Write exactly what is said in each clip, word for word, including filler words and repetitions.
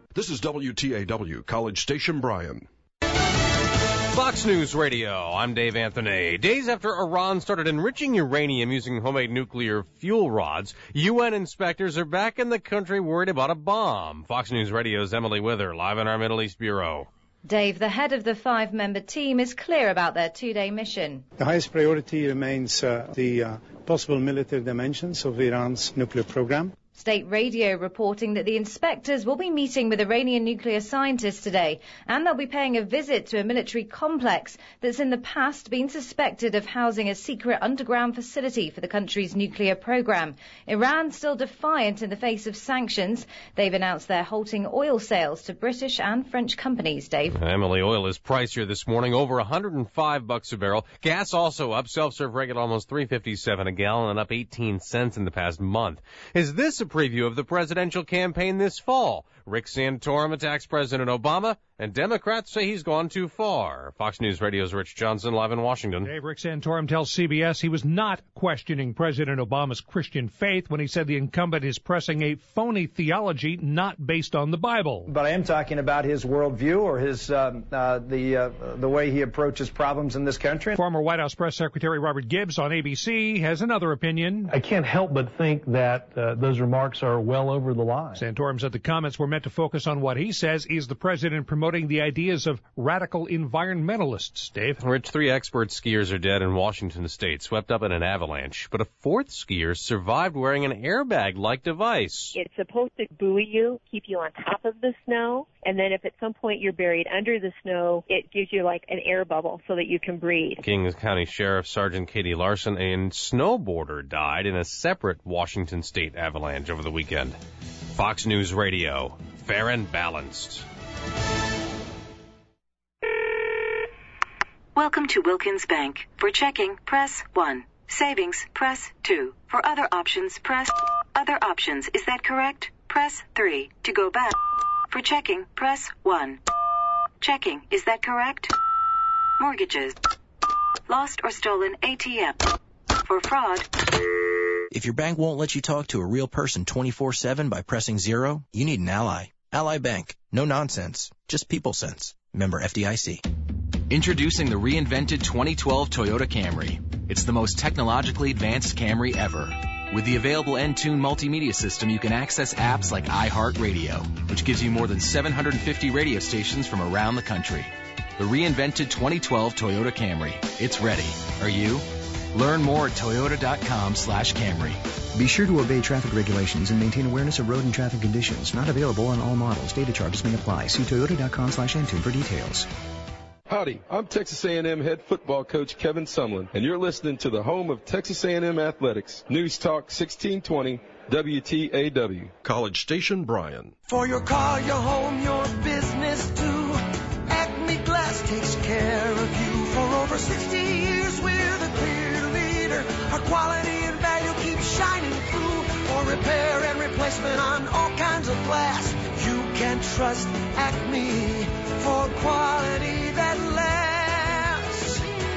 This is W T A W, College Station Bryan. Fox News Radio, I'm Dave Anthony. Days after Iran started enriching uranium using homemade nuclear fuel rods, U N inspectors are back in the country worried about a bomb. Fox News Radio's Emily Wither, live in our Middle East Bureau. Dave, the head of the five-member team is clear about their two-day mission. The highest priority remains uh, the uh, possible military dimensions of Iran's nuclear program. State radio reporting that the inspectors will be meeting with Iranian nuclear scientists today, and they'll be paying a visit to a military complex that's in the past been suspected of housing a secret underground facility for the country's nuclear program. Iran still defiant in the face of sanctions. They've announced they're halting oil sales to British and French companies, Dave. Emily, oil is pricier this morning, over one hundred five bucks a barrel. Gas also up, self-serve rate at almost three fifty-seven a gallon and up eighteen cents in the past month. Is this a preview of the presidential campaign this fall? Rick Santorum attacks President Obama, and Democrats say he's gone too far. Fox News Radio's Rich Johnson, live in Washington. Dave, Rick Santorum tells C B S he was not questioning President Obama's Christian faith when he said the incumbent is pressing a phony theology not based on the Bible. But I am talking about his worldview or his um, uh, the uh, the way he approaches problems in this country. Former White House Press Secretary Robert Gibbs on A B C has another opinion. I can't help but think that uh, those remarks are well over the line. Santorum said the comments were meant to focus on what he says is the president promoting the ideas of radical environmentalists. Dave? Rich, three expert skiers are dead in Washington state, swept up in an avalanche. But a fourth skier survived wearing an airbag-like device. It's supposed to buoy you, keep you on top of the snow, and then if at some point you're buried under the snow, it gives you like an air bubble so that you can breathe. Kings County Sheriff Sergeant Katie Larson, a snowboarder, died in a separate Washington state avalanche over the weekend. Fox News Radio, fair and balanced. Welcome to Wilkins Bank. For checking, press one. Savings, press two. For other options, press other options. Is that correct? Press three. To go back. For checking, press one. Checking, is that correct? Mortgages. Lost or stolen A T M. For fraud. If your bank won't let you talk to a real person twenty-four seven by pressing zero, you need an Ally. Ally Bank. No nonsense. Just people sense. Member F D I C. Introducing the reinvented twenty twelve Toyota Camry. It's the most technologically advanced Camry ever. With the available Entune multimedia system, you can access apps like iHeartRadio, which gives you more than seven hundred fifty radio stations from around the country. The reinvented twenty twelve Toyota Camry. It's ready. Are you? Learn more at toyota.com slash Camry. Be sure to obey traffic regulations and maintain awareness of road and traffic conditions. Not available on all models. Data charges may apply. See toyota.com slash Entune for details. Howdy, I'm Texas A and M head football coach Kevin Sumlin, and you're listening to the home of Texas A and M Athletics. News Talk sixteen twenty W T A W. College Station Bryan. For your car, your home, your business too, Acme Glass takes care of you. For over sixty years, we're the clear leader. Our quality and value keeps shining through. For repair and replacement on all kinds of glass, you can trust Acme for quality that lasts.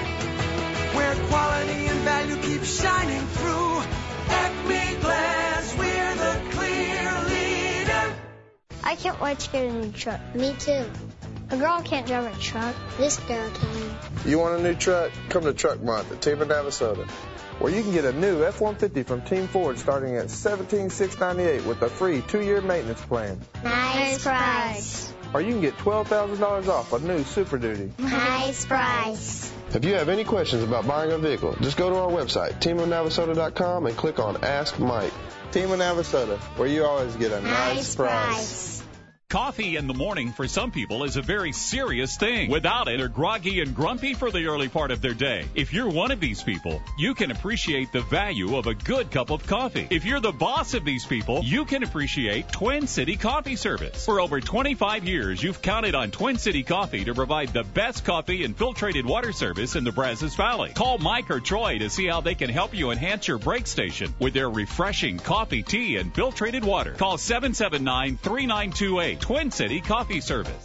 Where quality and value keep shining through, Acme Glass, we're the clear leader. I can't wait to get a new truck. Me too. A girl can't drive a truck. This girl can. You want a new truck? Come to Truck Month at Team of Navasota, where you can get a new F one fifty from Team Ford starting at seventeen thousand six hundred ninety-eight dollars with a free two-year maintenance plan. Nice price. Or you can get twelve thousand dollars off a new Super Duty. Nice price. If you have any questions about buying a vehicle, just go to our website, team of navasota dot com, and click on Ask Mike. Team of Navasota, where you always get a nice, nice price. price. Coffee in the morning for some people is a very serious thing. Without it, they're groggy and grumpy for the early part of their day. If you're one of these people, you can appreciate the value of a good cup of coffee. If you're the boss of these people, you can appreciate Twin City Coffee Service. For over twenty-five years, you've counted on Twin City Coffee to provide the best coffee and filtrated water service in the Brazos Valley. Call Mike or Troy to see how they can help you enhance your break station with their refreshing coffee, tea, and filtrated water. Call seven seven nine, three nine two eight. Twin City Coffee Service.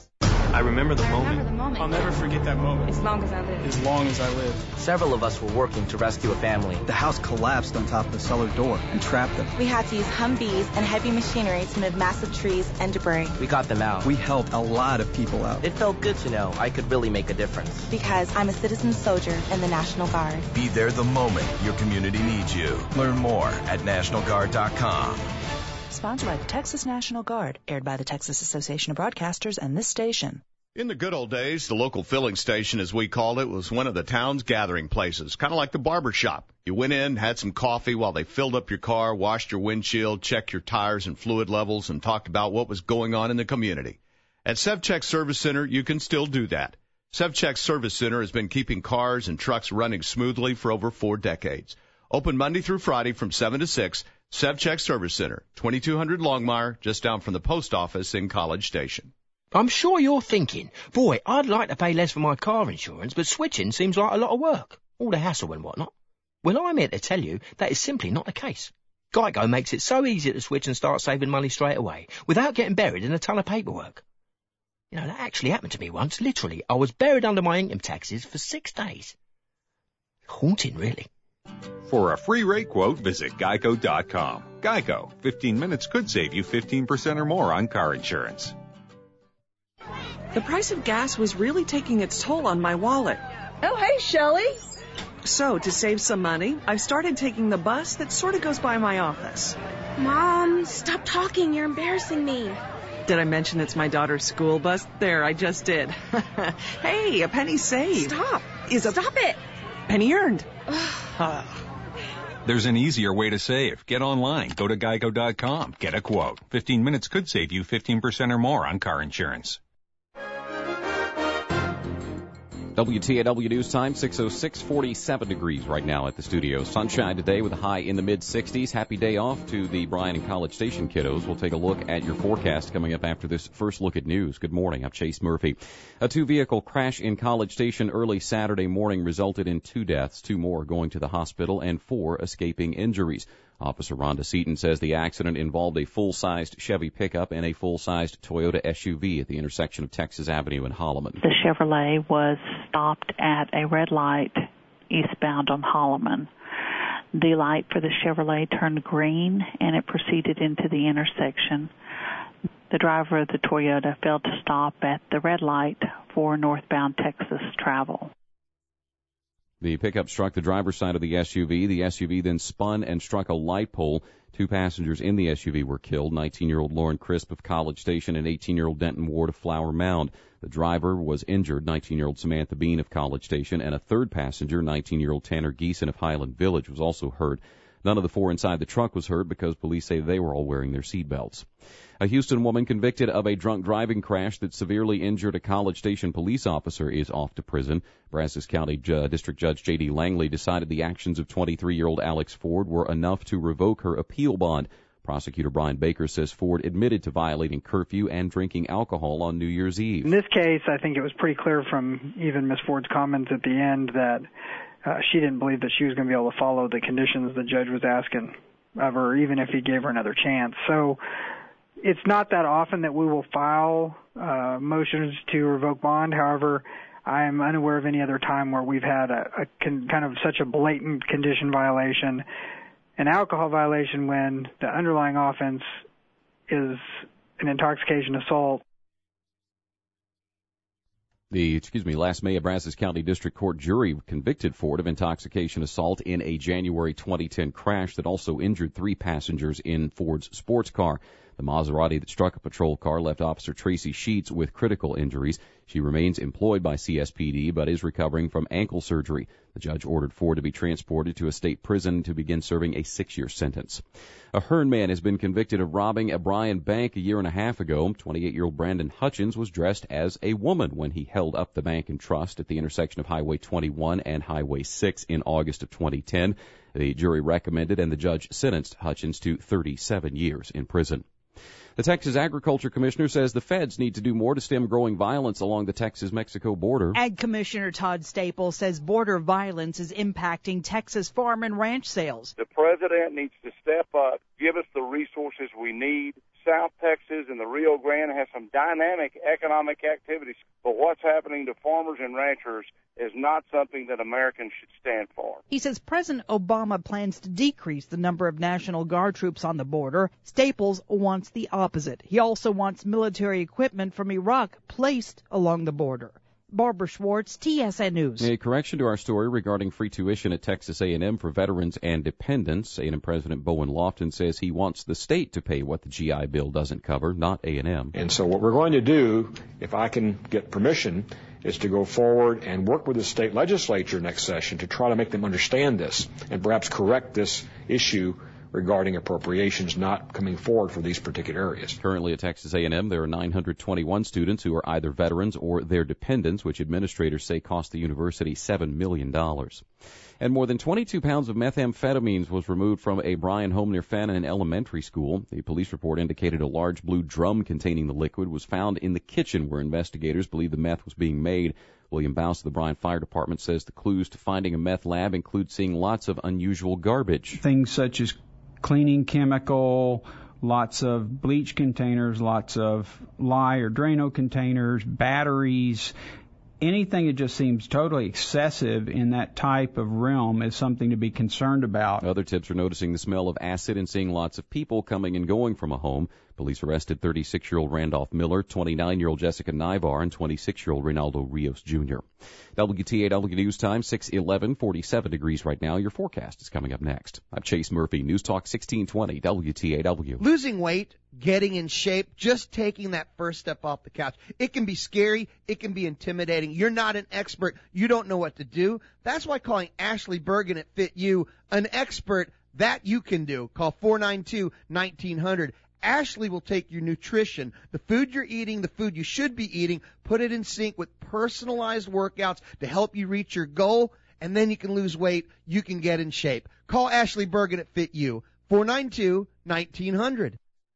I remember the moment. Remember the moment. I'll never forget that moment. As long as I live. As long as I live. Several of us were working to rescue a family. The house collapsed on top of the cellar door and trapped them. We had to use Humvees and heavy machinery to move massive trees and debris. We got them out. We helped a lot of people out. It felt good to know I could really make a difference. Because I'm a citizen soldier in the National Guard. Be there the moment your community needs you. Learn more at National Guard dot com. Sponsored by the Texas National Guard, aired by the Texas Association of Broadcasters and this station. In the good old days, the local filling station, as we called it, was one of the town's gathering places, kind of like the barber shop. You went in, had some coffee while they filled up your car, washed your windshield, checked your tires and fluid levels, and talked about what was going on in the community. At SevCheck Service Center, you can still do that. SevCheck Service Center has been keeping cars and trucks running smoothly for over four decades. Open Monday through Friday from seven to six, SevCheck Service Center, twenty-two hundred Longmire, just down from the post office in College Station. I'm sure you're thinking, boy, I'd like to pay less for my car insurance, but switching seems like a lot of work. All the hassle and whatnot. Well, I'm here to tell you that is simply not the case. Geico makes it so easy to switch and start saving money straight away, without getting buried in a ton of paperwork. You know, that actually happened to me once, literally. I was buried under my income taxes for six days. Haunting, really. For a free rate quote, visit Geico dot com. Geico. fifteen minutes could save you fifteen percent or more on car insurance. The price of gas was really taking its toll on my wallet. Oh, hey, Shelley. So, to save some money, I've started taking the bus that sort of goes by my office. Mom, stop talking. You're embarrassing me. Did I mention it's my daughter's school bus? There, I just did. Hey, a penny saved. Stop. Is a Stop it. penny earned. There's an easier way to save. Get online. Go to Geico dot com. Get a quote. fifteen minutes could save you fifteen percent or more on car insurance. W T A W News Time, six oh six, forty-seven degrees right now at the studio. Sunshine today with a high in the mid-sixties. Happy day off to the Bryan and College Station kiddos. We'll take a look at your forecast coming up after this first look at news. Good morning. I'm Chase Murphy. A two-vehicle crash in College Station early Saturday morning resulted in two deaths, two more going to the hospital, and four escaping injuries. Officer Rhonda Seaton says the accident involved a full-sized Chevy pickup and a full-sized Toyota S U V at the intersection of Texas Avenue and Holloman. The Chevrolet was stopped at a red light eastbound on Holloman. The light for the Chevrolet turned green and it proceeded into the intersection. The driver of the Toyota failed to stop at the red light for northbound Texas travel. The pickup struck the driver's side of the S U V. The S U V then spun and struck a light pole. Two passengers in the S U V were killed, nineteen-year-old Lauren Crisp of College Station and eighteen-year-old Denton Ward of Flower Mound. The driver was injured, nineteen-year-old Samantha Bean of College Station, and a third passenger, nineteen-year-old Tanner Geeson of Highland Village, was also hurt. None of the four inside the truck was hurt because police say they were all wearing their seatbelts. A Houston woman convicted of a drunk driving crash that severely injured a College Station police officer is off to prison. Brazos County uh, District Judge J D Langley decided the actions of twenty-three-year-old Alex Ford were enough to revoke her appeal bond. Prosecutor Brian Baker says Ford admitted to violating curfew and drinking alcohol on New Year's Eve. In this case, I think it was pretty clear from even Miz Ford's comments at the end that uh, she didn't believe that she was going to be able to follow the conditions the judge was asking of her, even if he gave her another chance. So it's not that often that we will file uh, motions to revoke bond. However, I am unaware of any other time where we've had a, a con, kind of such a blatant condition violation, an alcohol violation, when the underlying offense is an intoxication assault. The, excuse me, last May, a Brazos County District Court jury convicted Ford of intoxication assault in a January twenty ten crash that also injured three passengers in Ford's sports car. The Maserati that struck a patrol car left Officer Tracy Sheets with critical injuries. She remains employed by C S P D but is recovering from ankle surgery. The judge ordered Ford to be transported to a state prison to begin serving a six-year sentence. A Hearn man has been convicted of robbing a Bryan bank a year and a half ago. twenty-eight-year-old Brandon Hutchins was dressed as a woman when he held up the bank in trust at the intersection of Highway twenty-one and Highway six in August of twenty ten. The jury recommended and the judge sentenced Hutchins to thirty-seven years in prison. The Texas Agriculture Commissioner says the feds need to do more to stem growing violence along the Texas-Mexico border. Ag Commissioner Todd Staples says border violence is impacting Texas farm and ranch sales. The president needs to step up, give us the resources we need, South Texas and the Rio Grande have some dynamic economic activities, but what's happening to farmers and ranchers is not something that Americans should stand for. He says President Obama plans to decrease the number of National Guard troops on the border. Staples wants the opposite. He also wants military equipment from Iraq placed along the border. Barbara Schwartz, T S N News. A correction to our story regarding free tuition at Texas A and M for veterans and dependents. A and M President Bowen Lofton says he wants the state to pay what the G I Bill doesn't cover, not A and M. And so what we're going to do, if I can get permission, is to go forward and work with the state legislature next session to try to make them understand this and perhaps correct this issue regarding appropriations not coming forward for these particular areas. Currently at Texas A and M, there are nine hundred twenty-one students who are either veterans or their dependents, which administrators say cost the university seven million dollars. And more than twenty-two pounds of methamphetamines was removed from a Bryan home near Fannin Elementary School. The police report indicated a large blue drum containing the liquid was found in the kitchen where investigators believe the meth was being made. William Bouse of the Bryan Fire Department says the clues to finding a meth lab include seeing lots of unusual garbage. Things such as cleaning chemical, lots of bleach containers, lots of lye or Drano containers, batteries. Anything that just seems totally excessive in that type of realm is something to be concerned about. Other tips are noticing the smell of acid and seeing lots of people coming and going from a home. Police arrested thirty-six-year-old Randolph Miller, twenty-nine-year-old Jessica Nivar, and twenty-six-year-old Reynaldo Rios Junior W T A W News Time, six eleven, forty-seven degrees right now. Your forecast is coming up next. I'm Chase Murphy, News Talk sixteen twenty W T A W. Losing weight, getting in shape, just taking that first step off the couch. It can be scary. It can be intimidating. You're not an expert. You don't know what to do. That's why calling Ashley Bergen at Fit You an expert that you can do. Call four nine two, nineteen hundred. Ashley will take your nutrition, the food you're eating, the food you should be eating, put it in sync with personalized workouts to help you reach your goal, and then you can lose weight, you can get in shape. Call Ashley Bergen at Fit You, four nine two, nineteen hundred.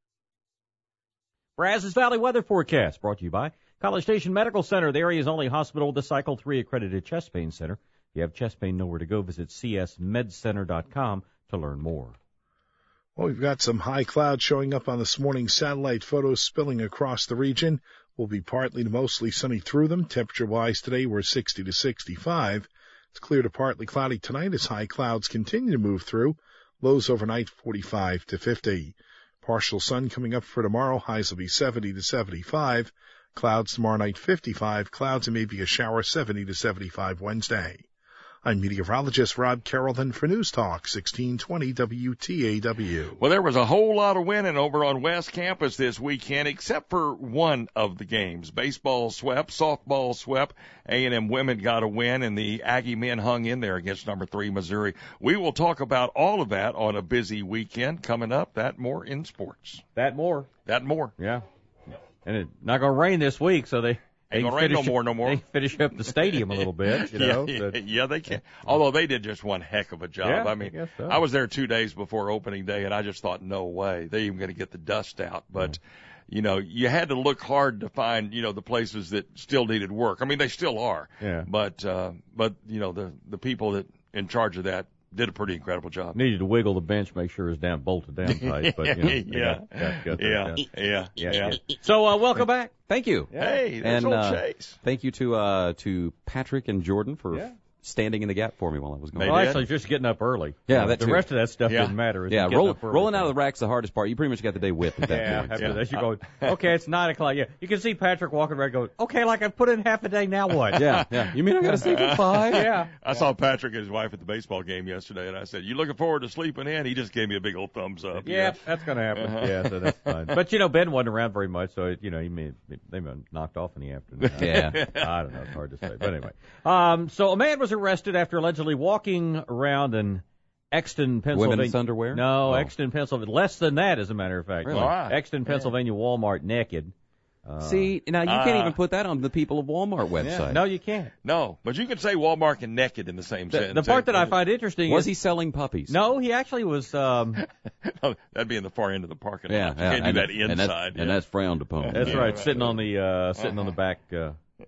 Brazos Valley Weather Forecast brought to you by College Station Medical Center, the area's only hospital with a Cycle three accredited chest pain center. If you have chest pain, nowhere to go, visit c s med center dot com to learn more. Well, we've got some high clouds showing up on this morning's satellite photos spilling across the region. We'll be partly to mostly sunny through them. Temperature-wise today, we're sixty to sixty-five. It's clear to partly cloudy tonight as high clouds continue to move through. Lows overnight, forty-five to fifty. Partial sun coming up for tomorrow. Highs will be seventy to seventy-five. Clouds tomorrow night, fifty-five. Clouds and maybe a shower, seventy to seventy-five Wednesday. I'm meteorologist Rob Carrollton for News Talk sixteen twenty W T A W. Well, there was a whole lot of winning over on West Campus this weekend, except for one of the games. Baseball swept, softball swept. A and M women got a win, and the Aggie men hung in there against number three Missouri. We will talk about all of that on a busy weekend coming up. That more in sports. That more. That more. Yeah. And it's not going to rain this week, so they... Ain't gonna rain no more, no more. They finish up the stadium a little bit, you know. yeah, yeah, yeah, they can. Although they did just one heck of a job. Yeah, I mean, I, so. I was there two days before opening day, and I just thought, no way, they're even going to get the dust out. But, yeah. you know, you had to look hard to find, you know, the places that still needed work. I mean, they still are. Yeah. But, uh, but you know, the the people that in charge of that did a pretty incredible job. Needed to wiggle the bench, make sure it was down, bolted down tight. But, you know, yeah. Got, got, got yeah. yeah, yeah, yeah, yeah. So, uh, welcome back. Thank you. Yeah. Hey, there's and, old uh, Chase. Thank you to uh, to Patrick and Jordan for yeah. standing in the gap for me while I was going. Well, actually, just getting up early. Yeah, uh, that the too. rest of that stuff yeah. didn't matter. Yeah, roll, rolling out of the rack's the hardest part. You pretty much got the day whipped at that yeah, point. After So. that, you're going, okay, it's nine o'clock. Yeah, you can see Patrick walking around going, okay, like I've put in half a day, now what? yeah, yeah. You mean I got to sleep at five? Yeah. I yeah. saw Patrick and his wife at the baseball game yesterday, and I said, you looking forward to sleeping in? He just gave me a big old thumbs up. Yeah, yeah. that's going to happen. Uh-huh. Yeah, so that's fine. But, you know, Ben wasn't around very much, so, you know, he may, they may have knocked off in the afternoon. Yeah. I don't know. It's hard to say. But anyway. Um, so a man was arrested after allegedly walking around in Exton, Pennsylvania. Women's underwear? No, oh. Exton, Pennsylvania. Less than that, as a matter of fact. Really? All right. Exton, Pennsylvania, Walmart, naked. Uh, See, now you uh, can't even put that on the People of Walmart website. Yeah, no, you can't. No, but you can say Walmart and naked in the same The, sentence. the part that I find interesting was is... he selling puppies? No, he actually was... Um, no, that'd be in the far end of the parking lot. Yeah, You yeah, can't do and that inside. And that's, yeah. and that's frowned upon. That's yeah, right, right, sitting right. on the uh, sitting on the back uh,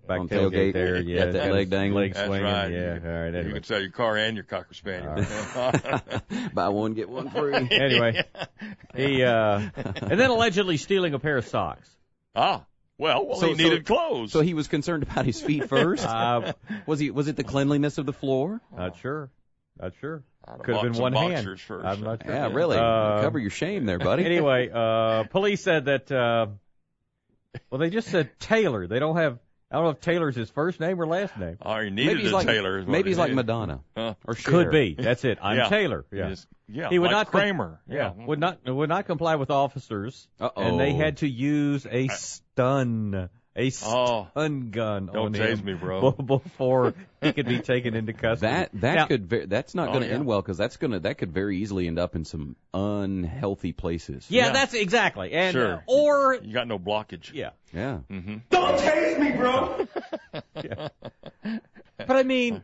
back On tailgate, tailgate there. Yeah, got that leg dangling. leg That's swinging. right. Yeah, You, all right. Anyway. You can sell your car and your Cocker Spaniel. Buy one, get one free. Anyway, he uh, and then allegedly stealing a pair of socks. Ah, well, well So- he needed so- clothes. So he was concerned about his feet first. Uh, was he? Was it the cleanliness of the floor? Not sure. Not sure. I'd have Could have bought been some one hand. boxers first. I'm not sure. Yeah, really. Uh, Cover your shame there, buddy. Anyway, uh, police said that. Uh, well, they just said Taylor. They don't have. I don't know if Taylor's his first name or last name. Oh, he needed maybe he's a like, Taylor. Is what Maybe he he's like needed. Madonna. Huh? Or Cher. Could be. That's it. I'm Yeah. Taylor. He Yeah. just- yeah, He would like not com- Kramer. Yeah. Would not would not comply with officers. Uh-oh. And they had to use a stun. A stun Oh. gun Don't on tase him me, bro. before he could be taken into custody. That that Now- could ve- that's not Oh, going to yeah. end well because that's gonna that could very easily end up in some unhealthy places. Yeah, Yeah. that's exactly. And Sure. uh, or You got no blockage. yeah. Yeah. Mm-hmm. Don't tase me, bro. Yeah. But I mean,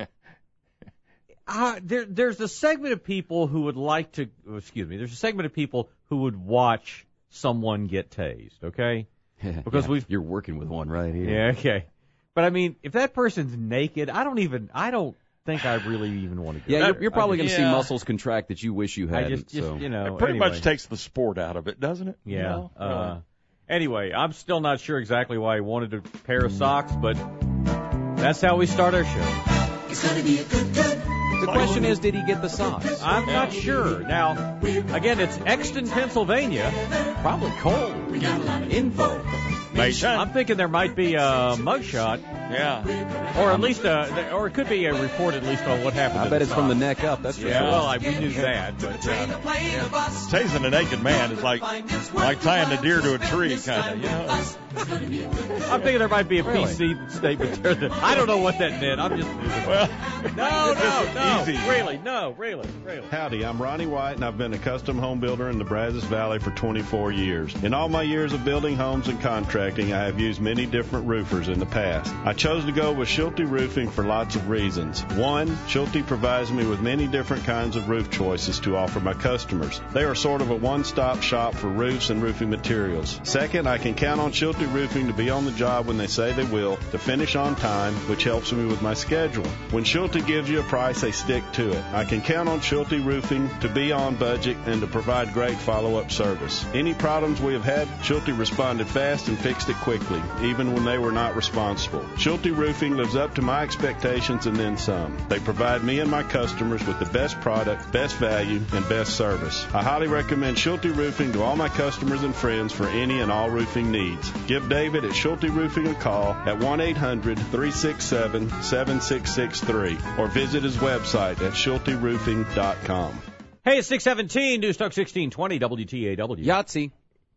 uh, there, there's a segment of people who would like to, oh, excuse me, there's a segment of people who would watch someone get tased, okay? Because Yeah, we've, you're working with one right here. yeah, okay. But I mean, if that person's naked, I don't even, I don't think I really even want to go Yeah, there. you're, you're probably I going just, to see Yeah. muscles contract that you wish you I hadn't. just, just so. you know, It pretty anyway. much takes the sport out of it, doesn't it? Yeah. You know? Uh, anyway, I'm still not sure exactly why he wanted a pair of socks, but that's how we start our show. It's gonna be a good, good. The question is, did he get the socks? I'm not sure. Now, again, it's Exton, Pennsylvania. Probably cold. Info. Mason. I'm thinking there might be a mugshot, Yeah. or at least a, or it could be a report at least on what happened. I to bet the it's from the socks. neck up. That's for Yeah, sure. well, I, we knew that, but uh, Tasing a naked man is like like tying a deer to a tree, kind of. You know. I'm thinking there might be a P C statement there. That, I don't know what that meant. I'm just Well, no, no, no, easy. really, no, really, really. Howdy, I'm Ronnie White, and I've been a custom home builder in the Brazos Valley for twenty-four years. In all my years of building homes and contracting, I have used many different roofers in the past. I chose to go with Schulte Roofing for lots of reasons. One, Schulte provides me with many different kinds of roof choices to offer my customers. They are sort of a one-stop shop for roofs and roofing materials. Second, I can count on Schulte Roofing to be on the job when they say they will, to finish on time, which helps me with my schedule. When Schulte gives you a price, they stick to it. I can count on Schulte Roofing to be on budget and to provide great follow-up service. Any problems we have had, Schulte responded fast and fixed it quickly, even when they were not responsible. Schulte Roofing lives up to my expectations and then some. They provide me and my customers with the best product, best value, and best service. I highly recommend Schulte Roofing to all my customers and friends for any and all roofing needs. Give David at Schulte Roofing a call at one eight hundred, three six seven, seven six six three or visit his website at schulte roofing dot com. Hey, it's six seventeen, News Talk sixteen twenty, W T A W. Yahtzee.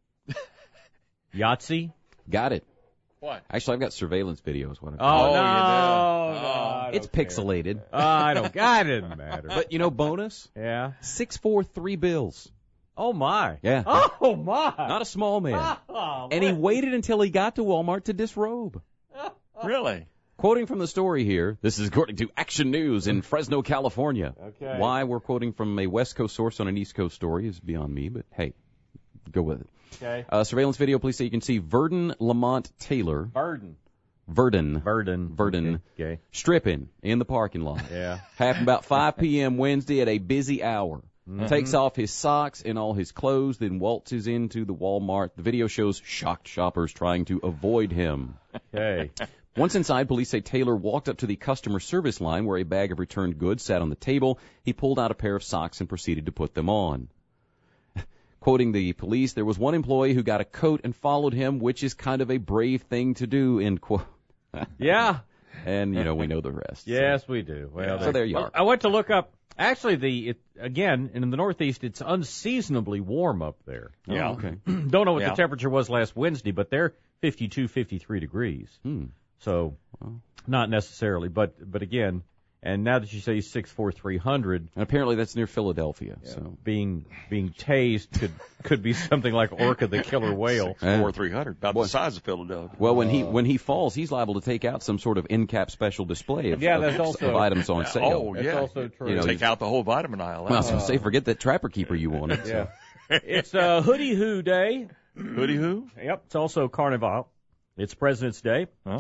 Yahtzee? Got it. What? Actually, I've got surveillance videos. What Oh, I've no, got. no, I It's don't care. pixelated. Uh, I don't, I didn't matter. But, you know, bonus? Yeah. Six, four, three bills. Oh, my. Yeah. Oh, my. Not a small man. Oh, And he what? waited until he got to Walmart to disrobe. Really? Quoting from the story here, this is according to Action News in Fresno, California. Okay. Why we're quoting from a West Coast source on an East Coast story is beyond me, but hey, go with it. Okay. Uh, surveillance video, police say you can see Verdon Lamont Taylor. Burden. Verdon. Verdon. Verdon. Okay. Stripping in the parking lot. Yeah. Happened about five p.m. Wednesday at a busy hour. Mhm. Takes off his socks and all his clothes, then waltzes into the Walmart. The video shows shocked shoppers trying to avoid him. Okay. Once inside, police say Taylor walked up to the customer service line where a bag of returned goods sat on the table. He pulled out a pair of socks and proceeded to put them on. Quoting the police, there was one employee who got a coat and followed him, which is kind of a brave thing to do, end quote. Yeah. And, you know, we know the rest. Yes, we do. Well, So there you well, are. I went to look up. Actually, the it, again in the Northeast, it's unseasonably warm up there. Yeah. Oh, okay. Don't know what Yeah. the temperature was last Wednesday, but they're fifty-two, fifty-three degrees. Hmm. So, not necessarily, but but again, and now that you say six four three hundred, And apparently that's near Philadelphia. So being being tased could could be something like Orca the killer whale. Eh. Four three hundred, about Boy. the size of Philadelphia. Well, when he when he falls, he's liable to take out some sort of end cap special display of, Yeah, of, that's also- of items on sale. Oh, That's yeah. also true. You know, Take he's- out the whole vitamin aisle. Well, I was That's going to say, forget that Trapper Keeper you wanted. So. Yeah. It's uh, Hoodie Hoo Day. Hoodie who? Yep. It's also Carnival. It's President's Day. Huh?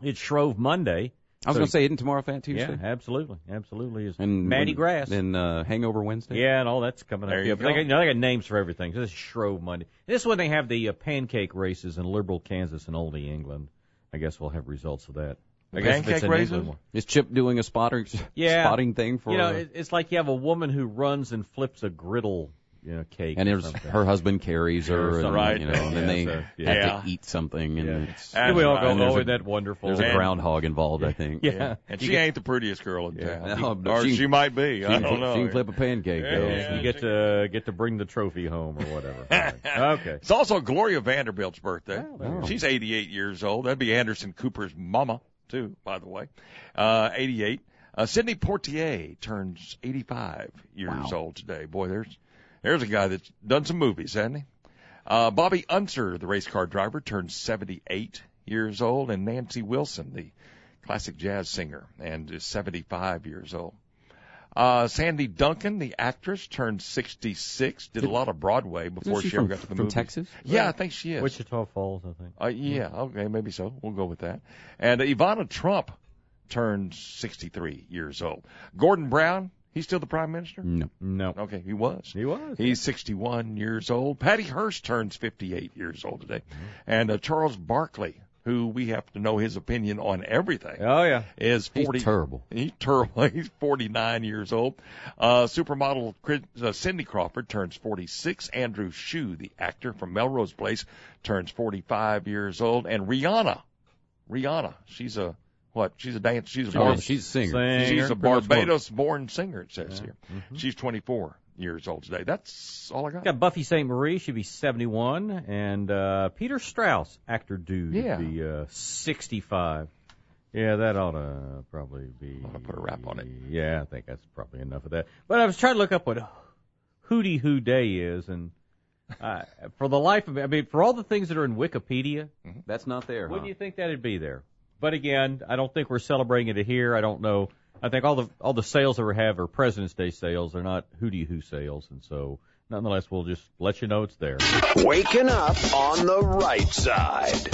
It's Shrove Monday. I was so, going to say, isn't tomorrow Fat Tuesday? Yeah, absolutely, absolutely. Is and Mardi when, Gras. Then uh, Hangover Wednesday. Yeah, and all that's coming there up. You Yeah, go. but they got, you know, they got names for everything. So this is Shrove Monday. This is when they have the uh, pancake races in liberal Kansas and Oldie, England. I guess we'll have results of that. I guess if Pancake it's in races? England. Is Chip doing a spotter Yeah. spotting thing for? You know, uh, it, it's like you have a woman who runs and flips a griddle, you know, cake. and or there's something. her husband carries her, Or and, something. right. you know, and then Yeah, they so, have yeah. to eat something, and Yeah. it's, And we all go, and oh, there's a- isn't that wonderful? There's a And- groundhog involved, I think. Yeah. Yeah. And You she get- ain't the prettiest girl in Yeah. town. No, but or she, she- might be. She I can, don't know. she can flip a pancake, Yeah, though. yeah. You get to get to bring the trophy home or whatever. Right. Okay. It's also Gloria Vanderbilt's birthday. Oh, there you go. She's eighty-eight years old. That'd be Anderson Cooper's mama, too, by the way. Uh, eighty-eight. Uh, Sidney Poitier turns eighty-five years Wow. old today. Boy, there's there's a guy that's done some movies, hasn't he? Uh, Bobby Unser, the race car driver, turns seventy-eight years old, and Nancy Wilson, the classic jazz singer, and is seventy-five years old. Uh, Sandy Duncan, the actress, turned sixty-six, did a lot of Broadway before she she ever from- got to the from movies. Texas? Yeah, I think she is. Wichita Falls, I think. Uh, yeah, okay, maybe so. We'll go with that. And uh, Ivana Trump turns sixty-three years old. Gordon Brown, he's still the prime minister? No. No. Okay, he was. He was. He's sixty-one years old. Patty Hearst turns fifty-eight years old today. And uh, Charles Barkley, who we have to know his opinion on everything, Oh, yeah. is forty. He's terrible. He's terrible. He's forty-nine years old. Uh, supermodel Chris, uh, Cindy Crawford turns forty-six. Andrew Shue, the actor from Melrose Place, turns forty-five years old. And Rihanna, Rihanna, she's a what? She's a dance. She's a Oh, bar- she's a singer. Singer. She's a Pretty much Barbados-born singer. It says here. Mhm. She's twenty-four years old today. That's all I got. Got Buffy Saint Marie, she'd be seventy-one, and uh, Peter Strauss, actor dude, Yeah. would be uh, sixty-five. Yeah, that ought to probably be. Ought to put a wrap on it. Yeah, I think that's probably enough of that. But I was trying to look up what Hootie Hoo Day is, and uh, for the life of me, I mean, for all the things that are in Wikipedia, That's not there, wouldn't huh? you think that'd be there? But again, I don't think we're celebrating it here. I don't know. I think all the all the sales that we have are President's Day sales. They're not Hootie Hoo sales, and so nonetheless, we'll just let you know it's there. Waking up on the right side.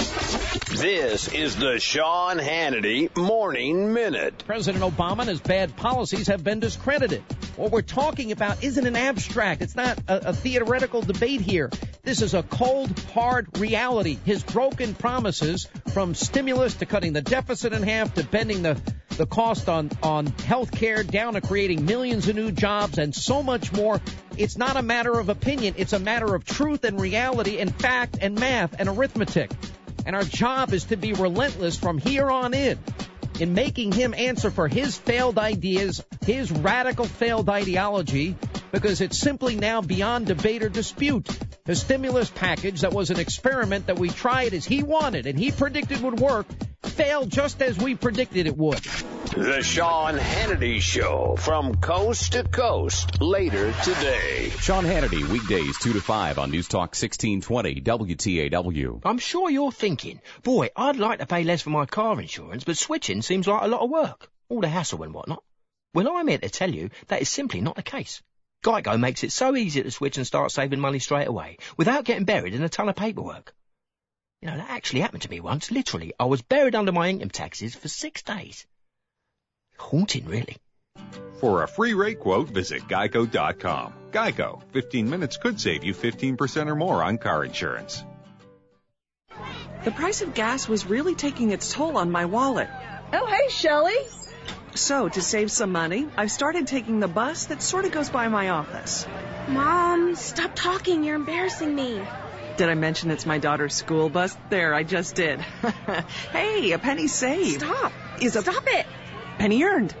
This is the Sean Hannity Morning Minute. President Obama and his bad policies have been discredited. What we're talking about isn't an abstract. It's not a, a theoretical debate here. This is a cold, hard reality. His broken promises, from stimulus to cutting the deficit in half to bending the, the cost on, on health care down to creating millions of new jobs and so much more. It's not a matter of opinion. It's a matter of truth and reality and fact and math and arithmetic. And our job is to be relentless from here on in in making him answer for his failed ideas, his radical failed ideology, because it's simply now beyond debate or dispute. The stimulus package that was an experiment that we tried as he wanted and he predicted would work failed just as we predicted it would. The Sean Hannity Show from coast to coast later today. Sean Hannity, weekdays two to five on News Talk sixteen twenty W T A W. I'm sure you're thinking, boy, I'd like to pay less for my car insurance, but switching seems like a lot of work. All the hassle and whatnot. Well, I'm here to tell you that is simply not the case. Geico makes it so easy to switch and start saving money straight away, without getting buried in a ton of paperwork. You know, that actually happened to me once. Literally, I was buried under my income taxes for six days. Haunting, really. For a free rate quote, visit geico dot com. Geico, fifteen minutes could save you fifteen percent or more on car insurance. The price of gas was really taking its toll on my wallet. Oh, hey, Shelley. So, to save some money, I've started taking the bus that sort of goes by my office. Mom, stop talking. You're embarrassing me. Did I mention it's my daughter's school bus? There, I just did. Hey, a penny saved. Stop. Is a Stop it. penny earned.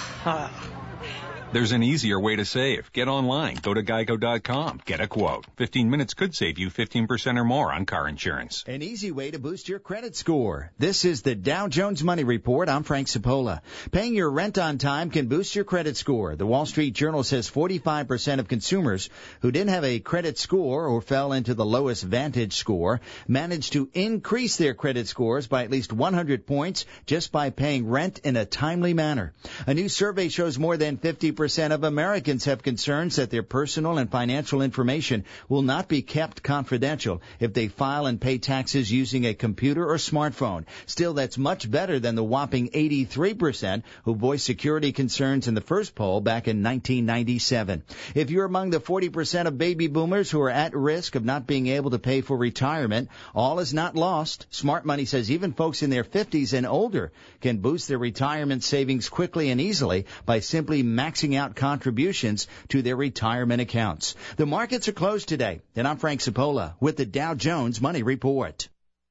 There's an easier way to save. Get online. Go to geico dot com. Get a quote. fifteen minutes could save you fifteen percent or more on car insurance. An easy way to boost your credit score. This is the Dow Jones Money Report. I'm Frank Cipolla. Paying your rent on time can boost your credit score. The Wall Street Journal says forty-five percent of consumers who didn't have a credit score or fell into the lowest Vantage score managed to increase their credit scores by at least one hundred points just by paying rent in a timely manner. A new survey shows more than fifty percent of Americans have concerns that their personal and financial information will not be kept confidential if they file and pay taxes using a computer or smartphone. Still, that's much better than the whopping eighty-three percent who voiced security concerns in the first poll back in nineteen ninety-seven. If you're among the forty percent of baby boomers who are at risk of not being able to pay for retirement, all is not lost. Smart Money says even folks in their fifties and older can boost their retirement savings quickly and easily by simply maxing out contributions to their retirement accounts. The markets are closed today, and I'm Frank Cipolla with the Dow Jones Money Report.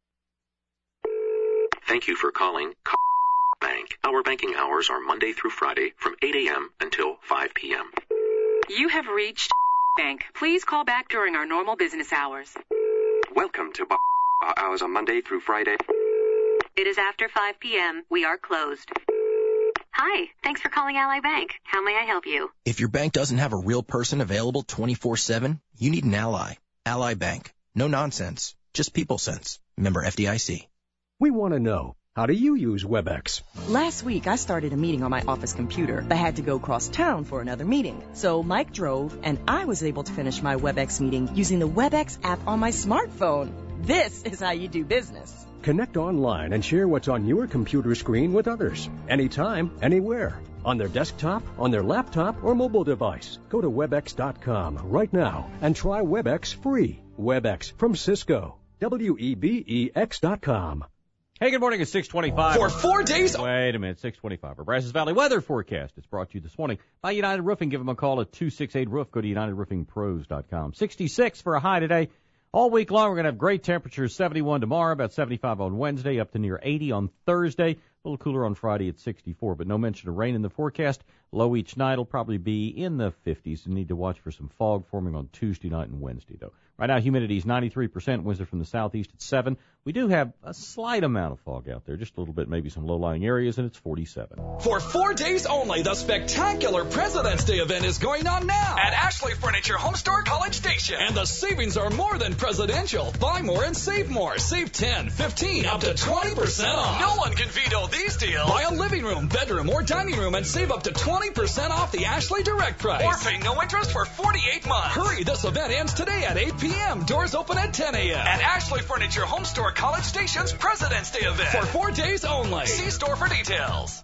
Thank you for calling Bank. Our banking hours are Monday through Friday from eight a.m. until five p.m. You have reached Bank. Please call back during our normal business hours. Welcome to Bar. Our hours are Monday through Friday. It is after five p.m. We are closed. Hi, thanks for calling Ally Bank. How may I help you? If your bank doesn't have a real person available twenty-four seven, you need an Ally. Ally Bank. No nonsense. Just people sense. Member F D I C. We want to know, how do you use WebEx? Last week, I started a meeting on my office computer, but had to go cross town for another meeting. So Mike drove, and I was able to finish my WebEx meeting using the WebEx app on my smartphone. This is how you do business. Connect online and share what's on your computer screen with others. Anytime, anywhere. On their desktop, on their laptop, or mobile device. Go to webex dot com right now and try WebEx free. WebEx from Cisco. W E B E X dot com. Hey, good morning. It's six twenty-five. For four days. Wait a minute. six twenty-five. Our Brazos Valley weather forecast. It's brought to you this morning by United Roofing. Give them a call at two six eight roof. Go to united roofing pros dot com. sixty-six for a high today. All week long, we're going to have great temperatures. seventy-one tomorrow, about seventy-five on Wednesday, up to near eighty on Thursday. A little cooler on Friday at sixty-four, but no mention of rain in the forecast. Low each night will probably be in the fifties. You need to watch for some fog forming on Tuesday night and Wednesday, though. Right now, humidity is ninety-three percent. Winds are from the southeast at seven. We do have a slight amount of fog out there, just a little bit, maybe some low-lying areas, and it's forty-seven. For four days only, the spectacular President's Day event is going on now at Ashley Furniture Home Store College Station. And the savings are more than presidential. Buy more and save more. Save ten, fifteen, up to twenty percent off. No one can veto these deals. Buy a living room, bedroom, or dining room and save up to twenty percent off the Ashley Direct price. Or pay no interest for forty-eight months. Hurry, this event ends today at eight p.m. Doors open at ten a.m. at Ashley Furniture Home Store College Station's President's Day event. For four days only. See store for details.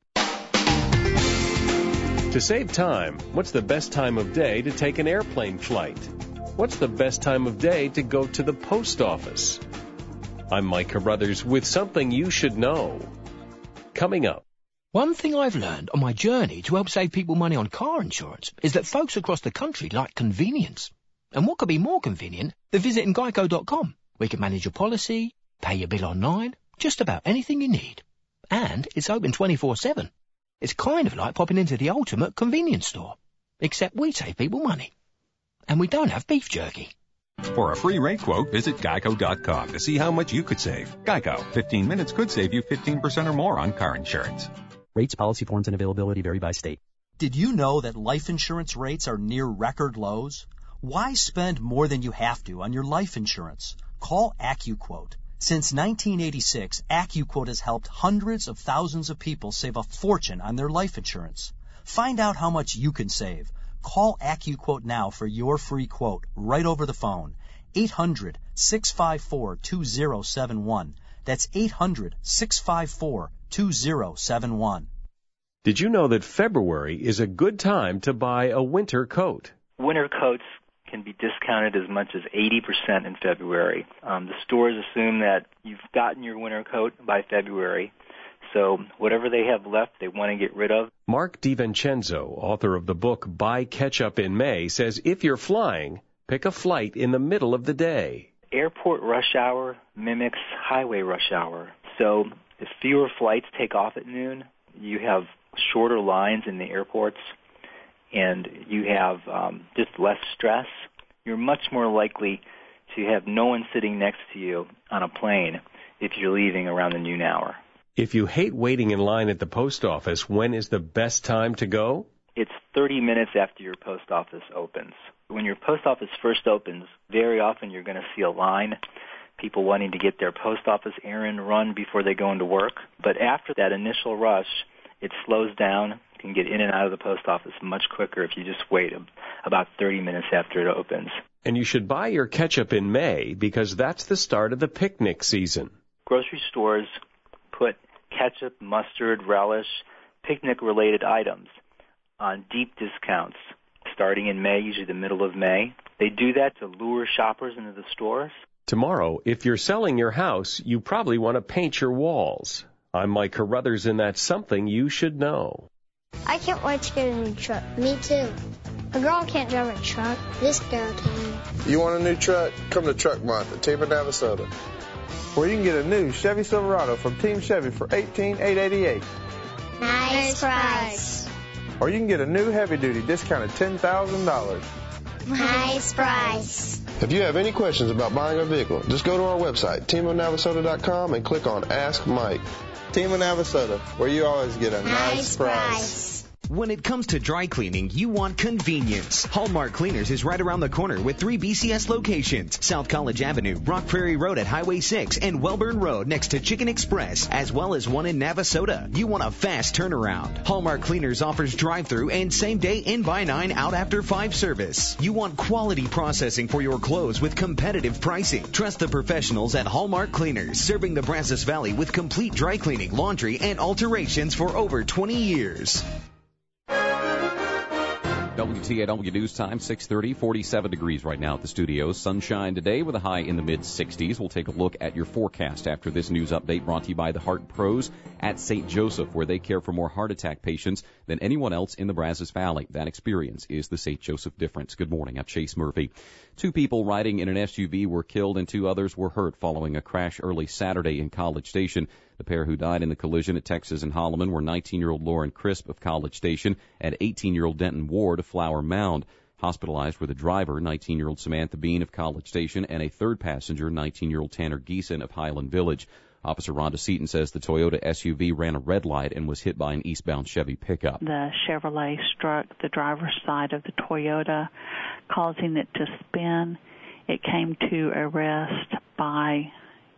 To save time, what's the best time of day to take an airplane flight? What's the best time of day to go to the post office? I'm Mike Carruthers with something you should know. Coming up. One thing I've learned on my journey to help save people money on car insurance is that folks across the country like convenience. And what could be more convenient than visiting geico dot com? We can manage your policy, pay your bill online, just about anything you need. And it's open twenty-four seven. It's kind of like popping into the ultimate convenience store. Except we save people money. And we don't have beef jerky. For a free rate quote, visit geico dot com to see how much you could save. Geico. fifteen minutes could save you fifteen percent or more on car insurance. Rates, policy forms, and availability vary by state. Did you know that life insurance rates are near record lows? Why spend more than you have to on your life insurance? Call AccuQuote. Since nineteen eighty-six, AccuQuote has helped hundreds of thousands of people save a fortune on their life insurance. Find out how much you can save. Call AccuQuote now for your free quote right over the phone. eight hundred, six five four, two zero seven one. That's eight hundred, six five four, two zero seven one. Did you know that February is a good time to buy a winter coat? Winter coats can be discounted as much as eighty percent in February. Um, the stores assume that you've gotten your winter coat by February, so whatever they have left, they want to get rid of. Mark DiVincenzo, author of the book Buy Ketchup in May, says if you're flying, pick a flight in the middle of the day. Airport rush hour mimics highway rush hour, so if fewer flights take off at noon, you have shorter lines in the airports, and you have um, just less stress. You're much more likely to have no one sitting next to you on a plane if you're leaving around the noon hour. If you hate waiting in line at the post office, when is the best time to go? It's thirty minutes after your post office opens. When your post office first opens, very often you're going to see a line, people wanting to get their post office errand run before they go into work. But after that initial rush, it slows down. You can get in and out of the post office much quicker if you just wait about thirty minutes after it opens. And you should buy your ketchup in May because that's the start of the picnic season. Grocery stores put ketchup, mustard, relish, picnic-related items on deep discounts starting in May, usually the middle of May. They do that to lure shoppers into the stores. Tomorrow, if you're selling your house, you probably want to paint your walls. I'm Mike Carruthers, and that's something you should know. I can't wait to get a new truck. Me too. A girl can't drive a truck. This girl can. You want a new truck? Come to Truck Month at Team of Navasota, where you can get a new Chevy Silverado from Team Chevy for eighteen thousand eight hundred eighty-eight dollars. Nice price. Or you can get a new heavy-duty discounted ten thousand dollars. Nice price. If you have any questions about buying a vehicle, just go to our website, team of navasota dot com, and click on Ask Mike. Team of Navasota, where you always get a nice, nice price. price. When it comes to dry cleaning, you want convenience. Hallmark Cleaners is right around the corner with three B C S locations. South College Avenue, Rock Prairie Road at Highway six, and Welburn Road next to Chicken Express, as well as one in Navasota. You want a fast turnaround. Hallmark Cleaners offers drive-through and same-day in-by nine, out after five service. You want quality processing for your clothes with competitive pricing. Trust the professionals at Hallmark Cleaners, serving the Brazos Valley with complete dry cleaning, laundry, and alterations for over twenty years. W T A W News Time, six thirty, forty-seven degrees right now at the studio. Sunshine today with a high in the mid-sixties. We'll take a look at your forecast after this news update brought to you by the Heart Pros at Saint Joseph, where they care for more heart attack patients than anyone else in the Brazos Valley. That experience is the Saint Joseph difference. Good morning. I'm Chase Murphy. Two people riding in an S U V were killed and two others were hurt following a crash early Saturday in College Station. The pair who died in the collision at Texas and Holloman were nineteen-year-old Lauren Crisp of College Station and eighteen-year-old Denton Ward of Flower Mound. Hospitalized were the driver, nineteen-year-old Samantha Bean of College Station, and a third passenger, nineteen-year-old Tanner Geeson of Highland Village. Officer Rhonda Seaton says the Toyota S U V ran a red light and was hit by an eastbound Chevy pickup. The Chevrolet struck the driver's side of the Toyota, causing it to spin. It came to a rest by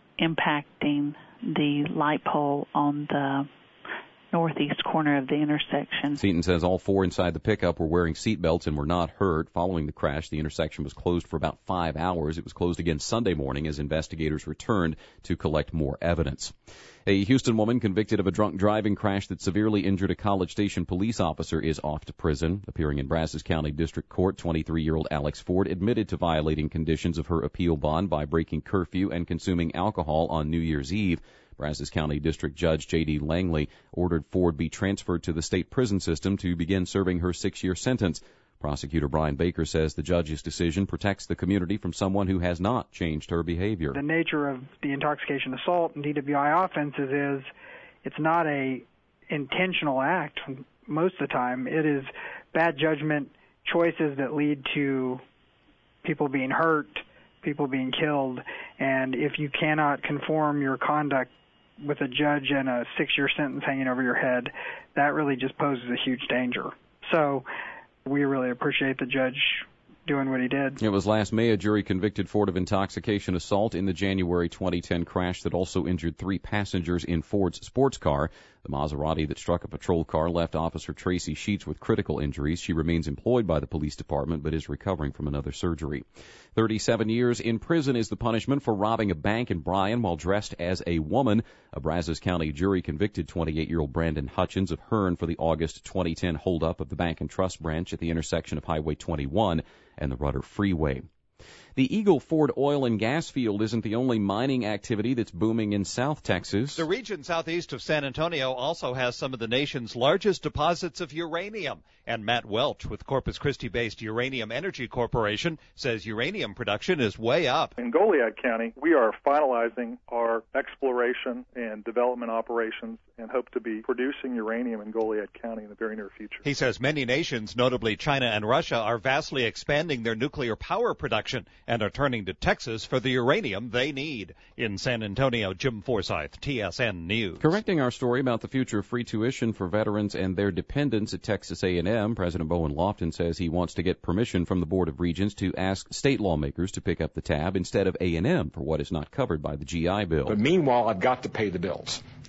impacting the light pole on the northeast corner of the intersection. Seaton says all four inside the pickup were wearing seatbelts and were not hurt. Following the crash, the intersection was closed for about five hours. It was closed again Sunday morning as investigators returned to collect more evidence. A Houston woman convicted of a drunk driving crash that severely injured a College Station police officer is off to prison. Appearing in Brazos County District Court, twenty-three-year-old Alex Ford admitted to violating conditions of her appeal bond by breaking curfew and consuming alcohol on New Year's Eve. Brazos County District Judge J D. Langley ordered Ford be transferred to the state prison system to begin serving her six-year sentence. Prosecutor Brian Baker says the judge's decision protects the community from someone who has not changed her behavior. The nature of the intoxication assault and D W I offenses is it's not a intentional act most of the time. It is bad judgment, choices that lead to people being hurt, people being killed, and if you cannot conform your conduct with a judge and a six-year sentence hanging over your head, that really just poses a huge danger. So we really appreciate the judge doing what he did. It was last May a jury convicted Ford of intoxication assault in the January twenty ten crash that also injured three passengers in Ford's sports car. The Maserati that struck a patrol car left Officer Tracy Sheets with critical injuries. She remains employed by the police department but is recovering from another surgery. thirty-seven years in prison is the punishment for robbing a bank in Bryan while dressed as a woman. A Brazos County jury convicted twenty-eight-year-old Brandon Hutchins of Hearn for the August twenty ten holdup of the Bank and Trust branch at the intersection of Highway twenty-one and the Rudder Freeway. The Eagle Ford oil and gas field isn't the only mining activity that's booming in South Texas. The region southeast of San Antonio also has some of the nation's largest deposits of uranium. And Matt Welch with Corpus Christi-based Uranium Energy Corporation says uranium production is way up. In Goliad County, we are finalizing our exploration and development operations and hope to be producing uranium in Goliad County in the very near future. He says many nations, notably China and Russia, are vastly expanding their nuclear power production and are turning to Texas for the uranium they need. In San Antonio, Jim Forsyth, T S N News. Correcting our story about the future of free tuition for veterans and their dependents at Texas A and M, President Bowen Lofton says he wants to get permission from the Board of Regents to ask state lawmakers to pick up the tab instead of A and M for what is not covered by the G I Bill. But meanwhile, I've got to pay the bills.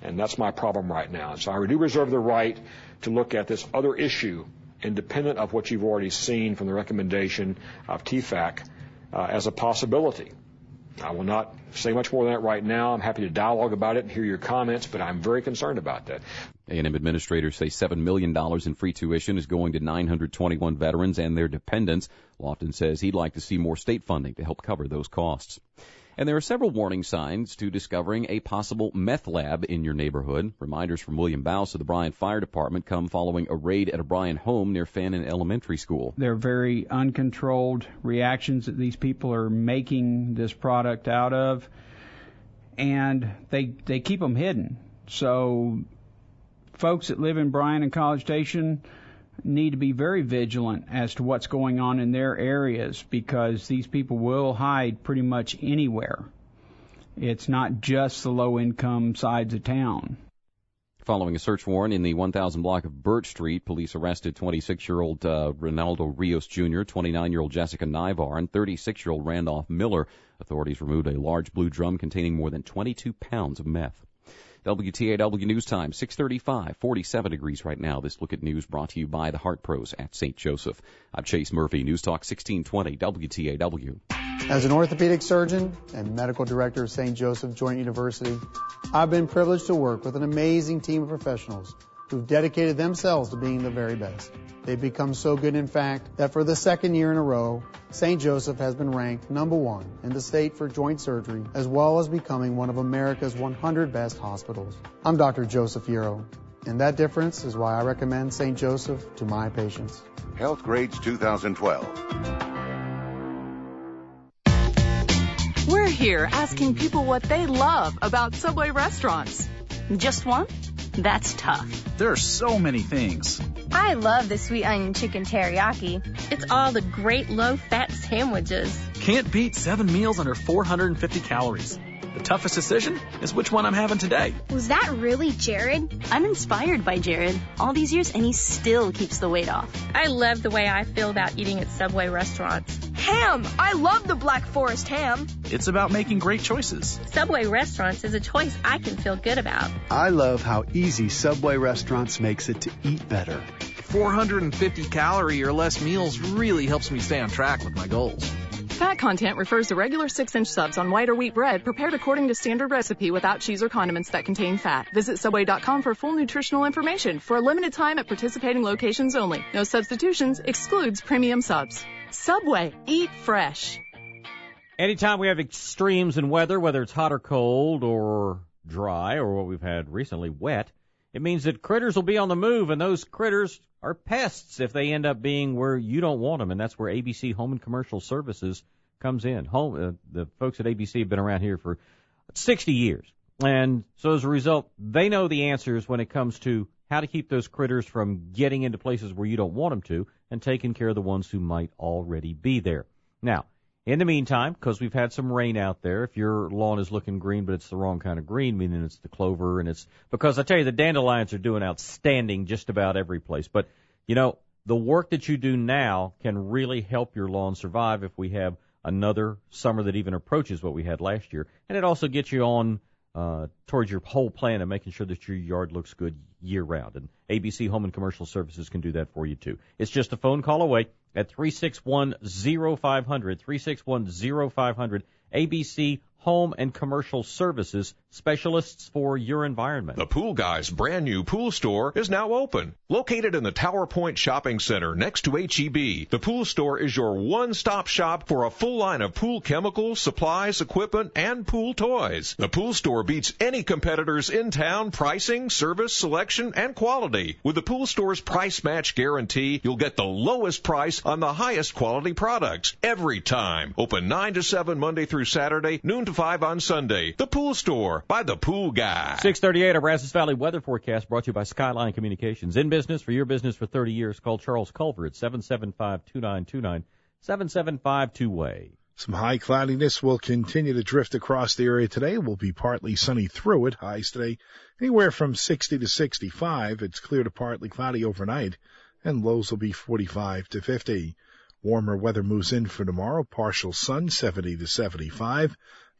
And that's my problem right now. So I do reserve the right to look at this other issue, independent of what you've already seen from the recommendation of T F A C, uh, as a possibility. I will not say much more than that right now. I'm happy to dialogue about it and hear your comments, but I'm very concerned about that. A and M administrators say seven million dollars in free tuition is going to nine hundred twenty-one veterans and their dependents. Lofton says he'd like to see more state funding to help cover those costs. And there are several warning signs to discovering a possible meth lab in your neighborhood. Reminders from William Bouse of the Bryan Fire Department come following a raid at a Bryan home near Fannin Elementary School. They're very uncontrolled reactions that these people are making this product out of, and they they keep them hidden. So folks that live in Bryan and College Station need to be very vigilant as to what's going on in their areas, because these people will hide pretty much anywhere. It's not just the low-income sides of town. Following a search warrant in the one thousand block of Birch Street, police arrested twenty-six-year-old uh, Ronaldo Rios Junior, twenty-nine-year-old Jessica Nivar, and thirty-six-year-old Randolph Miller. Authorities removed a large blue drum containing more than twenty-two pounds of meth. W T A W News Time, six thirty-five, forty-seven degrees right now. This look at news brought to you by the Heart Pros at Saint Joseph. I'm Chase Murphy, News Talk sixteen twenty W T A W. As an orthopedic surgeon and medical director of Saint Joseph Joint University, I've been privileged to work with an amazing team of professionals who've dedicated themselves to being the very best. They've become so good, in fact, that for the second year in a row, Saint Joseph has been ranked number one in the state for joint surgery, as well as becoming one of America's one hundred best hospitals. I'm Doctor Joseph Euro, and that difference is why I recommend Saint Joseph to my patients. Health Grades twenty twelve. We're here asking people what they love about Subway restaurants. Just one? That's tough. There are so many things. I love the sweet onion chicken teriyaki. It's all the great low-fat sandwiches. Can't beat seven meals under four hundred fifty calories. The toughest decision is which one I'm having today. Was that really Jared? I'm inspired by Jared. All these years, and he still keeps the weight off. I love the way I feel about eating at Subway restaurants. Ham! I love the Black Forest ham. It's about making great choices. Subway restaurants is a choice I can feel good about. I love how easy Subway restaurants makes it to eat better. four hundred fifty calorie or less meals really helps me stay on track with my goals. Fat content refers to regular six-inch subs on white or wheat bread prepared according to standard recipe without cheese or condiments that contain fat. Visit Subway dot com for full nutritional information. For a limited time at participating locations only. No substitutions. Excludes premium subs. Subway. Eat fresh. Anytime we have extremes in weather, whether it's hot or cold or dry or what we've had recently, wet, it means that critters will be on the move, and those critters are pests if they end up being where you don't want them, and that's where A B C Home and Commercial Services comes in. Home, uh, the folks at A B C have been around here for sixty years, and so as a result, they know the answers when it comes to how to keep those critters from getting into places where you don't want them to, and taking care of the ones who might already be there. Now, in the meantime, because we've had some rain out there, if your lawn is looking green, but it's the wrong kind of green, meaning it's the clover, and it's because I tell you, the dandelions are doing outstanding just about every place. But, you know, the work that you do now can really help your lawn survive if we have another summer that even approaches what we had last year. And it also gets you on uh towards your whole plan of making sure that your yard looks good year round. And A B C Home and Commercial Services can do that for you, too. It's just a phone call away at three six one, zero five zero zero, three six one, zero five zero zero. A B C Home and Commercial Services, specialists for your environment. The Pool Guy's brand new pool store is now open. Located in the Tower Point Shopping Center next to H E B, the pool store is your one-stop shop for a full line of pool chemicals, supplies, equipment, and pool toys. The pool store beats any competitors in town pricing, service, selection, and quality. With the pool store's price match guarantee, you'll get the lowest price on the highest quality products every time. Open nine to seven Monday through Saturday, noon to five on Sunday. The Pool Store by the Pool Guy. six thirty-eight, our Brazos Valley weather forecast brought to you by Skyline Communications. In business for your business for thirty years. Call Charles Culver at seven seven five, two nine two nine, seven seven five two way. Some high cloudiness will continue to drift across the area today. We'll be partly sunny through it. Highs today anywhere from sixty to sixty-five. It's clear to partly cloudy overnight, and lows will be forty-five to fifty. Warmer weather moves in for tomorrow. Partial sun, seventy to seventy-five.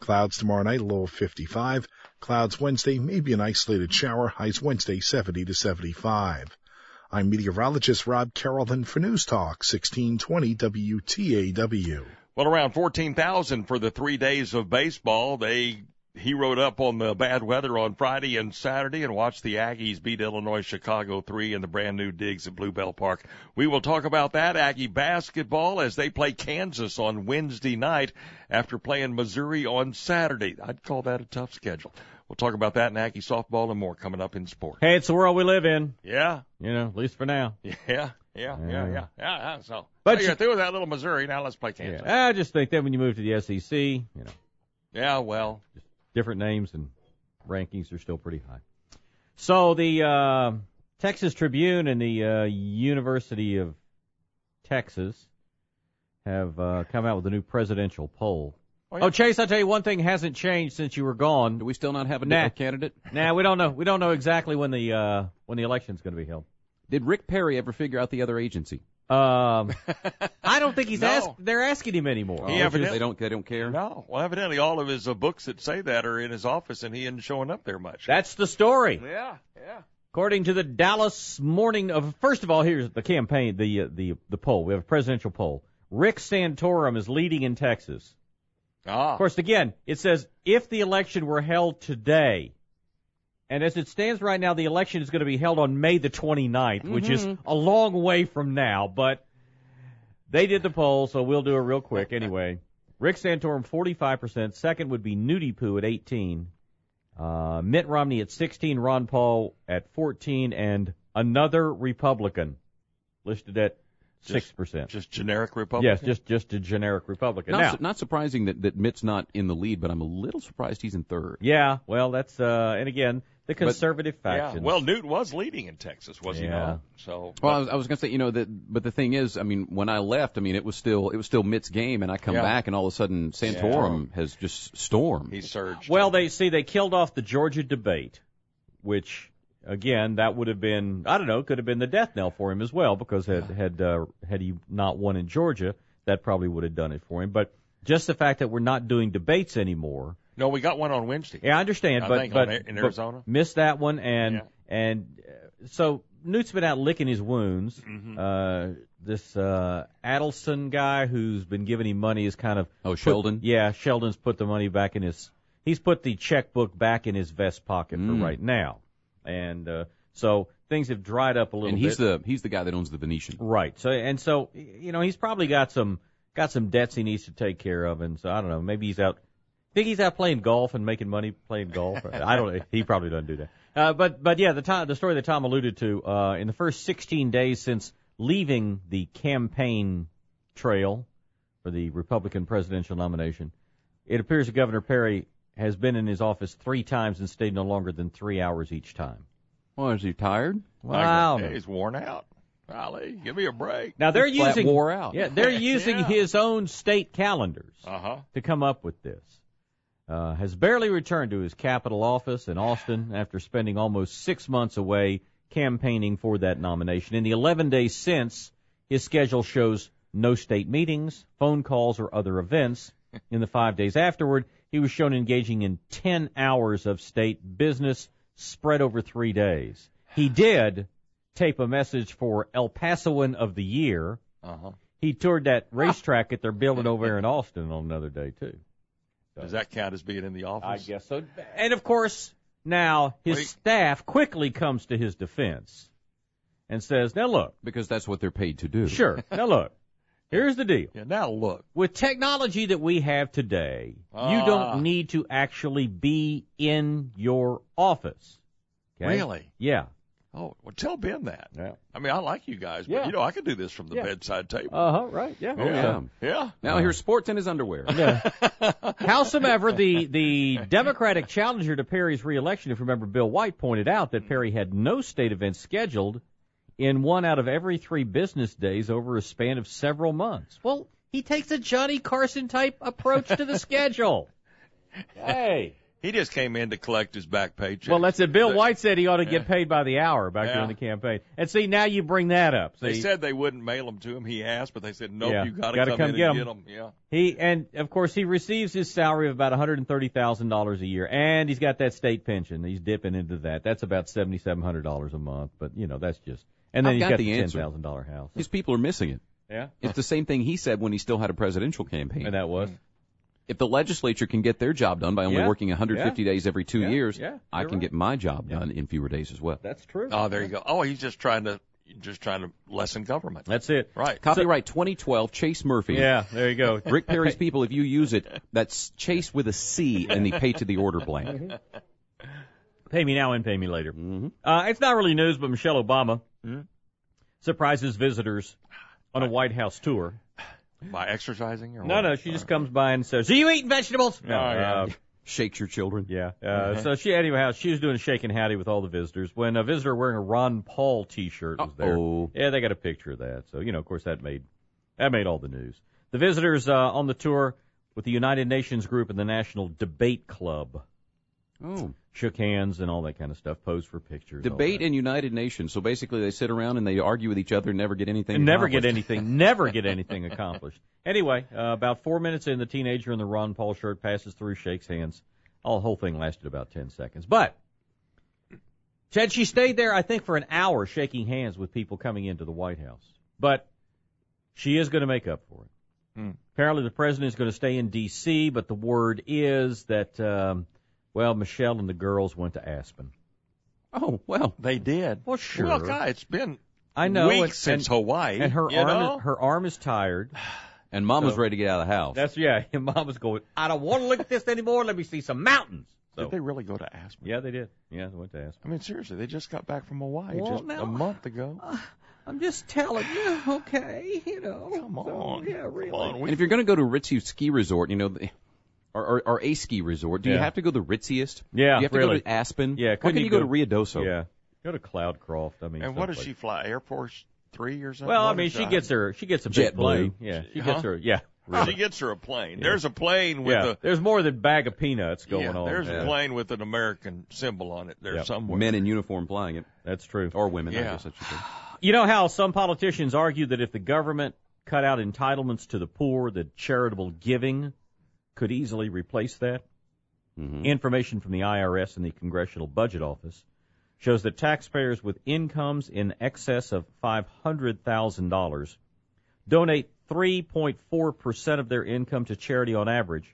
Clouds tomorrow night, a low of fifty-five. Clouds Wednesday, maybe an isolated shower. Highs Wednesday, seventy to seventy-five. I'm meteorologist Rob Carrollton for News Talk, sixteen twenty W T A W. Well, around fourteen thousand for the three days of baseball. They heroed up on the bad weather on Friday and Saturday and watched the Aggies beat Illinois Chicago three in the brand new digs at Bluebell Park. We will talk about that Aggie basketball as they play Kansas on Wednesday night after playing Missouri on Saturday. I'd call that a tough schedule. We'll talk about that in Aggie softball and more coming up in sport. Hey, it's the world we live in. Yeah. You know, at least for now. Yeah, yeah, yeah, yeah, yeah. yeah so, but so you're through with that little Missouri. Now let's play Kansas. Yeah, I just think that when you move to the S E C, you know. Yeah, well. Just different names and rankings are still pretty high. So the uh, Texas Tribune and the uh, University of Texas have uh, come out with a new presidential poll. Oh, yeah. oh, Chase, I'll tell you one thing hasn't changed since you were gone. Do we still not have a nah. candidate? Nah, we don't know. We don't know exactly when the uh, when the election's going to be held. Did Rick Perry ever figure out the other agency? Um, I don't think he's no. asked. They're asking him anymore. He oh, evidently, they don't. They don't care. No. Well, evidently, all of his uh, books that say that are in his office, and he isn't showing up there much. That's the story. Yeah, yeah. According to the Dallas Morning of, first of all, here's the campaign, the uh, the the poll. We have a presidential poll. Rick Santorum is leading in Texas. Ah. Of course, again, it says if the election were held today, and as it stands right now, the election is going to be held on May the twenty-ninth, mm-hmm. which is a long way from now, but they did the poll, so we'll do it real quick anyway. Rick Santorum, forty-five percent. Second would be Nudie Poo at eighteen. Uh, Mitt Romney at sixteen. Ron Paul at fourteen. And another Republican listed at Six percent. Just generic Republican? Yes, just just a generic Republican. Not, now, su- not surprising that, that Mitt's not in the lead, but I'm a little surprised he's in third. Yeah, well, that's uh, and again the conservative but, faction. Yeah. Well, Newt was leading in Texas, was yeah. he not? So. Well, I was, I was going to say, you know, that, but the thing is, I mean, when I left, I mean, it was still it was still Mitt's game, and I come yeah. back, and all of a sudden, Santorum yeah. has just stormed. He surged. Well, they see they killed off the Georgia debate, which. Again, that would have been, I don't know, could have been the death knell for him as well, because had had uh, had he not won in Georgia, that probably would have done it for him. But just the fact that we're not doing debates anymore. No, we got one on Wednesday. Yeah, I understand, I but think but, on, in Arizona, but missed that one, and yeah. and uh, so Newt's been out licking his wounds. Mm-hmm. Uh, this uh, Adelson guy who's been giving him money is kind of oh put, Sheldon. Yeah, Sheldon's put the money back in his. He's put the checkbook back in his vest pocket mm. for right now, and. Uh, So things have dried up a little bit. And he's bit. the he's the guy that owns the Venetian. Right. So and so you know he's probably got some got some debts he needs to take care of, and so I don't know, maybe he's out. Think he's out playing golf and making money playing golf. I don't know. He probably doesn't do that. Uh, but but yeah, the time the story that Tom alluded to uh, in the first sixteen days since leaving the campaign trail for the Republican presidential nomination, it appears that Governor Perry has been in his office three times and stayed no longer than three hours each time. Well, is he tired? Wow, yeah, he's worn out. Golly, give me a break. Now they're he's using flat wore out. Yeah, they're using yeah. his own state calendars uh-huh. to come up with this. Uh, has barely returned to his capital office in Austin after spending almost six months away campaigning for that nomination. In the eleven days since, his schedule shows no state meetings, phone calls, or other events. In the five days afterward, he was shown engaging in ten hours of state business spread over three days. He did tape a message for El Pasoan of the Year. Uh-huh. He toured that racetrack that they're building over there in Austin on another day, too. So, does that count as being in the office? I guess so. And, of course, now his Wait. staff quickly comes to his defense and says, now, look. Because that's what they're paid to do. Sure. Now, look. Here's the deal. Yeah, now look. With technology that we have today, uh, you don't need to actually be in your office. Okay? Really? Yeah. Oh, well, tell Ben that. Yeah. I mean, I like you guys, but, yeah. you know, I could do this from the yeah. bedside table. Uh-huh, right, yeah. Oh, yeah. Yeah. yeah. Now uh, here's sports in his underwear. Yeah. Howsoever, the, the Democratic challenger to Perry's reelection, if you remember, Bill White pointed out that Perry had no state events scheduled in one out of every three business days over a span of several months. Well, he takes a Johnny Carson-type approach to the schedule. Hey. He just came in to collect his back paycheck. Well, that's it. Bill White said he ought to get Yeah. paid by the hour back Yeah. during the campaign. And see, now you bring that up. See, They said they wouldn't mail them to him. He asked, but they said, nope, yeah, you got to gotta come, come in get and 'em. get them. Yeah. He and of course he receives his salary of about one hundred thirty thousand dollars a year, and he's got that state pension. He's dipping into that. That's about seventy-seven hundred dollars a month. But you know, that's just. And then I've he's got got the the ten answer. thousand dollar house. These people are missing it. Yeah, It's the same thing he said when he still had a presidential campaign. and that was. If the legislature can get their job done by only Yeah. working one hundred fifty Yeah. days every two Yeah. years, Yeah. I You're can right. get my job Yeah. done in fewer days as well. That's true. Oh, there you go. Oh, he's just trying to just trying to lessen government. That's it. Right. Copyright twenty twelve, Chase Murphy. Yeah, there you go. Rick Perry's people, if you use it, that's Chase with a C and the pay to the order blank. Pay me now and pay me later. Mm-hmm. Uh, it's not really news, but Michelle Obama Mhm. surprises visitors on a White House tour. By exercising? Or No, what? no, she just comes by and says, "Are you eating vegetables?" No, Oh, yeah. uh, Shakes your children. yeah. Uh, So she, anyhow, she was doing a shake and howdy with all the visitors when a visitor wearing a Ron Paul T-shirt was there. Uh-oh. Yeah, they got a picture of that. So you know, of course, that made that made all the news. The visitors uh, on the tour with the United Nations group and the National Debate Club Oh. shook hands and all that kind of stuff, posed for pictures. all Debate that. in United Nations. So basically they sit around and they argue with each other and never get anything And never get accomplished. anything, never get anything accomplished. Anyway, uh, about four minutes in, the teenager in the Ron Paul shirt passes through, shakes hands. All the whole thing lasted about ten seconds. But, Chad, she stayed there, I think, for an hour shaking hands with people coming into the White House. But she is going to make up for it. Hmm. Apparently the president is going to stay in D C, but the word is that, um, well, Michelle and the girls went to Aspen. Oh, well. They did. Well, sure. Well, God, it's been I know. weeks and, since and, Hawaii. And her you arm, know? is, her arm is tired. And Mama's So- ready to get out of the house. That's yeah. And Mom was going, I don't want to look at this anymore. Let me see some mountains. So, Did they really go to Aspen? yeah, they did. Yeah, they went to Aspen. I mean, seriously, they just got back from Hawaii Well, just now- a month ago. I'm just telling you, okay, you know. Come on. yeah, really. Come on. And if you're going to go to Ritzy Ski Resort, you know, the- or, or, or a ski resort, do you Yeah. have to go the ritziest? Yeah, Do you have to really. go to Aspen? Yeah, Why couldn't can't you you go, go- to Rio Doso? Yeah, go to Cloudcroft. I mean, And what does someplace. she fly? Air Force Three or something? Well, I What mean, is she that? gets her, she gets a JetBlue. big plane. Yeah, she Huh? gets her. Yeah, She really. gets her a plane. Yeah. There's a plane with yeah. a There's more than bag of peanuts going yeah, on. There's Yeah. a plane with an American symbol on it there Yep. somewhere. Men in uniform flying it. That's true. Or women, I Yeah. guess I should say. You know how some politicians argue that if the government cut out entitlements to the poor, that charitable giving could easily replace that? Mm-hmm. Information from the I R S and the Congressional Budget Office shows that taxpayers with incomes in excess of five hundred thousand dollars donate three point four percent of their income to charity on average.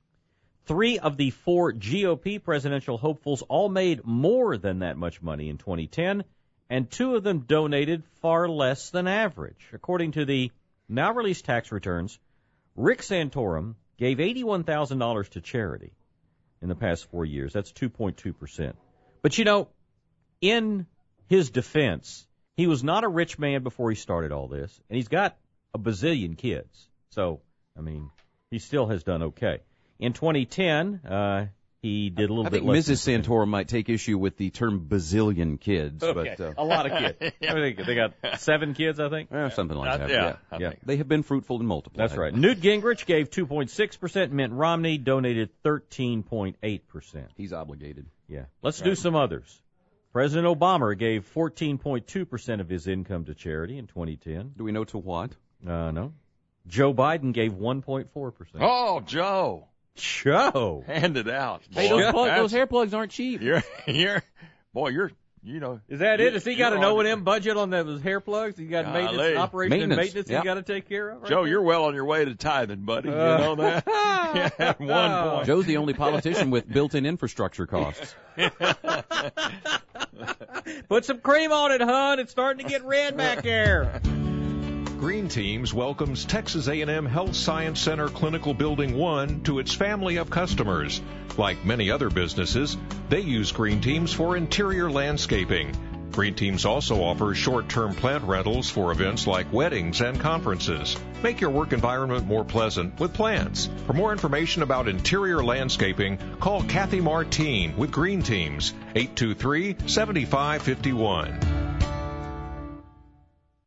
Three of the four G O P presidential hopefuls all made more than that much money in twenty ten, and two of them donated far less than average. According to the now-released tax returns, Rick Santorum gave eighty-one thousand dollars to charity in the past four years. That's two point two percent. But, you know, in his defense, he was not a rich man before he started all this, and he's got a bazillion kids. So, I mean, he still has done okay. In twenty ten, uh, he did a little I bit think less. Missus than- Santorum might take issue with the term bazillion kids, Okay, but uh, a lot of kids. I mean, they, they got seven kids, I think. eh, something like Uh, that. yeah, I yeah. think. They have been fruitful and multiplied. That's right. Newt Gingrich gave two point six percent. Mitt Romney donated thirteen point eight percent. He's obligated. Yeah. Let's do some others. President Obama gave fourteen point two percent of his income to charity in twenty ten. Do we know to what? Uh, no. Joe Biden gave one point four percent. Oh, Joe, Joe! hand it out. Hey, boy. those, plug, That's- those hair plugs aren't cheap. You're, you're, boy, you're, you know. Is that it? Has he got you're an O on- and M budget on those hair plugs? He got Golly. maintenance, operation and Maintenance, maintenance yeah. he's got to take care of? Right Joe, there? you're well on your way to tithing, buddy. You Uh, know that? Yeah, at one point. Joe's the only politician with built-in infrastructure costs. Put some cream on it, hon. It's starting to get red back there. Green Teams welcomes Texas A and M Health Science Center Clinical Building one to its family of customers. Like many other businesses, they use Green Teams for interior landscaping. Green Teams also offers short-term plant rentals for events like weddings and conferences. Make your work environment more pleasant with plants. For more information about interior landscaping, call Kathy Martine with Green Teams, eight two three, seven five five one.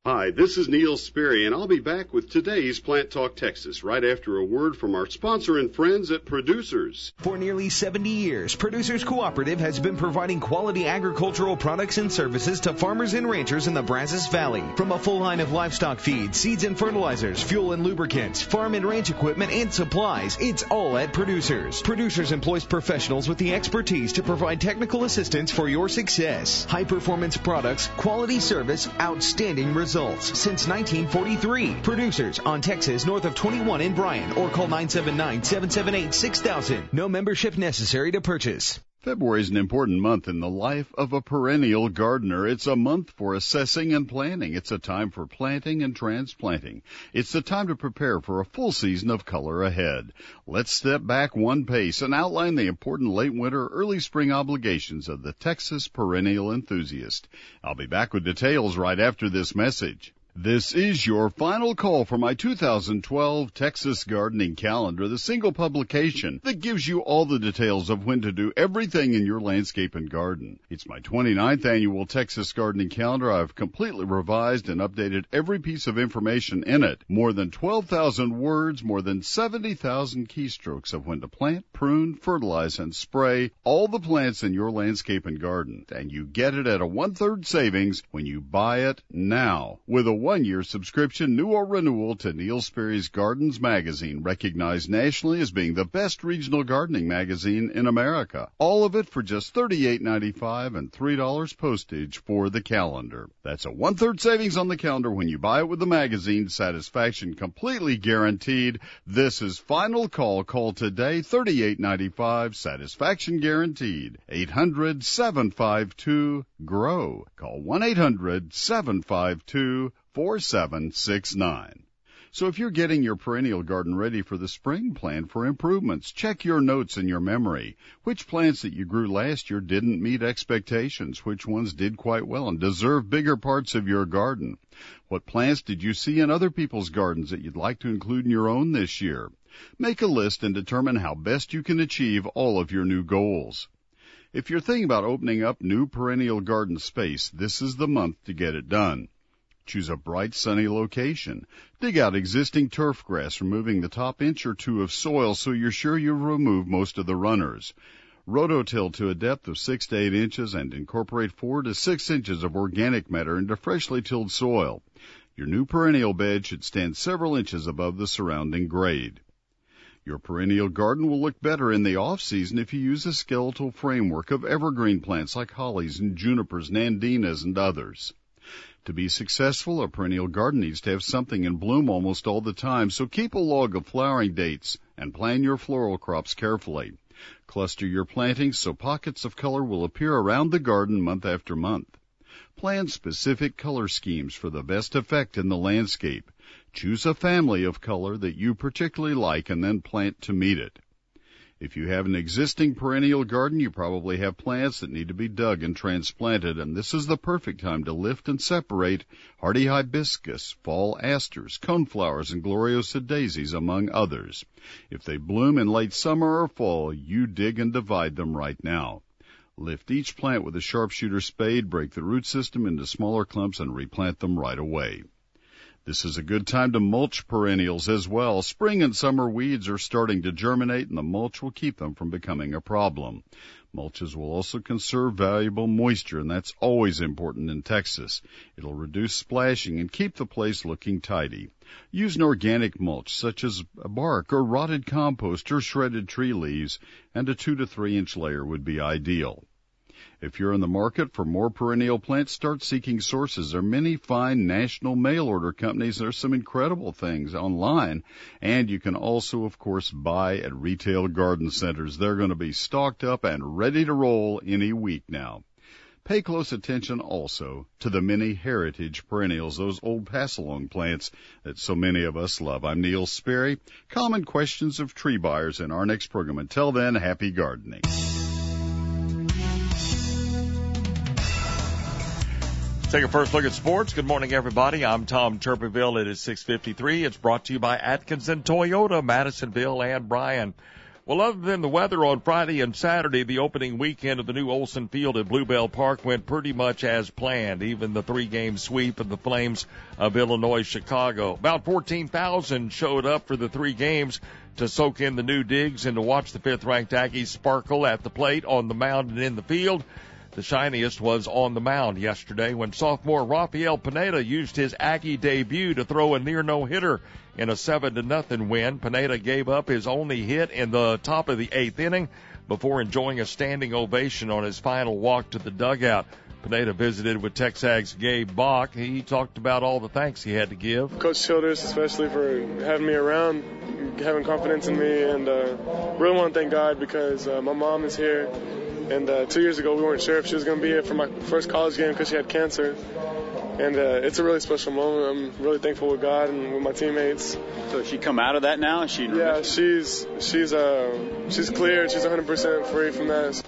Hi, this is Neil Sperry, and I'll be back with today's Plant Talk Texas right after a word from our sponsor and friends at Producers. For nearly seventy years, Producers Cooperative has been providing quality agricultural products and services to farmers and ranchers in the Brazos Valley. From a full line of livestock feed, seeds and fertilizers, fuel and lubricants, farm and ranch equipment and supplies, it's all at Producers. Producers employs professionals with the expertise to provide technical assistance for your success. High-performance products, quality service, outstanding results. Since nineteen forty-three. Producers on Texas north of twenty-one in Bryan, or call nine seven nine, seven seven eight, six thousand. No membership necessary to purchase. February is an important month in the life of a perennial gardener. It's a month for assessing and planning. It's a time for planting and transplanting. It's the time to prepare for a full season of color ahead. Let's step back one pace and outline the important late winter, early spring obligations of the Texas perennial enthusiast. I'll be back with details right after this message. This is your final call for my two thousand twelve Texas Gardening Calendar, the single publication that gives you all the details of when to do everything in your landscape and garden. It's my twenty-ninth annual Texas Gardening Calendar. I've completely revised and updated every piece of information in it. More than twelve thousand words, more than seventy thousand keystrokes of when to plant, prune, fertilize, and spray all the plants in your landscape and garden. And you get it at a one-third savings when you buy it now. With a one-year subscription, new or renewal, to Neil Sperry's Gardens magazine, recognized nationally as being the best regional gardening magazine in America. All of it for just thirty-eight ninety-five and three dollars postage for the calendar. That's a one-third savings on the calendar when you buy it with the magazine. Satisfaction completely guaranteed. This is final call. Call today, thirty-eight ninety-five, satisfaction guaranteed. eight hundred, seven five two, G R O W. Call one eight hundred, seven five two, four seven six nine. So if you're getting your perennial garden ready for the spring, plan for improvements. Check your notes in your memory. Which plants that you grew last year didn't meet expectations? Which ones did quite well and deserve bigger parts of your garden? What plants did you see in other people's gardens that you'd like to include in your own this year? Make a list and determine how best you can achieve all of your new goals. If you're thinking about opening up new perennial garden space, this is the month to get it done. Choose a bright, sunny location. Dig out existing turf grass, removing the top inch or two of soil so you're sure you've removed most of the runners. Rototill to a depth of six to eight inches and incorporate four to six inches of organic matter into freshly tilled soil. Your new perennial bed should stand several inches above the surrounding grade. Your perennial garden will look better in the off-season if you use a skeletal framework of evergreen plants like hollies and junipers, nandinas, and others. To be successful, a perennial garden needs to have something in bloom almost all the time, so keep a log of flowering dates and plan your floral crops carefully. Cluster your plantings so pockets of color will appear around the garden month after month. Plan specific color schemes for the best effect in the landscape. Choose a family of color that you particularly like and then plant to meet it. If you have an existing perennial garden, you probably have plants that need to be dug and transplanted, and this is the perfect time to lift and separate hardy hibiscus, fall asters, coneflowers, and gloriosa daisies, among others. If they bloom in late summer or fall, you dig and divide them right now. Lift each plant with a sharpshooter spade, break the root system into smaller clumps, and replant them right away. This is a good time to mulch perennials as well. Spring and summer weeds are starting to germinate, and the mulch will keep them from becoming a problem. Mulches will also conserve valuable moisture, and that's always important in Texas. It'll reduce splashing and keep the place looking tidy. Use an organic mulch, such as bark or rotted compost or shredded tree leaves, and a two to three inch layer would be ideal. If you're in the market for more perennial plants, start seeking sources. There are many fine national mail-order companies. There's some incredible things online. And you can also, of course, buy at retail garden centers. They're going to be stocked up and ready to roll any week now. Pay close attention also to the many heritage perennials, those old pass-along plants that so many of us love. I'm Neil Sperry. Common questions of tree buyers in our next program. Until then, happy gardening. Take a first look at sports. Good morning, everybody. I'm Tom Turpinville. It is six fifty-three. It's brought to you by Atkinson Toyota, Madisonville and Bryan. Well, other than the weather on Friday and Saturday, the opening weekend of the new Olson Field at Bluebell Park went pretty much as planned, even the three-game sweep of the Flames of Illinois Chicago. About fourteen thousand showed up for the three games to soak in the new digs and to watch the fifth-ranked Aggies sparkle at the plate, on the mound, and in the field. The shiniest was on the mound yesterday when sophomore Rafael Pineda used his Aggie debut to throw a near no-hitter in a seven to nothing win. Pineda gave up his only hit in the top of the eighth inning before enjoying a standing ovation on his final walk to the dugout. Pineda visited with Texag's Gabe Bach. He talked about all the thanks he had to give. Coach Childers, especially for having me around, having confidence in me, and uh, really want to thank God because uh, my mom is here. And uh, two years ago, we weren't sure if she was going to be here for my first college game because she had cancer. And uh, it's a really special moment. I'm really thankful with God and with my teammates. So has she come out of that now? Is she? Yeah, she's she's uh, she's cleared. She's one hundred percent free from that.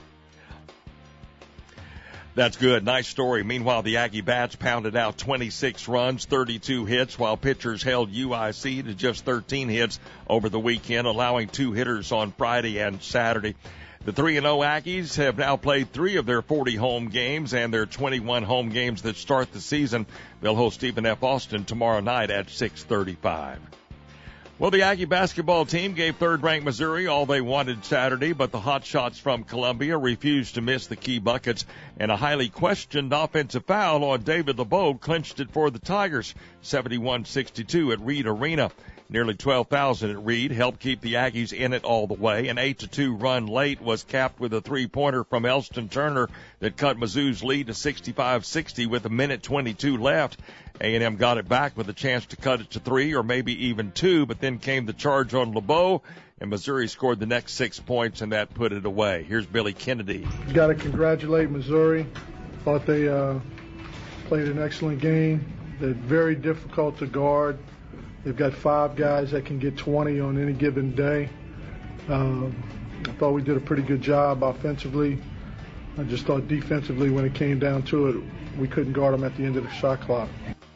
That's good. Nice story. Meanwhile, the Aggie Bats pounded out twenty-six runs, thirty-two hits, while pitchers held U I C to just thirteen hits over the weekend, allowing two hitters on Friday and Saturday. The three and oh Aggies have now played three of their forty home games and their twenty-one home games that start the season. They'll host Stephen F. Austin tomorrow night at six thirty-five. Well, the Aggie basketball team gave third-ranked Missouri all they wanted Saturday, but the Hotshots from Columbia refused to miss the key buckets, and a highly questioned offensive foul on David LeBeau clinched it for the Tigers, seventy-one sixty-two at Reed Arena. Nearly twelve thousand at Reed helped keep the Aggies in it all the way. An eight to two run late was capped with a three-pointer from Elston Turner that cut Mizzou's lead to sixty-five sixty with a minute twenty-two left. A and M got it back with a chance to cut it to three or maybe even two, but then came the charge on LeBeau, and Missouri scored the next six points, and that put it away. Here's Billy Kennedy. Got to congratulate Missouri. Thought they uh, played an excellent game. They're very difficult to guard. They've got five guys that can get twenty on any given day. Um, I thought we did a pretty good job offensively. I just thought defensively, when it came down to it, we couldn't guard them at the end of the shot clock.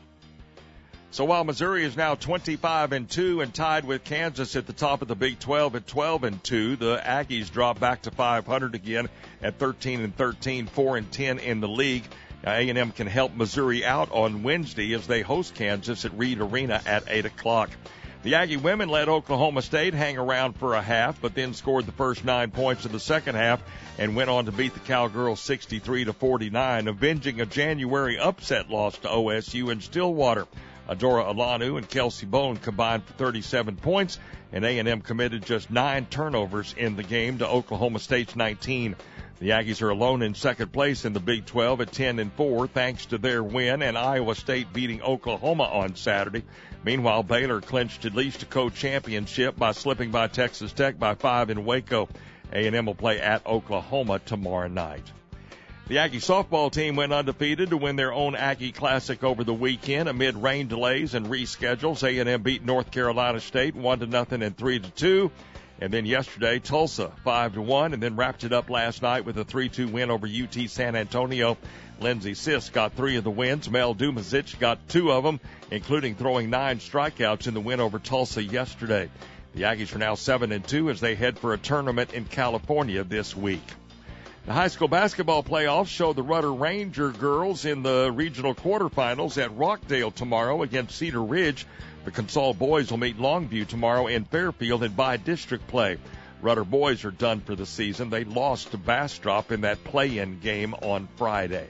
So while Missouri is now twenty-five and two and tied with Kansas at the top of the Big twelve at twelve and two, the Aggies drop back to five hundred again at thirteen and thirteen, four and ten in the league. A and M can help Missouri out on Wednesday as they host Kansas at Reed Arena at eight o'clock. The Aggie women let Oklahoma State hang around for a half, but then scored the first nine points of the second half and went on to beat the Cowgirls sixty-three to forty-nine, avenging a January upset loss to O S U in Stillwater. Adora Alanu and Kelsey Bone combined for thirty-seven points, and A and M committed just nine turnovers in the game to Oklahoma State's nineteen. The Aggies are alone in second place in the Big twelve at ten and four thanks to their win and Iowa State beating Oklahoma on Saturday. Meanwhile, Baylor clinched at least a co-championship by slipping by Texas Tech by five in Waco. A and M will play at Oklahoma tomorrow night. The Aggie softball team went undefeated to win their own Aggie Classic over the weekend amid rain delays and reschedules. A and M beat North Carolina State one to nothing and three to two. And then yesterday, Tulsa five to one, and then wrapped it up last night with a three two win over U T San Antonio. Lindsey Sisk got three of the wins. Mel Dumazic got two of them, including throwing nine strikeouts in the win over Tulsa yesterday. The Aggies are now seven and two as they head for a tournament in California this week. The high school basketball playoffs show the Rudder Ranger girls in the regional quarterfinals at Rockdale tomorrow against Cedar Ridge. The Consol boys will meet Longview tomorrow in Fairfield in by-district play. Rudder boys are done for the season. They lost to Bastrop in that play-in game on Friday.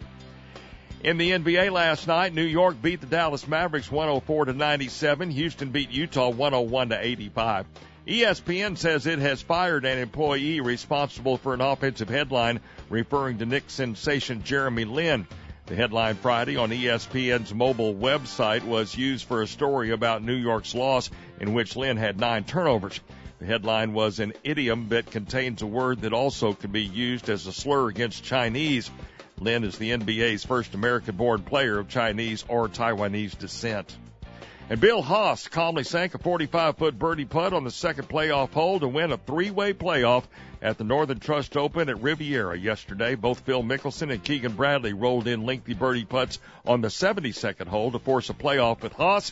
In the N B A last night, New York beat the Dallas Mavericks one oh four to ninety-seven. Houston beat Utah one oh one to eighty-five. E S P N says it has fired an employee responsible for an offensive headline referring to Knicks sensation Jeremy Lin. The headline Friday on E S P N's mobile website was used for a story about New York's loss in which Lin had nine turnovers. The headline was an idiom that contains a word that also can be used as a slur against Chinese. Lin is the N B A's first American-born player of Chinese or Taiwanese descent. And Bill Haas calmly sank a forty-five-foot birdie putt on the second playoff hole to win a three-way playoff at the Northern Trust Open at Riviera yesterday. Both Phil Mickelson and Keegan Bradley rolled in lengthy birdie putts on the seventy-second hole to force a playoff with Haas.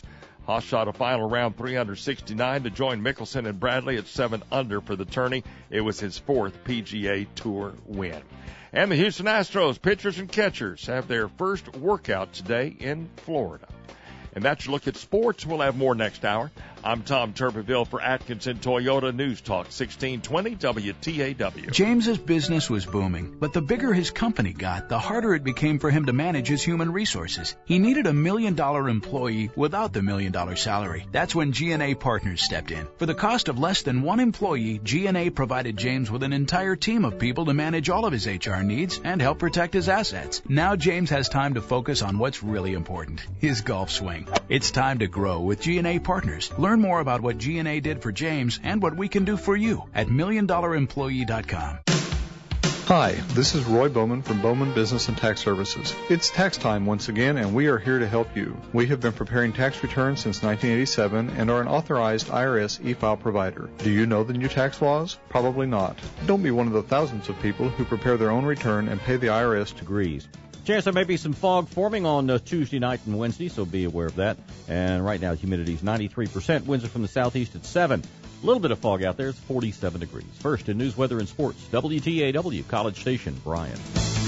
Haas shot a final round three under sixty-nine to join Mickelson and Bradley at seven under for the tourney. It was his fourth P G A Tour win. And the Houston Astros pitchers and catchers have their first workout today in Florida. And that's your look at sports. We'll have more next hour. I'm Tom Tuberville for Atkinson Toyota News Talk sixteen twenty W T A W. James's business was booming, but the bigger his company got, the harder it became for him to manage his human resources. He needed a million dollar employee without the million dollar salary. That's when G and A Partners stepped in. For the cost of less than one employee, G and A provided James with an entire team of people to manage all of his H R needs and help protect his assets. Now James has time to focus on what's really important, his golf swing. It's time to grow with G and A Partners. Learn more about what G and A did for James and what we can do for you at million dollar employee dot com. Hi, this is Roy Bowman from Bowman Business and Tax Services. It's tax time once again, and we are here to help you. We have been preparing tax returns since nineteen eighty-seven and are an authorized I R S e-file provider. Do you know the new tax laws? Probably not. Don't be one of the thousands of people who prepare their own return and pay the I R S degrees. Chance there may be some fog forming on uh, Tuesday night and Wednesday, so be aware of that. And right now, humidity is ninety-three percent. Winds are from the southeast at seven. A little bit of fog out there. It's forty-seven degrees. First in news, weather, and sports, W T A W, College Station, Bryan.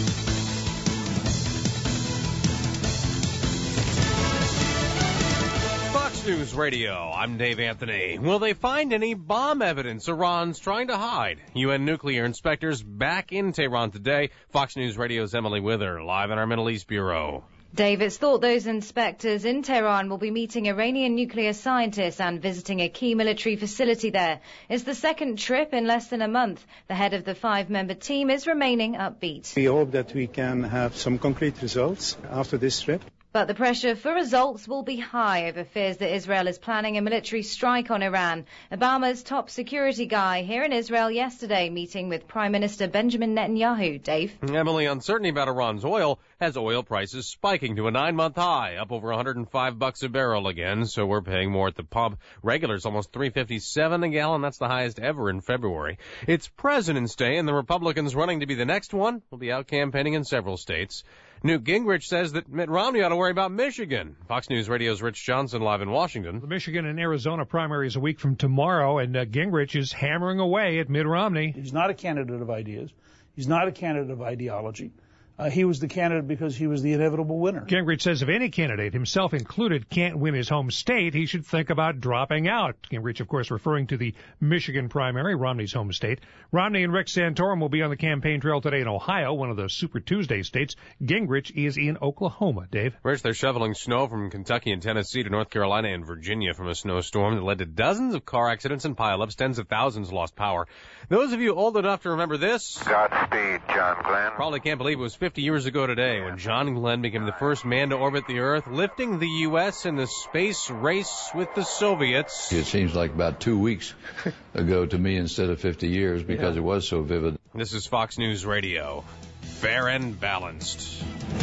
Fox News Radio, I'm Dave Anthony. Will they find any bomb evidence Iran's trying to hide? U N nuclear inspectors back in Tehran today. Fox News Radio's Emily Wither, live in our Middle East Bureau. Dave, it's thought those inspectors in Tehran will be meeting Iranian nuclear scientists and visiting a key military facility there. It's the second trip in less than a month. The head of the five-member team is remaining upbeat. We hope that we can have some concrete results after this trip. But the pressure for results will be high over fears that Israel is planning a military strike on Iran. Obama's top security guy here in Israel yesterday, meeting with Prime Minister Benjamin Netanyahu. Dave? Emily, uncertainty about Iran's oil has oil prices spiking to a nine-month high, up over one hundred five bucks a barrel again, so we're paying more at the pump. Regular's almost three fifty-seven a gallon. That's the highest ever in February. It's President's Day, and the Republicans running to be the next one will be out campaigning in several states. Newt Gingrich says that Mitt Romney ought to worry about Michigan. Fox News Radio's Rich Johnson live in Washington. The Michigan and Arizona primaries a week from tomorrow, and uh, Gingrich is hammering away at Mitt Romney. He's not a candidate of ideas. He's not a candidate of ideology. Uh, he was the candidate because he was the inevitable winner. Gingrich says if any candidate, himself included, can't win his home state, he should think about dropping out. Gingrich, of course, referring to the Michigan primary, Romney's home state. Romney and Rick Santorum will be on the campaign trail today in Ohio, one of the Super Tuesday states. Gingrich is in Oklahoma. Dave? Rich, they're shoveling snow from Kentucky and Tennessee to North Carolina and Virginia from a snowstorm that led to dozens of car accidents and pileups. Tens of thousands lost power. Those of you old enough to remember this... Godspeed, John Glenn. Probably can't believe it was fifty years ago today when John Glenn became the first man to orbit the Earth, lifting the U S in the space race with the Soviets. It seems like about two weeks ago to me instead of fifty years because yeah. It was so vivid. This is Fox News Radio. Fair and balanced.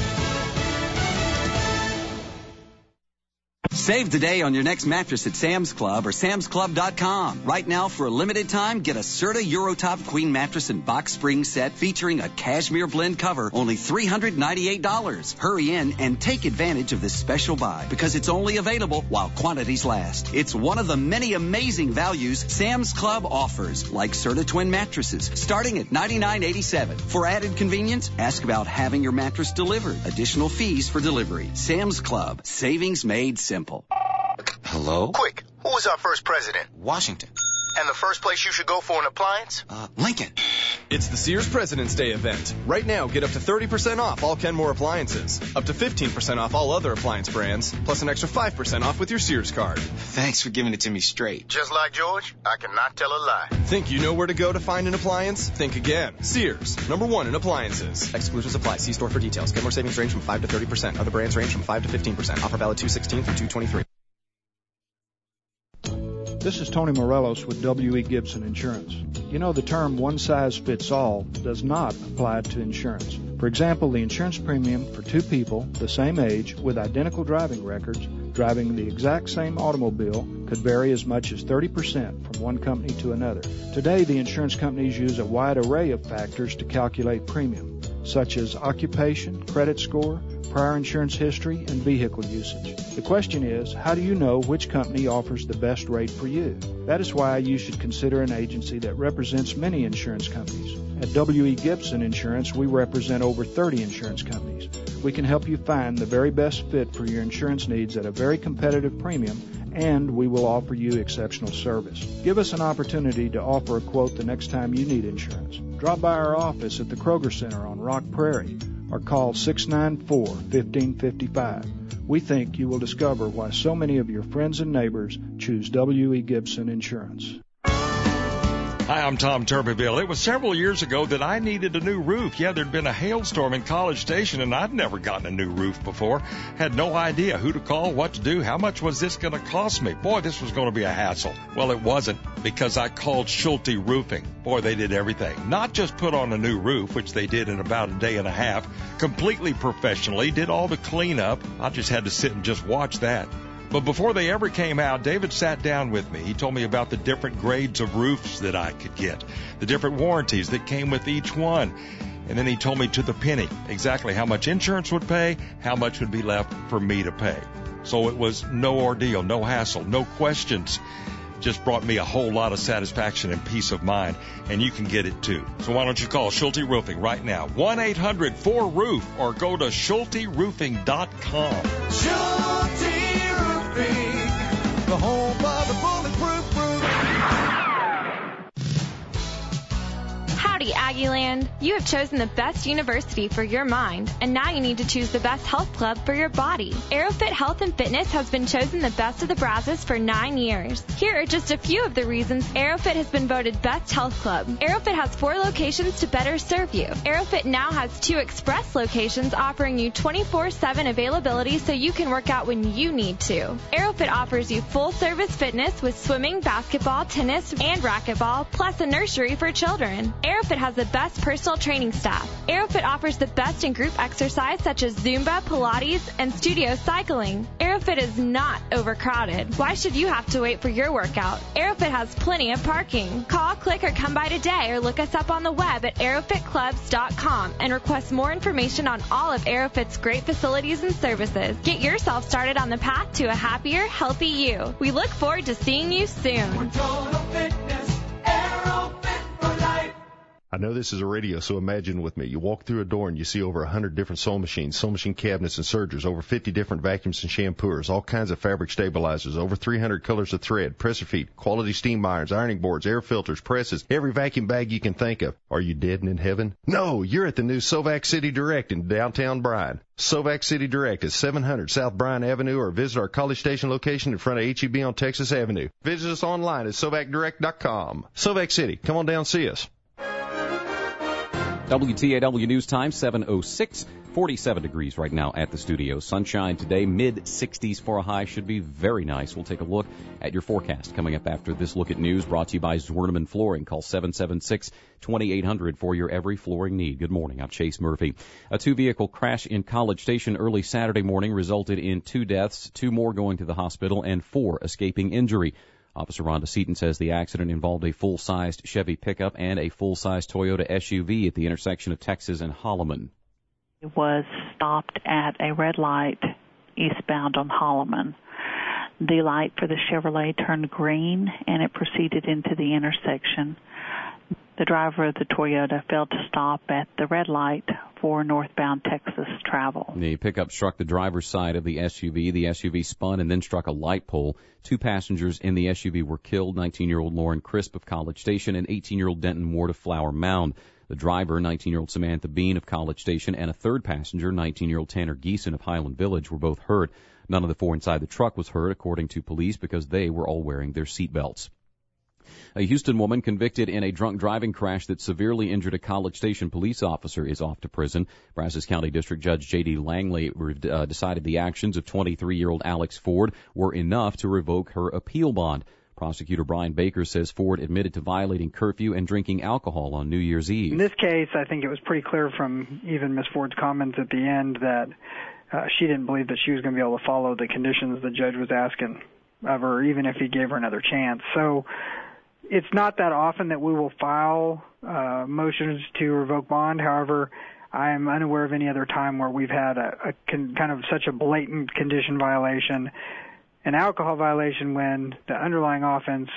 Save today on your next mattress at Sam's Club or Sam's Club dot com. Right now, for a limited time, get a Serta Eurotop Queen mattress and box spring set featuring a cashmere blend cover, only three hundred ninety-eight dollars. Hurry in and take advantage of this special buy because it's only available while quantities last. It's one of the many amazing values Sam's Club offers, like Serta Twin mattresses, starting at ninety-nine eighty-seven. For added convenience, ask about having your mattress delivered. Additional fees for delivery. Sam's Club. Savings made simple. Hello? Quick, who was our first president? Washington. And the first place you should go for an appliance? Uh, Lincoln. It's the Sears President's Day event. Right now, get up to thirty percent off all Kenmore appliances, up to fifteen percent off all other appliance brands, plus an extra five percent off with your Sears card. Thanks for giving it to me straight. Just like George, I cannot tell a lie. Think you know where to go to find an appliance? Think again. Sears, number one in appliances. Exclusions apply. See store for details. Kenmore savings range from five to thirty percent. Other brands range from five to fifteen percent. Offer valid two sixteen through two twenty-three. This is Tony Morelos with W E. Gibson Insurance. You know, the term one size fits all does not apply to insurance. For example, the insurance premium for two people the same age with identical driving records driving the exact same automobile could vary as much as thirty percent from one company to another. Today, the insurance companies use a wide array of factors to calculate premium, such as occupation, credit score, prior insurance history, and vehicle usage. The question is, how do you know which company offers the best rate for you? That is why you should consider an agency that represents many insurance companies. At W E. Gibson Insurance, we represent over thirty insurance companies. We can help you find the very best fit for your insurance needs at a very competitive premium, and we will offer you exceptional service. Give us an opportunity to offer a quote the next time you need insurance. Drop by our office at the Kroger Center on Rock Prairie or call six nine four, one five five five. We think you will discover why so many of your friends and neighbors choose W E. Gibson Insurance. Hi, I'm Tom Turbeville. It was several years ago that I needed a new roof. Yeah, there'd been a hailstorm in College Station, and I'd never gotten a new roof before. Had no idea who to call, what to do, how much was this going to cost me. Boy, this was going to be a hassle. Well, it wasn't, because I called Schulte Roofing. Boy, they did everything. Not just put on a new roof, which they did in about a day and a half, completely professionally, did all the cleanup. I just had to sit and just watch that. But before they ever came out, David sat down with me. He told me about the different grades of roofs that I could get, the different warranties that came with each one. And then he told me to the penny exactly how much insurance would pay, how much would be left for me to pay. So it was no ordeal, no hassle, no questions. Just brought me a whole lot of satisfaction and peace of mind, and you can get it too. So why don't you call Schulte Roofing right now, one eight hundred four roof, or go to schulte roofing dot com. Schulte Roofing, the home of the bulletproof roof. Howdy, Aggieland. You have chosen the best university for your mind, and now you need to choose the best health club for your body. AeroFit Health and Fitness has been chosen the best of the Brazos for nine years. Here are just a few of the reasons AeroFit has been voted best health club. AeroFit has four locations to better serve you. AeroFit now has two express locations offering you twenty-four seven availability so you can work out when you need to. AeroFit offers you full-service fitness with swimming, basketball, tennis, and racquetball, plus a nursery for children. AeroFit has the best personal training staff. AeroFit offers the best in group exercise such as Zumba, Pilates, and studio cycling. AeroFit is not overcrowded. Why should you have to wait for your workout? AeroFit has plenty of parking. Call, click, or come by today, or look us up on the web at aerofit clubs dot com and request more information on all of AeroFit's great facilities and services. Get yourself started on the path to a happier, healthy you. We look forward to seeing you soon. Total Fitness, AeroFit for life. I know this is a radio, so imagine with me. You walk through a door and you see over one hundred different sewing machines, sewing machine cabinets and sergers, over fifty different vacuums and shampooers, all kinds of fabric stabilizers, over three hundred colors of thread, presser feet, quality steam irons, ironing boards, air filters, presses, every vacuum bag you can think of. Are you dead and in heaven? No, you're at the new Sovac City Direct in downtown Bryan. Sovac City Direct is seven hundred South Bryan Avenue, or visit our College Station location in front of H E B on Texas Avenue. Visit us online at sovac direct dot com. Sovac City, come on down, see us. W T A W News Time, seven oh six, forty-seven degrees right now at the studio. Sunshine today, mid sixties for a high. Should be very nice. We'll take a look at your forecast coming up after this look at news, brought to you by Zwirneman Flooring. Call seven seven six, two eight hundred for your every flooring need. Good morning. I'm Chase Murphy. A two-vehicle crash in College Station early Saturday morning resulted in two deaths, two more going to the hospital, and four escaping injury. Officer Rhonda Seaton says the accident involved a full-sized Chevy pickup and a full-sized Toyota S U V at the intersection of Texas and Holloman. It was stopped at a red light eastbound on Holloman. The light for the Chevrolet turned green, and it proceeded into the intersection. The driver of the Toyota failed to stop at the red light for northbound Texas travel. The pickup struck the driver's side of the S U V. The S U V spun and then struck a light pole. Two passengers in the S U V were killed, nineteen-year-old Lauren Crisp of College Station and eighteen-year-old Denton Ward of Flower Mound. The driver, nineteen-year-old Samantha Bean of College Station, and a third passenger, nineteen-year-old Tanner Geeson of Highland Village, were both hurt. None of the four inside the truck was hurt, according to police, because they were all wearing their seatbelts. A Houston woman convicted in a drunk driving crash that severely injured a College Station police officer is off to prison. Brazos County District Judge J D. Langley uh, decided the actions of twenty-three-year-old Alex Ford were enough to revoke her appeal bond. Prosecutor Brian Baker says Ford admitted to violating curfew and drinking alcohol on New Year's Eve. In this case, I think it was pretty clear from even Miz Ford's comments at the end that uh, she didn't believe that she was going to be able to follow the conditions the judge was asking of her, even if he gave her another chance. So it's not that often that we will file uh, motions to revoke bond. However, I'm unaware of any other time where we've had a, a con, kind of such a blatant condition violation, an alcohol violation, when the underlying offense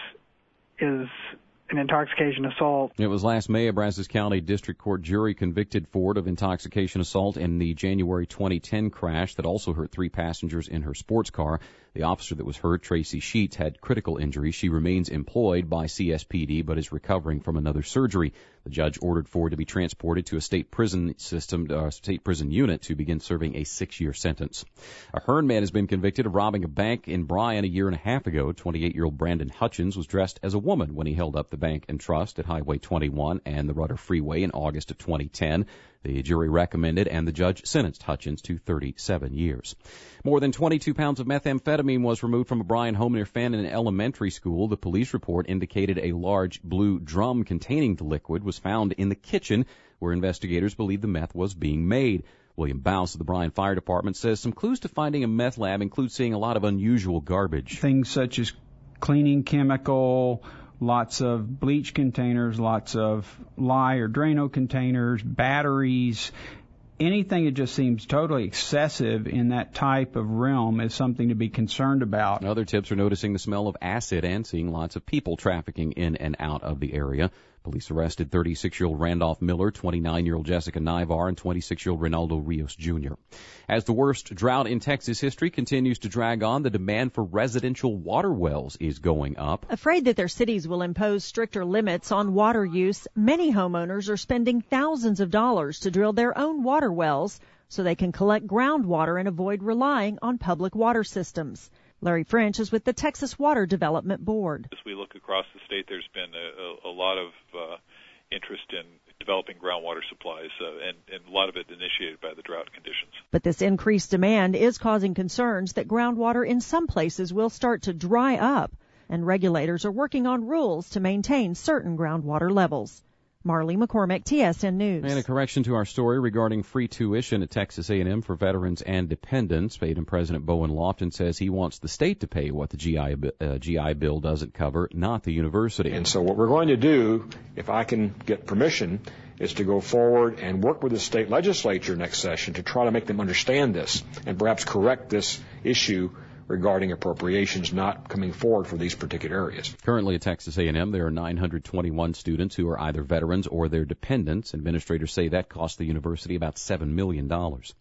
is an intoxication assault. It was last May a Brazos County District Court jury convicted Ford of intoxication assault in the January twenty ten crash that also hurt three passengers in her sports car. The officer that was hurt, Tracy Sheets, had critical injuries. She remains employed by C S P D but is recovering from another surgery. The judge ordered Ford to be transported to a state prison system, uh, state prison unit to begin serving a six-year sentence. A Hearn man has been convicted of robbing a bank in Bryan a year and a half ago. twenty-eight-year-old Brandon Hutchins was dressed as a woman when he held up the bank and trust at Highway twenty-one and the Rudder Freeway in August of twenty ten. The jury recommended and the judge sentenced Hutchins to thirty-seven years. More than twenty-two pounds of methamphetamine was removed from a Bryan home near Fannin Elementary School. The police report indicated a large blue drum containing the liquid was found in the kitchen where investigators believe the meth was being made. William Bouse of the Bryan Fire Department says some clues to finding a meth lab include seeing a lot of unusual garbage. Things such as cleaning chemical, lots of bleach containers, lots of lye or Drano containers, batteries. Anything that just seems totally excessive in that type of realm is something to be concerned about. Other tips are noticing the smell of acid and seeing lots of people trafficking in and out of the area. Police arrested thirty-six-year-old Randolph Miller, twenty-nine-year-old Jessica Nivar, and twenty-six-year-old Ronaldo Rios Junior As the worst drought in Texas history continues to drag on, the demand for residential water wells is going up. Afraid that their cities will impose stricter limits on water use, many homeowners are spending thousands of dollars to drill their own water wells so they can collect groundwater and avoid relying on public water systems. Larry French is with the Texas Water Development Board. As we look across the state, there's been a, a, a lot of uh, interest in developing groundwater supplies, uh, and, and a lot of it initiated by the drought conditions. But this increased demand is causing concerns that groundwater in some places will start to dry up, and regulators are working on rules to maintain certain groundwater levels. Marley McCormick, T S N News. And a correction to our story regarding free tuition at Texas A and M for veterans and dependents. A and M President Bowen Lofton says he wants the state to pay what the G I, uh, G I Bill doesn't cover, not the university. And so what we're going to do, if I can get permission, is to go forward and work with the state legislature next session to try to make them understand this and perhaps correct this issue regarding appropriations not coming forward for these particular areas. Currently at Texas A and M, there are nine hundred twenty-one students who are either veterans or their dependents. Administrators say that cost the university about seven million dollars.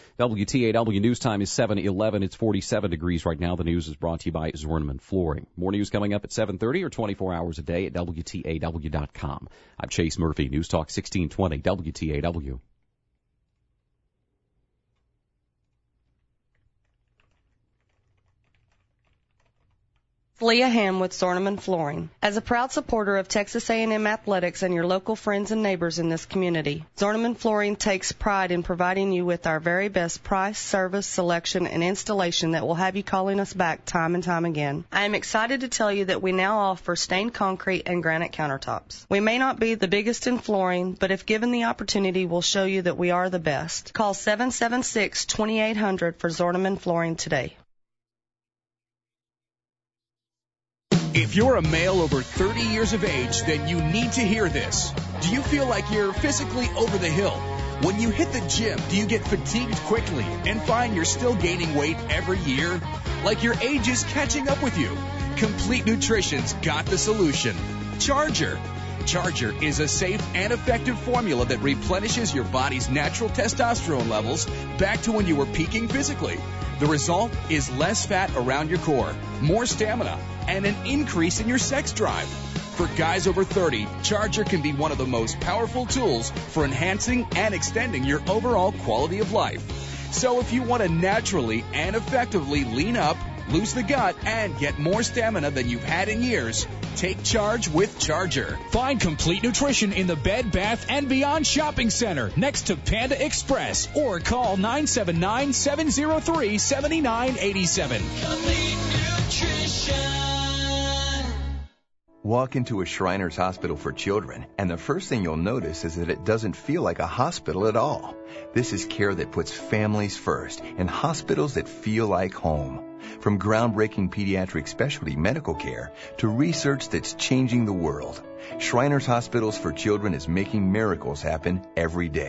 W T A W News Time is seven eleven. It's forty-seven degrees right now. The news is brought to you by Zorneman Flooring. More news coming up at seven thirty or twenty-four hours a day at W T A W dot com. I'm Chase Murphy, News Talk sixteen twenty W T A W. Leah Ham with Zorneman Flooring. As a proud supporter of Texas A and M athletics and your local friends and neighbors in this community, Zorneman Flooring takes pride in providing you with our very best price, service, selection, and installation that will have you calling us back time and time again. I am excited to tell you that we now offer stained concrete and granite countertops. We may not be the biggest in flooring, but if given the opportunity, we'll show you that we are the best. Call seven seven six, two eight zero zero for Zorneman Flooring today. If you're a male over thirty years of age, then you need to hear this. Do you feel like you're physically over the hill? When you hit the gym, do you get fatigued quickly and find you're still gaining weight every year? Like your age is catching up with you? Complete Nutrition's got the solution. Charger. Charger is a safe and effective formula that replenishes your body's natural testosterone levels back to when you were peaking physically. The result is less fat around your core, more stamina, and an increase in your sex drive. For guys over thirty, Charger can be one of the most powerful tools for enhancing and extending your overall quality of life. So if you want to naturally and effectively lean up, lose the gut, and get more stamina than you've had in years, take charge with Charger. Find Complete Nutrition in the Bed, Bath, and Beyond Shopping Center next to Panda Express or call nine seven nine, seven zero three, seven nine eight seven. Complete Nutrition. Walk into a Shriners Hospital for Children, and the first thing you'll notice is that it doesn't feel like a hospital at all. This is care that puts families first and hospitals that feel like home. From groundbreaking pediatric specialty medical care to research that's changing the world, Shriners Hospitals for Children is making miracles happen every day.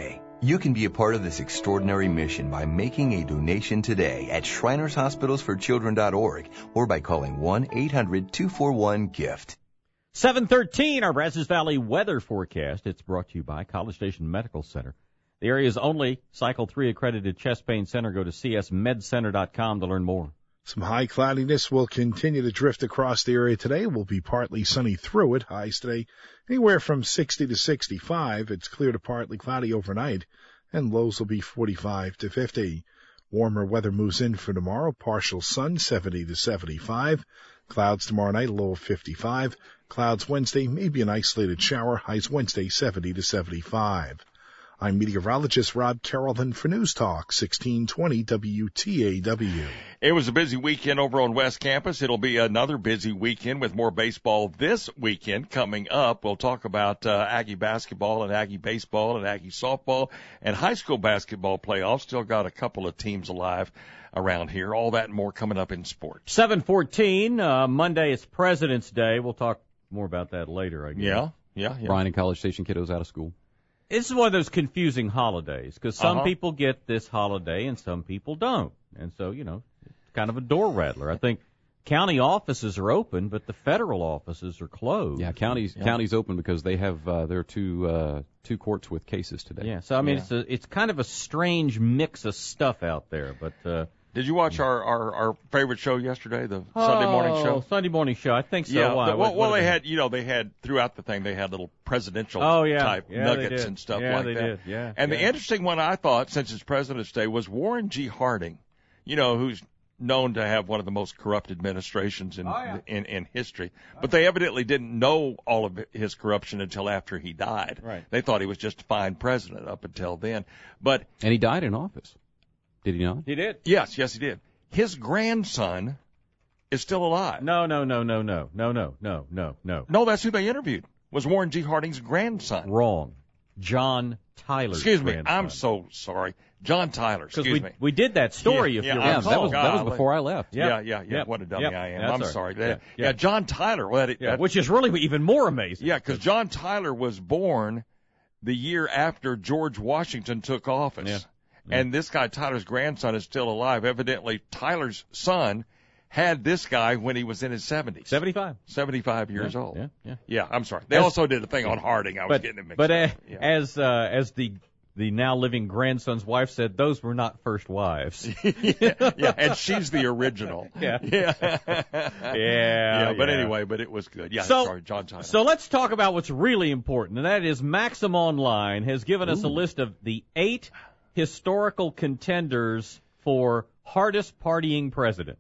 You can be a part of this extraordinary mission by making a donation today at Shriners Hospitals for Children dot org or by calling one eight hundred two four one GIFT. seven thirteen, our Brazos Valley weather forecast. It's brought to you by College Station Medical Center. The area's only Cycle three accredited chest pain center. Go to c s med center dot com to learn more. Some high cloudiness will continue to drift across the area today. We'll be partly sunny through it. Highs today anywhere from sixty to sixty-five. It's clear to partly cloudy overnight, and lows will be forty-five to fifty. Warmer weather moves in for tomorrow. Partial sun, seventy to seventy-five. Clouds tomorrow night, a low of fifty-five. Clouds Wednesday, maybe an isolated shower. Highs Wednesday, seventy to seventy-five. I'm meteorologist Rob Carrollton for News Talk, sixteen twenty W T A W. It was a busy weekend over on West Campus. It'll be another busy weekend with more baseball this weekend coming up. We'll talk about uh, Aggie basketball and Aggie baseball and Aggie softball and high school basketball playoffs. Still got a couple of teams alive around here. All that and more coming up in sports. seven fourteen, uh, Monday is President's Day. We'll talk more about that later, I guess. Yeah, yeah, yeah. Brian and College Station kiddos out of school. This is one of those confusing holidays because some Uh-huh. people get this holiday and some people don't. And so, you know, it's kind of a door rattler. I think county offices are open, but the federal offices are closed. Yeah, counties Yeah. counties open because they have uh, there are two uh, two courts with cases today. Yeah, so I mean, Yeah. it's a, it's kind of a strange mix of stuff out there. But uh, Did you watch our, our, our favorite show yesterday, the Sunday morning oh, show? Sunday morning show. I think so. Yeah. Why? the- What- well, well what they did had, you know, they had throughout the thing, they had little presidential Oh, yeah. type Yeah, they nuggets did. and stuff Yeah, like they that. did. Yeah, And the yeah. interesting one I thought, since it's President's Day, was Warren G. Harding, you know, who's known to have one of the most corrupt administrations in Oh, yeah. in, in history. But they evidently didn't know all of his corruption until after he died. Right. They thought he was just a fine president up until then. But And he died in office. Did he not? He did. yes, yes, he did. His grandson is still alive. No, no, no, no, no, no, no, no, no, no. No, that's who they interviewed. Was Warren G. Harding's grandson. Wrong. John Tyler's Excuse me. grandson. I'm so sorry. John Tyler. Because Excuse we, me. we did that story, Yeah, if yeah, you I'm recall. that was that was God. before I left. Yeah, Yep. yeah, yeah. Yep. What a dummy Yep. I am. That's I'm all right. sorry. Yeah, Yeah, yeah. John Tyler. Well, that, Yeah, that, which is really even more amazing. yeah, because John Tyler was born the year after George Washington took office. Yeah. And this guy, Tyler's grandson, is still alive. Evidently, Tyler's son had this guy when he was in his seventies. seventy-five. seventy-five years Yeah, old. yeah, yeah. Yeah, I'm sorry. They As- also did a thing on Harding. I was But, getting it mixed but uh, up. Yeah. as uh, as the the now living grandson's wife said, those were not first wives. yeah, yeah, and she's the original. Yeah. Yeah. Yeah, yeah. But yeah. anyway, but it was good. Yeah, So- sorry, John Tyler. So let's talk about what's really important, and that is Maxim Online has given us a list of the eight historical contenders for hardest partying president.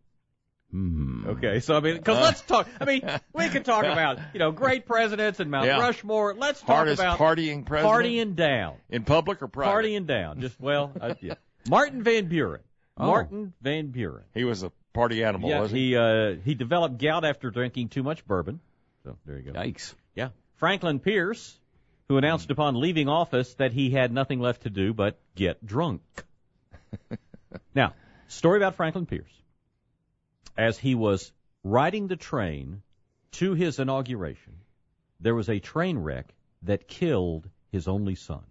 Hmm. Okay, so I mean, because let's talk. I mean, we could talk about you know great presidents and Mount Yeah. Rushmore. Let's talk Hardest about partying president? partying down, In public or private? partying down. Just well, uh, yeah. Martin Van Buren. Oh. Martin Van Buren. He was a party animal, Yeah, was he? he uh, he developed gout after drinking too much bourbon. So there you go. Yikes. Yeah. Franklin Pierce, who announced upon leaving office that he had nothing left to do but get drunk. Now, story about Franklin Pierce. As he was riding the train to his inauguration, there was a train wreck that killed his only son.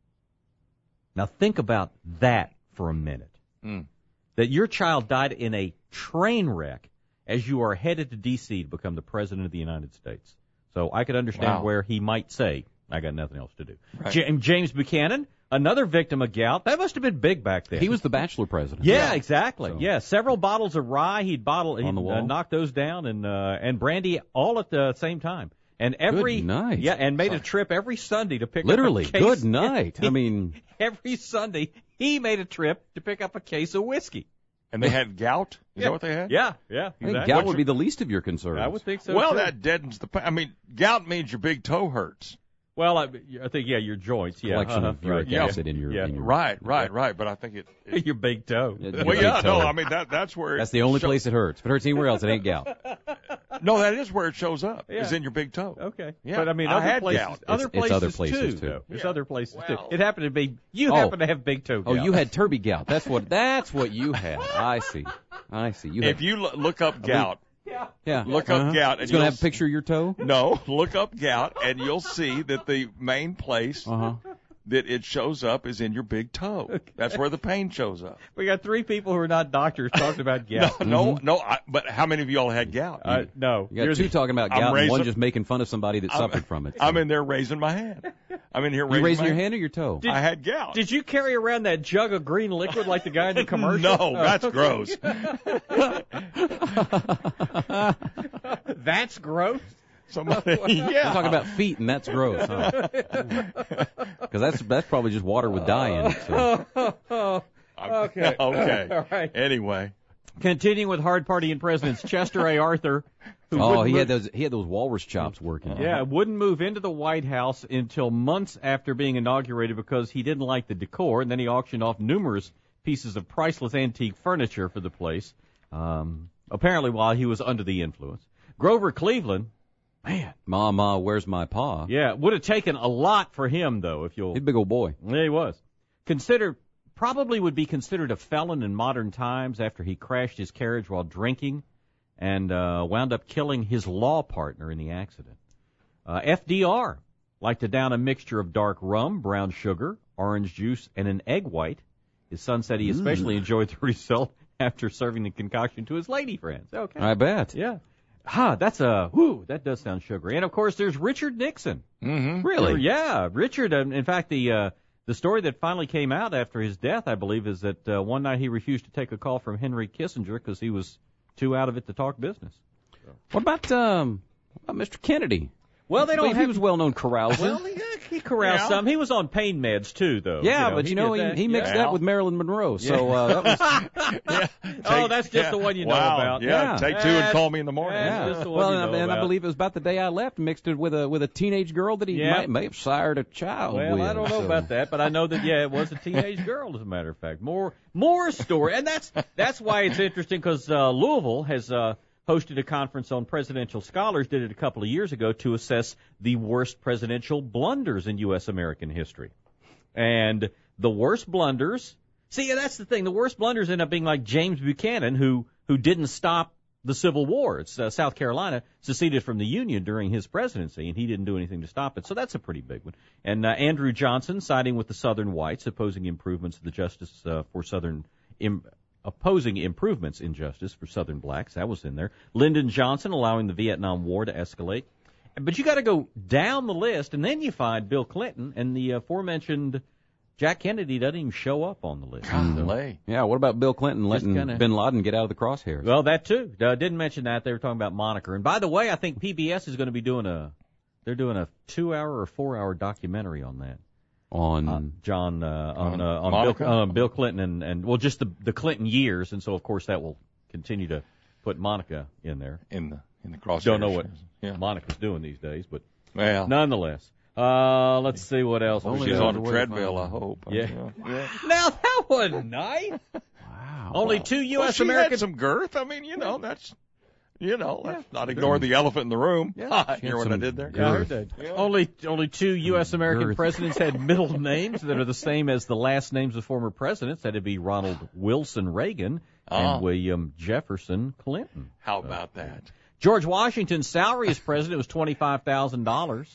Now think about that for a minute. Mm. That your child died in a train wreck as you are headed to D C to become the President of the United States. So I could understand Wow. where he might say, I got nothing else to do. Right. J- James Buchanan, another victim of gout. That must have been big back then. He was the bachelor president. Yeah, exactly. So- Yeah, several bottles of rye. He'd bottle, he'd On the uh, wall. knock those down, and uh, and brandy all at the same time. And every Good night. yeah, and made a trip every Sunday to pick Literally, up a case. good night. I mean, every Sunday he made a trip to pick up a case of whiskey. And they had gout? Is Yeah. that what they had? Yeah, yeah. I think exactly. gout would be the least of your concerns. I would think so. Well, too. that deadens the pain. I mean, gout means your big toe hurts. Well, I, I think yeah, your joints. Yeah, Collection uh-huh, of uric right, acid in your, yeah. in your Right, right, right. But I think it. it your big toe. your well, big yeah, toe. no, I mean, that that's where. That's it the only show- place it hurts. If it hurts anywhere else, it ain't gout. No, that is where it shows up. Yeah. Is in your big toe. Okay. Yeah, But I mean, I other had places, gout. other It's- it's places, other places, too. too. though. There's Yeah. other places Well. too. It happened to be you Oh. happen to have big toe Oh, gout. you had Turby gout. That's what. That's what you had. I see. I see. You If had. you lo- look up gout, Yeah. look up Uh-huh. gout, and It's gonna you'll have a picture of your toe. no, look up gout, and you'll see that the main place Uh huh. that it shows up is in your big toe. Okay. That's where the pain shows up. We got three people who are not doctors talking about gout. no, no, mm-hmm. no. I, but how many of y'all had gout? Uh, no. You got two talking about gout, raising, and one just making fun of somebody that I'm, suffered from it. So. I'm in there raising my hand. I'm in here raising, you raising my your hand. hand or your toe? Did, I had gout. Did you carry around that jug of green liquid like the guy in the commercial? No, that's gross. That's gross? Somebody, yeah. I'm talking about feet, and that's gross. Because huh? that's that's probably just water with dye in it. So. Okay. Okay. All right. Anyway. Continuing with hard partying presidents, Chester A. Arthur. Who oh, he move, had those he had those walrus chops working. Yeah, wouldn't move into the White House until months after being inaugurated because he didn't like the decor, and then he auctioned off numerous pieces of priceless antique furniture for the place, um, apparently while he was under the influence. Grover Cleveland, man. Mama, where's my paw? Yeah, would have taken a lot for him, though, if you'll... He's a big old boy. Yeah, he was. Considered, probably would be considered a felon in modern times after he crashed his carriage while drinking and uh, wound up killing his law partner in the accident. Uh, F D R liked to down a mixture of dark rum, brown sugar, orange juice, and an egg white. His son said he especially mm. enjoyed the result after serving the concoction to his lady friends. Okay. I bet. Yeah. Ha, that's a, whoo, that does sound sugary. And, of course, there's Richard Nixon. Mm-hmm. Really? Yeah, Richard, um, in fact, the uh, the story that finally came out after his death, I believe, is that uh, one night he refused to take a call from Henry Kissinger because he was too out of it to talk business. So. What about, um, what about Mister Kennedy? Well, they don't have... He was well-known carousing. Well, he, he caroused yeah. some. He was on pain meds, too, though. Yeah, you know, but, you know, he, he mixed yeah. that with Marilyn Monroe, so uh, that was... yeah. Oh, that's just yeah. the one you know wow. about. Yeah, yeah. take two and call me in the morning. Yeah. yeah. The well, you and, know and I believe it was about the day I left, mixed it with a with a teenage girl that he yeah. might, may have sired a child well, with. Well, I don't know so. about that, but I know that, yeah, it was a teenage girl, as a matter of fact. More more story. And that's that's why it's interesting, because uh, Louisville has... Uh, hosted a conference on presidential scholars, did it a couple of years ago, to assess the worst presidential blunders in U S American history. And the worst blunders, see, that's the thing, the worst blunders end up being like James Buchanan, who, who didn't stop the Civil War. It's, uh, South Carolina seceded from the Union during his presidency, and he didn't do anything to stop it. So that's a pretty big one. And uh, Andrew Johnson siding with the Southern whites, opposing improvements to the justice uh, for Southern im- opposing improvements in justice for Southern blacks. That was in there. Lyndon Johnson allowing the Vietnam War to escalate. But you got to go down the list, and then you find Bill Clinton, and the aforementioned Jack Kennedy doesn't even show up on the list. So, yeah, what about Bill Clinton letting kinda, bin Laden get out of the crosshairs? Well, that too. Uh, didn't mention that. They were talking about moniker. And by the way, I think P B S is going to be doing a, they're doing a two-hour or four-hour documentary on that. On uh, John, uh, on, uh, on Monica? Bill, uh, Bill Clinton and, and, well, just the, the Clinton years. And so, of course, that will continue to put Monica in there. In the, in the crosshairs. Don't know what yeah. Monica's doing these days, but well, nonetheless. Uh, let's see what else. Well, she's on a treadmill, I hope. Yeah. yeah. Now, that wasn't nice. Wow. Only well, two U S well, she American. had some girth. I mean, you know, that's, you know, let's yeah. not ignore the elephant in the room. Yeah. Hear what I did there? Yeah, I heard that. Yeah. Only, only two U S American girth. presidents had middle names that are the same as the last names of former presidents. That'd be Ronald Wilson Reagan oh. and William Jefferson Clinton. How about so, that? George Washington's salary as president was twenty-five thousand dollars.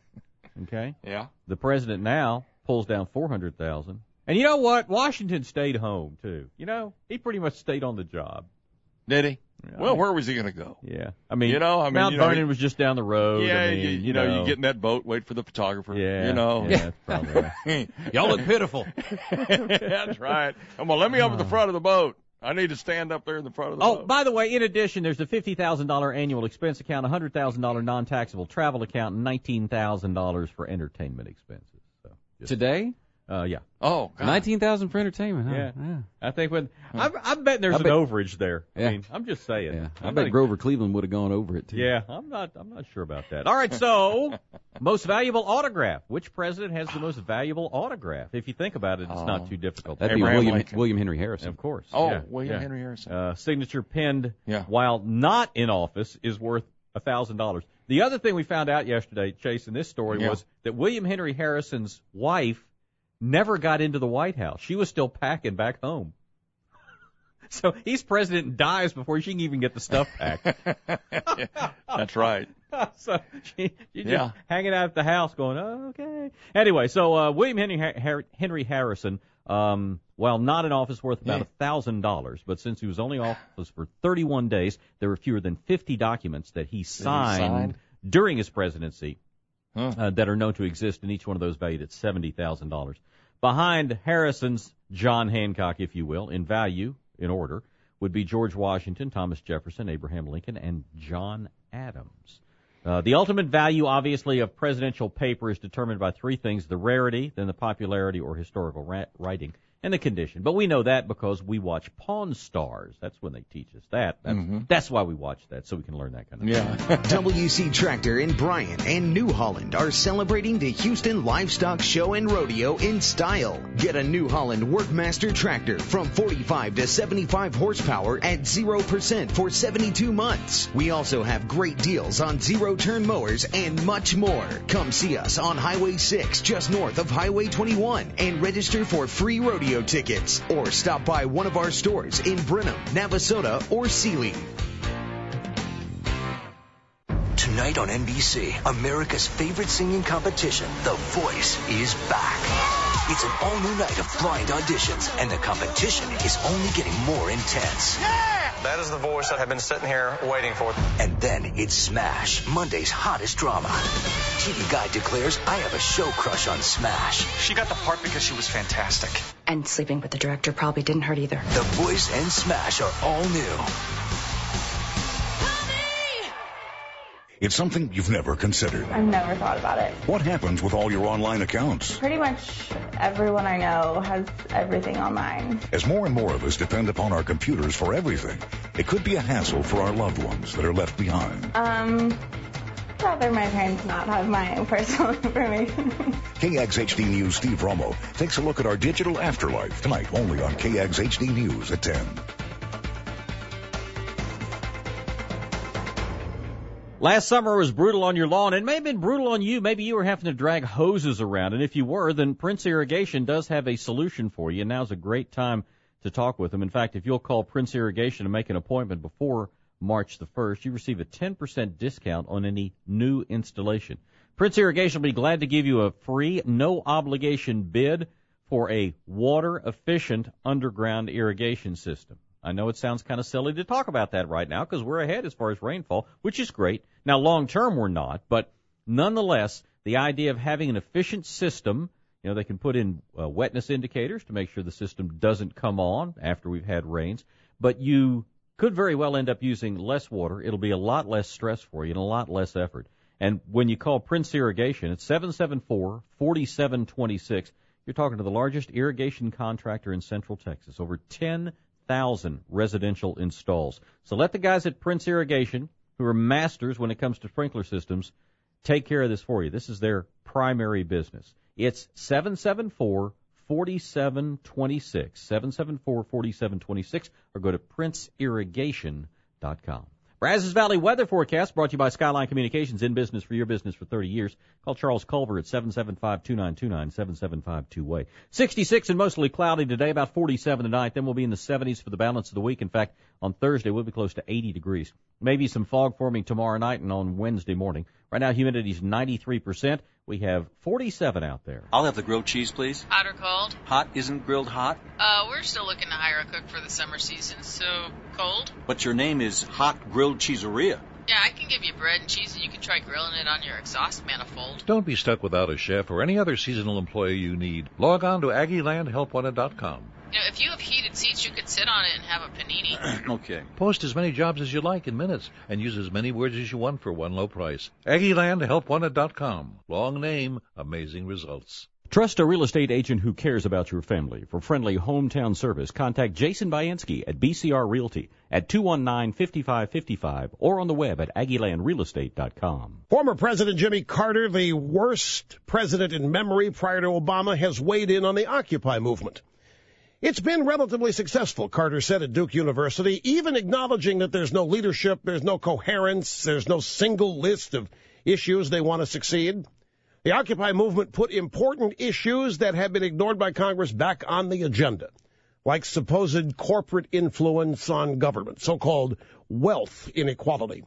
Okay? Yeah. The president now pulls down four hundred thousand dollars. And you know what? Washington stayed home, too. You know, he pretty much stayed on the job. Did he? Yeah. Well, where was he going to go? Yeah. I mean, you know, I mean, Mount you know, Vernon he, was just down the road. Yeah, I mean, you, you, you know, know, you get in that boat, wait for the photographer. Yeah. You know. Yeah, that's probably right. Y'all look pitiful. That's right. Come on, let me up at the front of the boat. I need to stand up there in the front of the oh, boat. Oh, by the way, in addition, there's a fifty thousand dollars annual expense account, a one hundred thousand dollars non-taxable travel account, and nineteen thousand dollars for entertainment expenses. So just, Today? Uh, yeah. Oh, God. nineteen thousand for entertainment, huh? Yeah. yeah. I think when, I'm, I'm betting there's I bet, an overage there. Yeah. I mean, I'm just saying. Yeah. I I'm bet not, Grover Cleveland would have gone over it, too. Yeah, I'm not, I'm not sure about that. All right, so, most valuable autograph. Which president has the most valuable autograph? If you think about it, it's oh, not too difficult. That'd Abraham be William, Lincoln. William Henry Harrison. Of course. Oh, yeah, William yeah. Henry Harrison. Uh, signature penned yeah. while not in office is worth one thousand dollars. The other thing we found out yesterday, Chase, in this story yeah. was that William Henry Harrison's wife never got into the White House. She was still packing back home. So he's president and dies before she can even get the stuff packed. That's right. so she, she just Yeah. hanging out at the house going, oh, okay. Anyway, so uh, William Henry, Har- Henry Harrison, um, while not in office, worth about a thousand dollars, but since he was only in office for thirty-one days, there were fewer than fifty documents that he signed, signed? during his presidency Huh. uh, that are known to exist, and each one of those valued at seventy thousand dollars. Behind Harrison's John Hancock, if you will, in value, in order, would be George Washington, Thomas Jefferson, Abraham Lincoln, and John Adams. Uh, the ultimate value, obviously, of presidential paper is determined by three things: the rarity, then the popularity or historical ra- writing, and the condition. But we know that because we watch Pawn Stars. That's when they teach us that. That's, Mm-hmm. that's why we watch that, so we can learn that kind of Yeah. thing. W C Tractor in Bryan and New Holland are celebrating the Houston Livestock Show and Rodeo in style. Get a New Holland Workmaster tractor from forty-five to seventy-five horsepower at zero percent for seventy-two months. We also have great deals on zero-turn mowers and much more. Come see us on Highway six, just north of Highway twenty-one, and register for free rodeo tickets. Or stop by one of our stores in Brenham, Navasota, or Sealy. Tonight on N B C, America's favorite singing competition, The Voice, is back. It's an all-new night of blind auditions, and the competition is only getting more intense. That is the voice that I've been sitting here waiting for. And then it's Smash, Monday's hottest drama. T V Guide declares, I have a show crush on Smash. She got the part because she was fantastic. And sleeping with the director probably didn't hurt either. The Voice and Smash are all new. It's something you've never considered. I've never thought about it. What happens with all your online accounts? Pretty much everyone I know has everything online. As more and more of us depend upon our computers for everything, it could be a hassle for our loved ones that are left behind. Um, rather my parents not have my personal information. K X H D News' Steve Romo takes a look at our digital afterlife tonight only on K X H D News at ten. Last summer was brutal on your lawn. It may have been brutal on you. Maybe you were having to drag hoses around. And if you were, then Prince Irrigation does have a solution for you. And now's a great time to talk with them. In fact, if you'll call Prince Irrigation and make an appointment before March the first, you receive a ten percent discount on any new installation. Prince Irrigation will be glad to give you a free, no-obligation bid for a water-efficient underground irrigation system. I know it sounds kind of silly to talk about that right now because we're ahead as far as rainfall, which is great. Now, long term, we're not, but nonetheless, the idea of having an efficient system, you know, they can put in uh, wetness indicators to make sure the system doesn't come on after we've had rains, but you could very well end up using less water. It'll be a lot less stress for you and a lot less effort. And when you call Prince Irrigation, it's seven seven four, four seven two six. You're talking to the largest irrigation contractor in Central Texas, over ten thousand residential installs. So let the guys at Prince Irrigation, who are masters when it comes to sprinkler systems, take care of this for you. This is their primary business. It's seven seven four, four seven two six, seven seven four, four seven two six, or go to prince irrigation dot com. Brazos Valley weather forecast brought to you by Skyline Communications, in business for your business for thirty years. Call Charles Culver at seven seven five, two nine two nine, seven seven five two way. sixty-six and mostly cloudy today, about forty-seven tonight. Then we'll be in the seventies for the balance of the week. In fact, on Thursday, we'll be close to eighty degrees. Maybe some fog forming tomorrow night and on Wednesday morning. Right now, humidity is ninety-three percent. We have forty-seven out there. I'll have the grilled cheese, please. Hot or cold? Hot isn't grilled hot. Uh, we're still looking to hire a cook for the summer season, so cold? But your name is Hot Grilled Cheeseria. Yeah, I can give you bread and cheese, and you can try grilling it on your exhaust manifold. Don't be stuck without a chef or any other seasonal employee you need. Log on to Aggie Land Help Wanted dot com. You know, if you have heated seats, you could sit on it and have a panini. Okay. Post as many jobs as you like in minutes and use as many words as you want for one low price. Aggie Land Help Wanted dot com. Long name, amazing results. Trust a real estate agent who cares about your family. For friendly hometown service, contact Jason Bayansky at B C R Realty at two one nine, five five five five or on the web at aggie land real estate dot com. Former President Jimmy Carter, the worst president in memory prior to Obama, has weighed in on the Occupy movement. It's been relatively successful, Carter said at Duke University, even acknowledging that there's no leadership, there's no coherence, there's no single list of issues they want to succeed. The Occupy movement put important issues that had been ignored by Congress back on the agenda, like supposed corporate influence on government, so-called wealth inequality.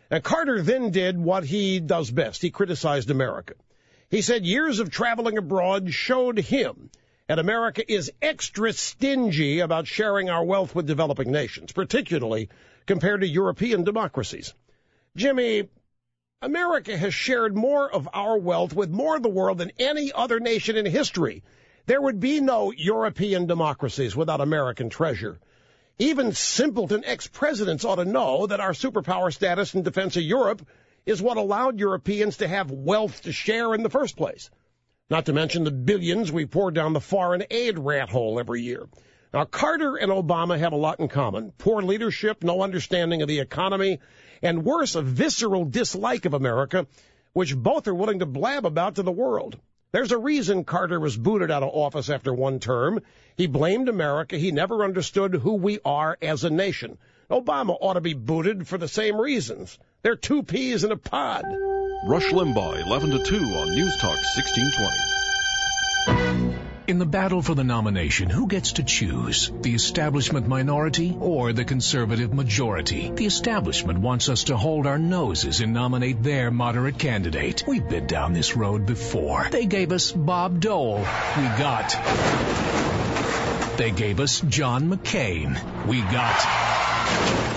And Carter then did what he does best. He criticized America. He said years of traveling abroad showed him that America is extra stingy about sharing our wealth with developing nations, particularly compared to European democracies. Jimmy, America has shared more of our wealth with more of the world than any other nation in history. There would be no European democracies without American treasure. Even simpleton ex-presidents ought to know that our superpower status in defense of Europe is what allowed Europeans to have wealth to share in the first place. Not to mention the billions we pour down the foreign aid rat hole every year. Now, Carter and Obama have a lot in common. Poor leadership, no understanding of the economy, and worse, a visceral dislike of America, which both are willing to blab about to the world. There's a reason Carter was booted out of office after one term. He blamed America. He never understood who we are as a nation. Obama ought to be booted for the same reasons. They're two peas in a pod. Rush Limbaugh, eleven to two on News Talk sixteen twenty. In the battle for the nomination, who gets to choose? The establishment minority or the conservative majority? The establishment wants us to hold our noses and nominate their moderate candidate. We've been down this road before. They gave us Bob Dole. We got. They gave us John McCain. We got.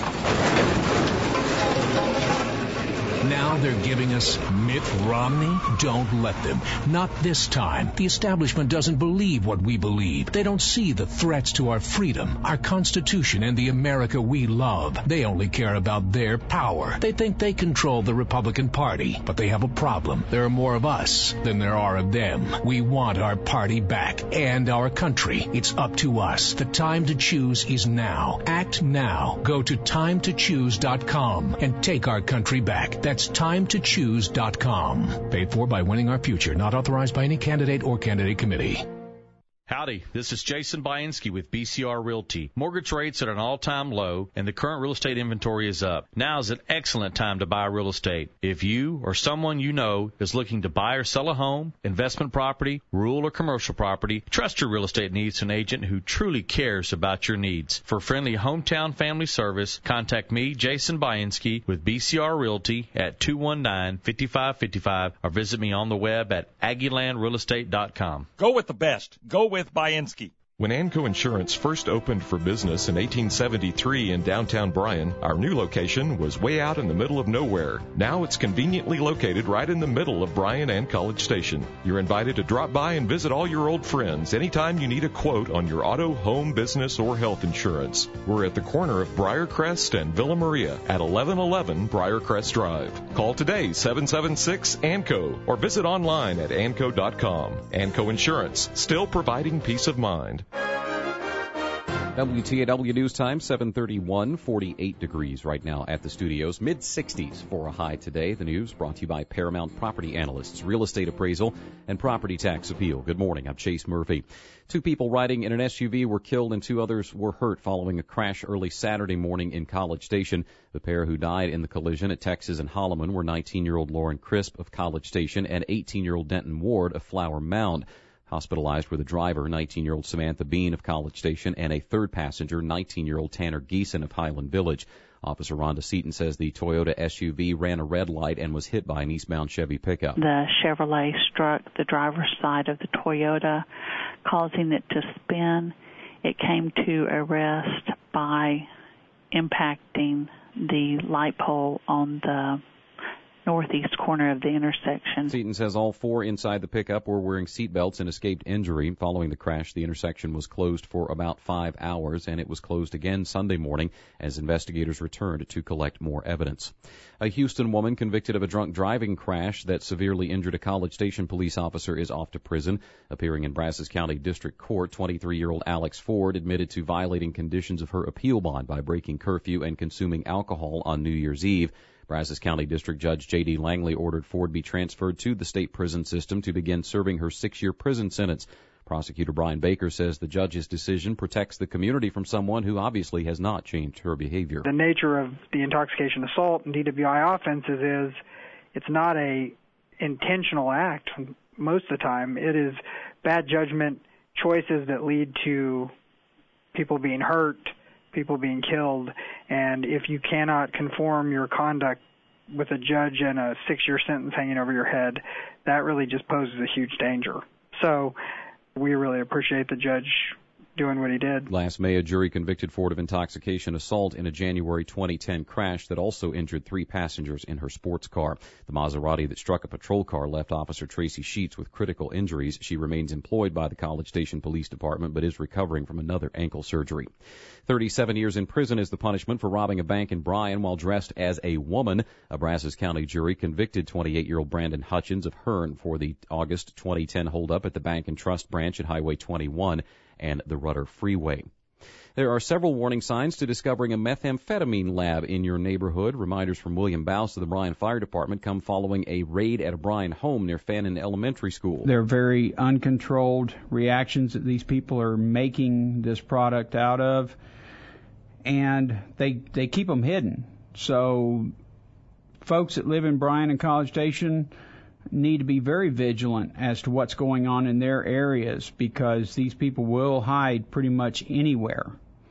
Now they're giving us Mitt Romney? Don't let them. Not this time. The establishment doesn't believe what we believe. They don't see the threats to our freedom, our Constitution, and the America we love. They only care about their power. They think they control the Republican Party, but they have a problem. There are more of us than there are of them. We want our party back and our country. It's up to us. The time to choose is now. Act now. Go to time to choose dot com and take our country back. That's time to choose dot com. Paid for by Winning Our Future. Not authorized by any candidate or candidate committee. Howdy, this is Jason Bainski with B C R Realty. Mortgage rates are at an all-time low, and the current real estate inventory is up. Now is an excellent time to buy real estate. If you or someone you know is looking to buy or sell a home, investment property, rural or commercial property, trust your real estate needs to an agent who truly cares about your needs. For friendly hometown family service, contact me, Jason Bainski, with B C R Realty at two one nine, five five five five or visit me on the web at Aggie Land Real Estate dot com. Go with the best. Go with Bainski. When Anco Insurance first opened for business in eighteen seventy-three in downtown Bryan, our new location was way out in the middle of nowhere. Now it's conveniently located right in the middle of Bryan and College Station. You're invited to drop by and visit all your old friends anytime you need a quote on your auto, home, business, or health insurance. We're at the corner of Briarcrest and Villa Maria at eleven eleven Briarcrest Drive. Call today, seven seven six A N C O, or visit online at anco dot com. Anco Insurance, still providing peace of mind. W T A W News Time, seven thirty-one, forty-eight degrees right now at the studios. mid sixties for a high today. The news brought to you by Paramount Property Analysts, Real Estate Appraisal, and Property Tax Appeal. Good morning. I'm Chase Murphy. Two people riding in an S U V were killed and two others were hurt following a crash early Saturday morning in College Station. The pair who died in the collision at Texas and Holloman were nineteen-year-old Lauren Crisp of College Station and eighteen-year-old Denton Ward of Flower Mound. Hospitalized were the driver, nineteen-year-old Samantha Bean of College Station, and a third passenger, nineteen-year-old Tanner Geeson of Highland Village. Officer Rhonda Seaton says the Toyota S U V ran a red light and was hit by an eastbound Chevy pickup. The Chevrolet struck the driver's side of the Toyota, causing it to spin. It came to a rest by impacting the light pole on the northeast corner of the intersection. Seaton says all four inside the pickup were wearing seatbelts and escaped injury. Following the crash, the intersection was closed for about five hours, and it was closed again Sunday morning as investigators returned to collect more evidence. A Houston woman convicted of a drunk driving crash that severely injured a College Station police officer is off to prison. Appearing in Brazos County District Court, twenty-three-year-old Alex Ford admitted to violating conditions of her appeal bond by breaking curfew and consuming alcohol on New Year's Eve. Brazos County District Judge J D. Langley ordered Ford be transferred to the state prison system to begin serving her six-year prison sentence. Prosecutor Brian Baker says the judge's decision protects the community from someone who obviously has not changed her behavior. The nature of the intoxication assault and D W I offenses is it's not a intentional act most of the time. It is bad judgment, choices that lead to people being hurt, people being killed, and if you cannot conform your conduct with a judge and a six-year sentence hanging over your head, that really just poses a huge danger. So we really appreciate the judge doing what he did. Last May, a jury convicted Ford of intoxication assault in a January twenty ten crash that also injured three passengers in her sports car. The Maserati that struck a patrol car left Officer Tracy Sheets with critical injuries. She remains employed by the College Station Police Department but is recovering from another ankle surgery. thirty-seven years in prison is the punishment for robbing a bank in Bryan while dressed as a woman. A Brazos County jury convicted twenty-eight-year-old Brandon Hutchins of Hearn for the August twenty ten holdup at the Bank and Trust branch at Highway twenty-one and the Rudder Freeway. There are several warning signs to discovering a methamphetamine lab in your neighborhood. Reminders from William Bouse of the Bryan Fire Department come following a raid at a Bryan home near Fannin Elementary School. They're very uncontrolled reactions that these people are making this product out of, and they they keep them hidden. So folks that live in Bryan and College Station need to be very vigilant as to what's going on in their areas, because these people will hide pretty much anywhere.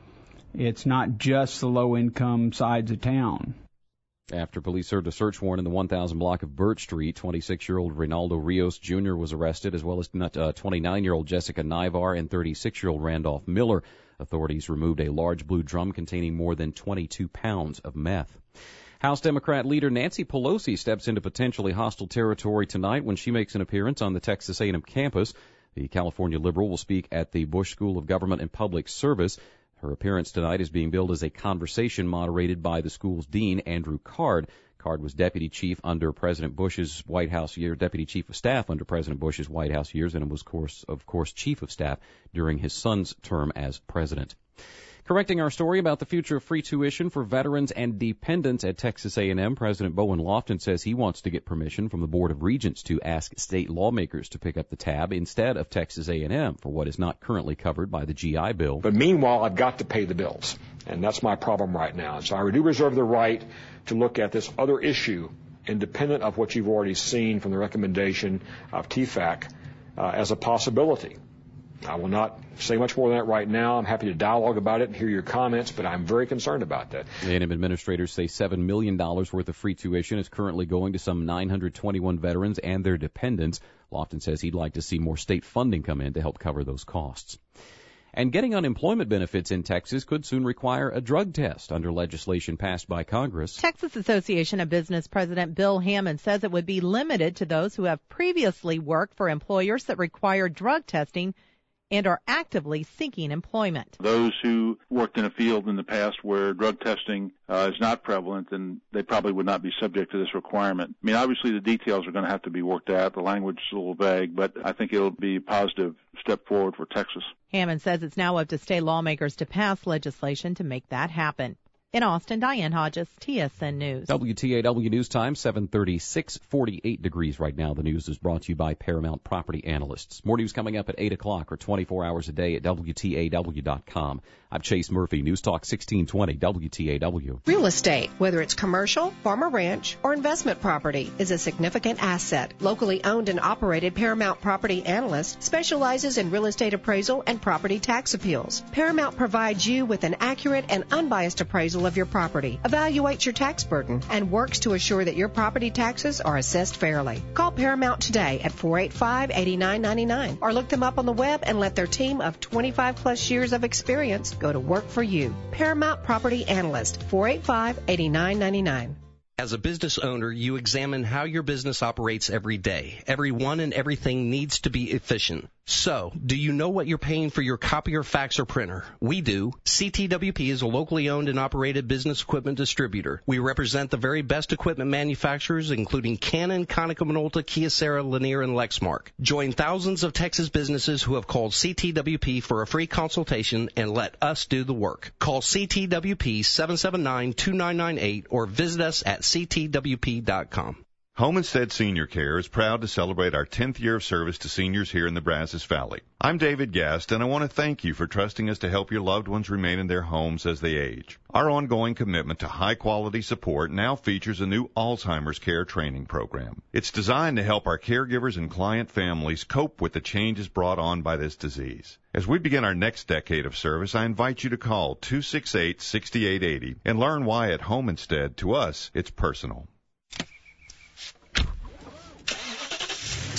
It's not just the low-income sides of town. After police served a search warrant in the one thousand block of Birch Street, twenty-six-year-old Reynaldo Rios Junior was arrested, as well as uh, twenty-nine-year-old Jessica Nivar and thirty-six-year-old Randolph Miller. Authorities removed a large blue drum containing more than twenty-two pounds of meth. House Democrat leader Nancy Pelosi steps into potentially hostile territory tonight when she makes an appearance on the Texas A and M campus. The California liberal will speak at the Bush School of Government and Public Service. Her appearance tonight is being billed as a conversation moderated by the school's dean, Andrew Card. Card was deputy chief under President Bush's White House year, deputy chief of staff under President Bush's White House years, and was, course, of course, chief of staff during his son's term as president. Correcting our story about the future of free tuition for veterans and dependents at Texas A and M, President Bowen Lofton says he wants to get permission from the Board of Regents to ask state lawmakers to pick up the tab instead of Texas A and M for what is not currently covered by the G I Bill. But meanwhile, I've got to pay the bills, and that's my problem right now. So I do reserve the right to look at this other issue, independent of what you've already seen from the recommendation of T F A C, uh, as a possibility. I will not say much more than that right now. I'm happy to dialogue about it and hear your comments, but I'm very concerned about that. A and M administrators say seven million dollars worth of free tuition is currently going to some nine hundred twenty-one veterans and their dependents. Lofton says he'd like to see more state funding come in to help cover those costs. And getting unemployment benefits in Texas could soon require a drug test under legislation passed by Congress. Texas Association of Business President Bill Hammond says it would be limited to those who have previously worked for employers that require drug testing and are actively seeking employment. Those who worked in a field in the past where drug testing uh, is not prevalent, then they probably would not be subject to this requirement. I mean, obviously the details are going to have to be worked out. The language is a little vague, but I think it'll be a positive step forward for Texas. Hammond says it's now up to state lawmakers to pass legislation to make that happen. In Austin, Diane Hodges, T S N News. W T A W News Time, seven thirty-six, forty-eight degrees right now. The news is brought to you by Paramount Property Analysts. More news coming up at eight o'clock or twenty-four hours a day at W T A W dot com. I'm Chase Murphy, News Talk sixteen twenty, W T A W. Real estate, whether it's commercial, farm or ranch, or investment property, is a significant asset. Locally owned and operated Paramount Property Analyst specializes in real estate appraisal and property tax appeals. Paramount provides you with an accurate and unbiased appraisal of your property, evaluates your tax burden, and works to assure that your property taxes are assessed fairly. Call Paramount today at four eight five, eight nine nine nine or look them up on the web and let their team of twenty-five plus years of experience go to work for you. Paramount Property Analyst, four eight five, eight nine nine nine. As a business owner, you examine how your business operates every day. Everyone and everything needs to be efficient. So, do you know what you're paying for your copier, fax, or printer? We do. C T W P is a locally owned and operated business equipment distributor. We represent the very best equipment manufacturers, including Canon, Konica Minolta, Kyocera, Lanier, and Lexmark. Join thousands of Texas businesses who have called C T W P for a free consultation and let us do the work. Call C T W P seven seven nine, two nine nine eight or visit us at C T W P dot com. Home Instead Senior Care is proud to celebrate our tenth year of service to seniors here in the Brazos Valley. I'm David Gast, and I want to thank you for trusting us to help your loved ones remain in their homes as they age. Our ongoing commitment to high-quality support now features a new Alzheimer's care training program. It's designed to help our caregivers and client families cope with the changes brought on by this disease. As we begin our next decade of service, I invite you to call two six eight, six eight eight zero and learn why at Home Instead, to us, it's personal.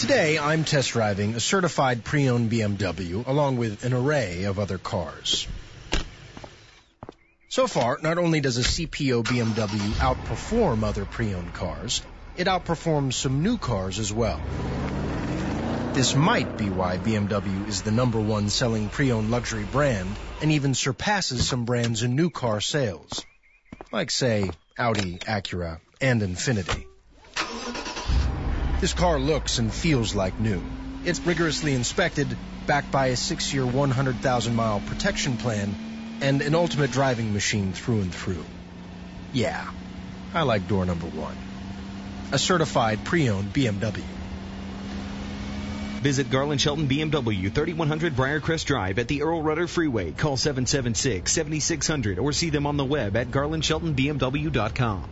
Today, I'm test driving a certified pre-owned B M W along with an array of other cars. So far, not only does a C P O B M W outperform other pre-owned cars, it outperforms some new cars as well. This might be why B M W is the number one selling pre-owned luxury brand and even surpasses some brands in new car sales, like, say, Audi, Acura, and Infiniti. This car looks and feels like new. It's rigorously inspected, backed by a six-year, one hundred thousand mile protection plan, and an ultimate driving machine through and through. Yeah, I like door number one. A certified pre-owned B M W. Visit Garland Shelton B M W, thirty-one hundred Briarcrest Drive at the Earl Rudder Freeway. Call seven seven six, seven six zero zero or see them on the web at garland shelton b m w dot com.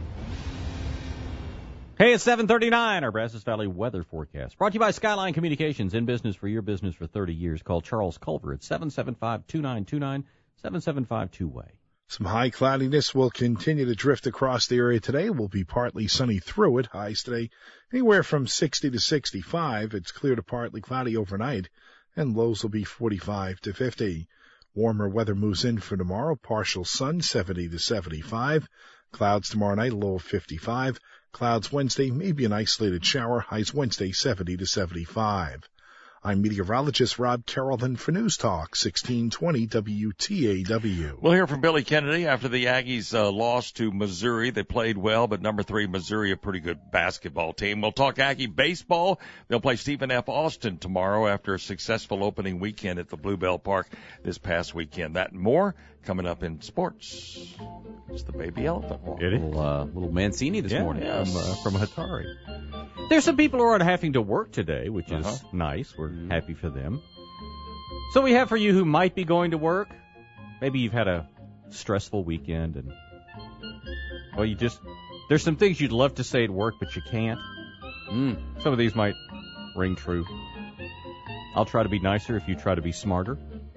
Hey, it's seven thirty-nine, our Brazos Valley weather forecast. Brought to you by Skyline Communications, in business for your business for thirty years. Call Charles Culver at seven seven five, two nine two nine, seven seven five two way. Some high cloudiness will continue to drift across the area today. We'll be partly sunny through it. Highs today anywhere from sixty to sixty-five. It's clear to partly cloudy overnight, and lows will be forty-five to fifty. Warmer weather moves in for tomorrow. Partial sun, seventy to seventy-five. Clouds tomorrow night, a low of fifty-five. Clouds Wednesday, maybe an isolated shower. Highs Wednesday, seventy to seventy-five. I'm meteorologist Rob Carrollton for News Talk sixteen twenty W T A W. We'll hear from Billy Kennedy after the Aggies uh, lost to Missouri. They played well, but number three, Missouri, a pretty good basketball team. We'll talk Aggie baseball. They'll play Stephen F. Austin tomorrow after a successful opening weekend at the Bluebell Park this past weekend. That and more coming up in sports. It's the Baby Elephant Walk. It is. Little, uh, little Mancini this yeah, morning yes. from, uh, from Hatari. There's some people who aren't having to work today, which is Uh-huh. nice. We're mm-hmm. happy for them. So we have for you who might be going to work. Maybe you've had a stressful weekend and, well, you just, there's some things you'd love to say at work, but you can't. Mm. Some of these might ring true. I'll try to be nicer if you try to be smarter.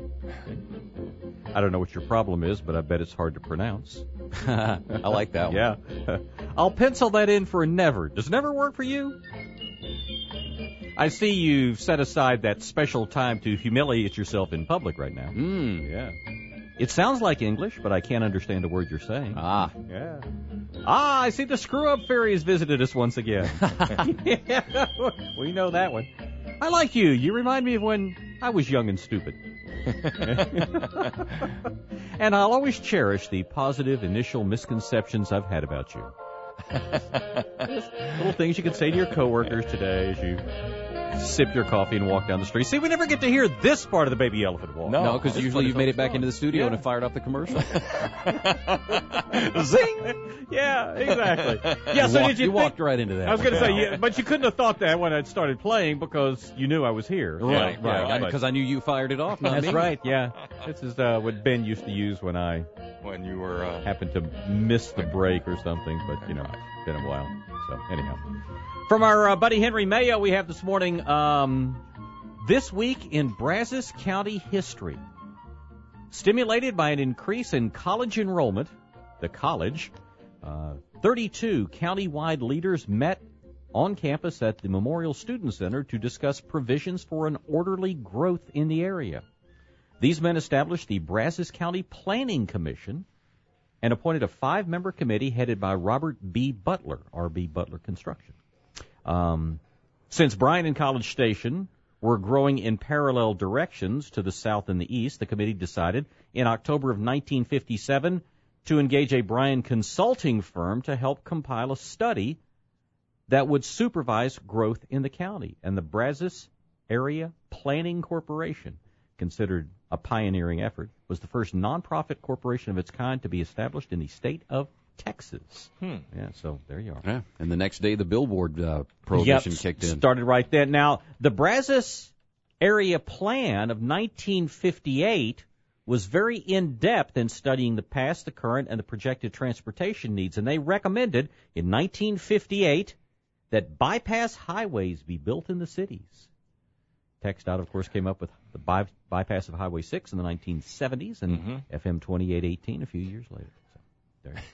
I don't know what your problem is, but I bet it's hard to pronounce. I like that one. Yeah. I'll pencil that in for never. Does never work for you? I see you've set aside that special time to humiliate yourself in public right now. Mm. Yeah. It sounds like English, but I can't understand a word you're saying. Ah. Yeah. Ah, I see the screw-up fairy has visited us once again. Yeah, we know that one. I like you. You remind me of when I was young and stupid. And I'll always cherish the positive initial misconceptions I've had about you. Little things you can say to your coworkers today as you sip your coffee and walk down the street. See, we never get to hear this part of the Baby Elephant Walk. No, because no, usually you've made it back fun. into the studio yeah. and have fired up the commercial. Zing! Yeah, exactly. Yeah, so walked, did you, you think, walked right into that. I was going to one. say, yeah, but you couldn't have thought that when I started playing because you knew I was here. Right, yeah, right. Because I, I knew you fired it off. Not That's me. right, yeah. This is uh, what Ben used to use when I when you were uh... happened to miss the break or something, but, you know, it's been a while. So, anyhow. From our uh, buddy Henry Mayo, we have this morning, um, This Week in Brazos County History. Stimulated by an increase in college enrollment, the college, uh, thirty-two county-wide leaders met on campus at the Memorial Student Center to discuss provisions for an orderly growth in the area. These men established the Brazos County Planning Commission and appointed a five-member committee headed by Robert B. Butler, R B. Butler Construction. Um, since Bryan and College Station were growing in parallel directions to the south and the east, the committee decided in October of nineteen fifty-seven to engage a Bryan consulting firm to help compile a study that would supervise growth in the county. And the Brazos Area Planning Corporation, considered a pioneering effort, was the first nonprofit corporation of its kind to be established in the state of Texas. Hmm. Yeah, so there you are. Yeah, and the next day the billboard uh, prohibition yep, kicked in. Started right then. Now, the Brazos Area Plan of nineteen fifty-eight was very in-depth in studying the past, the current, and the projected transportation needs, and they recommended in nineteen fifty-eight that bypass highways be built in the cities. TxDOT, of course, came up with the by- bypass of Highway six in the nineteen seventies and mm-hmm. F M twenty-eight eighteen a few years later. So, there you go.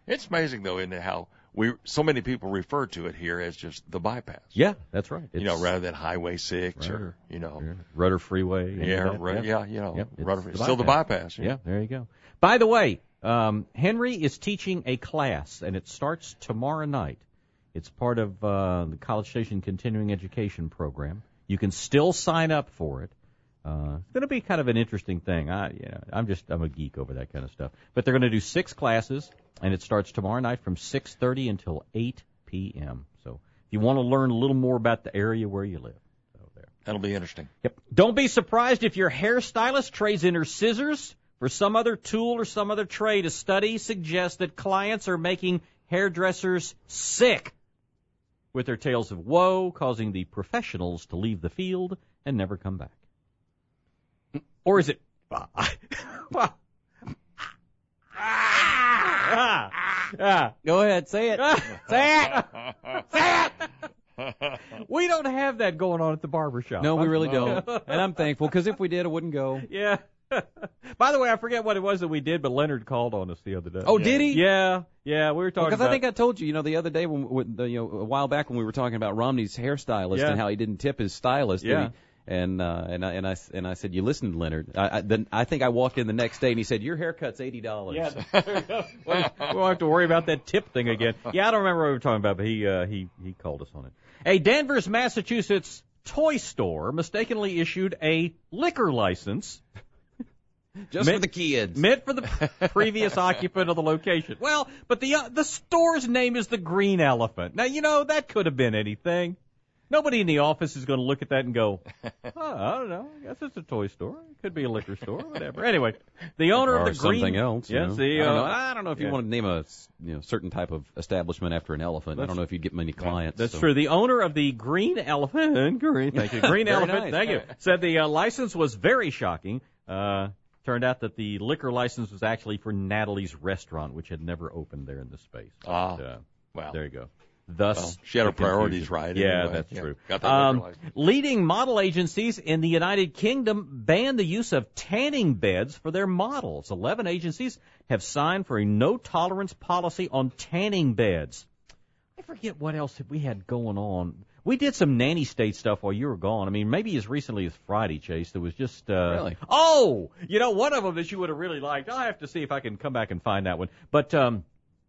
It's amazing, though, isn't it, how we so many people refer to it here as just the bypass. Yeah, that's right. It's, you know, rather than Highway six right. or, you know. Yeah. Rudder Freeway. Yeah, right, yeah, you know, yep. Rudder, the still bypass. the bypass. Yeah. yeah, yeah, there you go. By the way, um, Henry is teaching a class, and it starts tomorrow night. It's part of uh, the College Station Continuing Education Program. You can still sign up for it. Uh, it's going to be kind of an interesting thing. I, you know, I'm just I'm a geek over that kind of stuff. But they're going to do six classes, and it starts tomorrow night from six thirty until eight p.m. So if you want to learn a little more about the area where you live, so there. That'll be interesting. Yep. Don't be surprised if your hairstylist trades in her scissors for some other tool or some other trade. A study suggests that clients are making hairdressers sick with their tales of woe, causing the professionals to leave the field and never come back. Or is it... ah, ah, go ahead, say it. Say it. Say it. We don't have that going on at the barbershop. No, we really don't. And I'm thankful, because if we did, it wouldn't go. Yeah. By the way, I forget what it was that we did, but Leonard called on us the other day. Oh, yeah. Did he? Yeah, yeah, we were talking Because about... I think I told you, you know, the other day, when, when the, you know, a while back when we were talking about Romney's hairstylist yeah. and how he didn't tip his stylist. Yeah. And, he, and, uh, and, I, and, I, and I said, you listened, Leonard. I, I, then I think I walked in the next day and he said, your haircut's eighty dollars. Yeah, there you go. Well, we won't have to worry about that tip thing again. Yeah, I don't remember what we were talking about, but he, uh, he, he called us on it. A Danvers, Massachusetts toy store mistakenly issued a liquor license. Just meant, for the kids. Meant for the previous occupant of the location. Well, but the uh, the store's name is the Green Elephant. Now, you know, that could have been anything. Nobody in the office is going to look at that and go, oh, I don't know, I guess it's a toy store. It could be a liquor store, whatever. Anyway, the owner or of the Green... something else. Yes, you know. the, I, don't uh, know. I don't know if you yeah. want to name a you know certain type of establishment after an elephant. That's, I don't know if you'd get many clients. That's so. true. The owner of the Green Elephant, green, thank you, Green Elephant, nice. thank you, said the uh, license was very shocking. Uh, turned out that the liquor license was actually for Natalie's Restaurant, which had never opened there in the space. Ah, but, uh, wow. There you go. Thus, well, she had her priorities right. Yeah, anyway. that's yeah, true. Got that um, leading model agencies in the United Kingdom ban the use of tanning beds for their models. Eleven agencies have signed for a no-tolerance policy on tanning beds. I forget what else we had going on. We did some nanny state stuff while you were gone. I mean, maybe as recently as Friday, Chase. There was just... Uh, really? Oh! You know, one of them that you would have really liked. I'll have to see if I can come back and find that one. But... um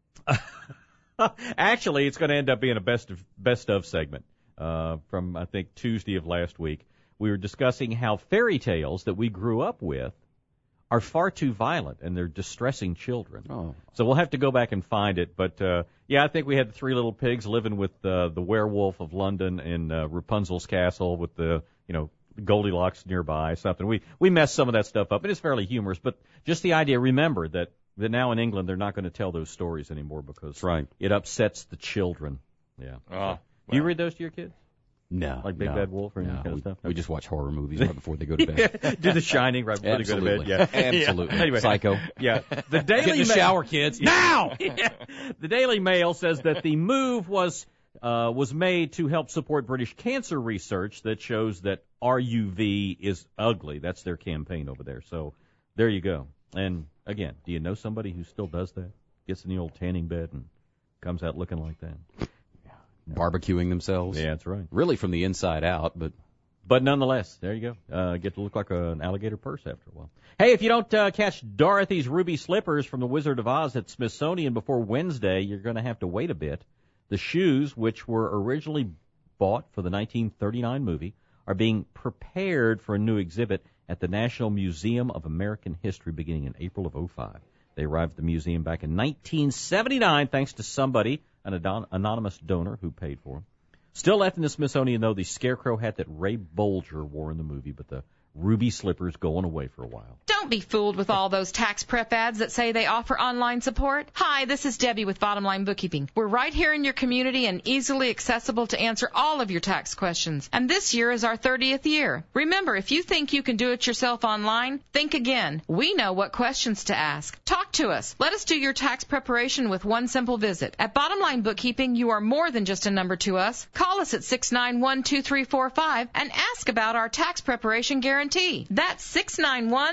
Actually, it's going to end up being a best of best of segment uh, from, I think, Tuesday of last week. We were discussing how fairy tales that we grew up with are far too violent, and they're distressing children. Oh. So we'll have to go back and find it. But, uh, yeah, I think we had the three little pigs living with uh, the werewolf of London in uh, Rapunzel's castle with the, you know, Goldilocks nearby, something. We, we messed some of that stuff up. It is fairly humorous, but just the idea, remember that that now in England they're not going to tell those stories anymore because right. it upsets the children. Yeah. Oh, so, well. Do you read those to your kids? No. Like Big no, Bad Wolf or any no, kind of we, stuff? We just watch horror movies right before they go to bed. Yeah. Do The Shining right before Absolutely. they go to bed. Yeah. Absolutely. Yeah. Anyway. Psycho. Yeah. The Daily Get in the Mail, shower, kids. Now! Yeah. The Daily Mail says that the move was uh, was made to help support British cancer research that shows that R U V is ugly. That's their campaign over there. So there you go. And again, do you know somebody who still does that? Gets in the old tanning bed and comes out looking like that. Barbecuing themselves. Yeah, that's right. Really from the inside out, but but nonetheless, there you go. Uh, get to look like a, an alligator purse after a while. Hey, if you don't uh, catch Dorothy's Ruby Slippers from the Wizard of Oz at Smithsonian before Wednesday, you're going to have to wait a bit. The shoes, which were originally bought for the nineteen thirty-nine movie, are being prepared for a new exhibit at the National Museum of American History beginning in April of oh five. They arrived at the museum back in nineteen seventy-nine thanks to somebody, an adon- anonymous donor who paid for them. Still left in the Smithsonian, though, the scarecrow hat that Ray Bolger wore in the movie, but the ruby slippers going away for a while. Don't be fooled with all those tax prep ads that say they offer online support. Hi, this is Debbie with Bottom Line Bookkeeping. We're right here in your community and easily accessible to answer all of your tax questions. And this year is our thirtieth year. Remember, if you think you can do it yourself online, think again. We know what questions to ask. Talk to us. Let us do your tax preparation with one simple visit. At Bottom Line Bookkeeping, you are more than just a number to us. Call us at six nine one, two three four five and ask about our tax preparation guarantee. That's six nine one, two three four five.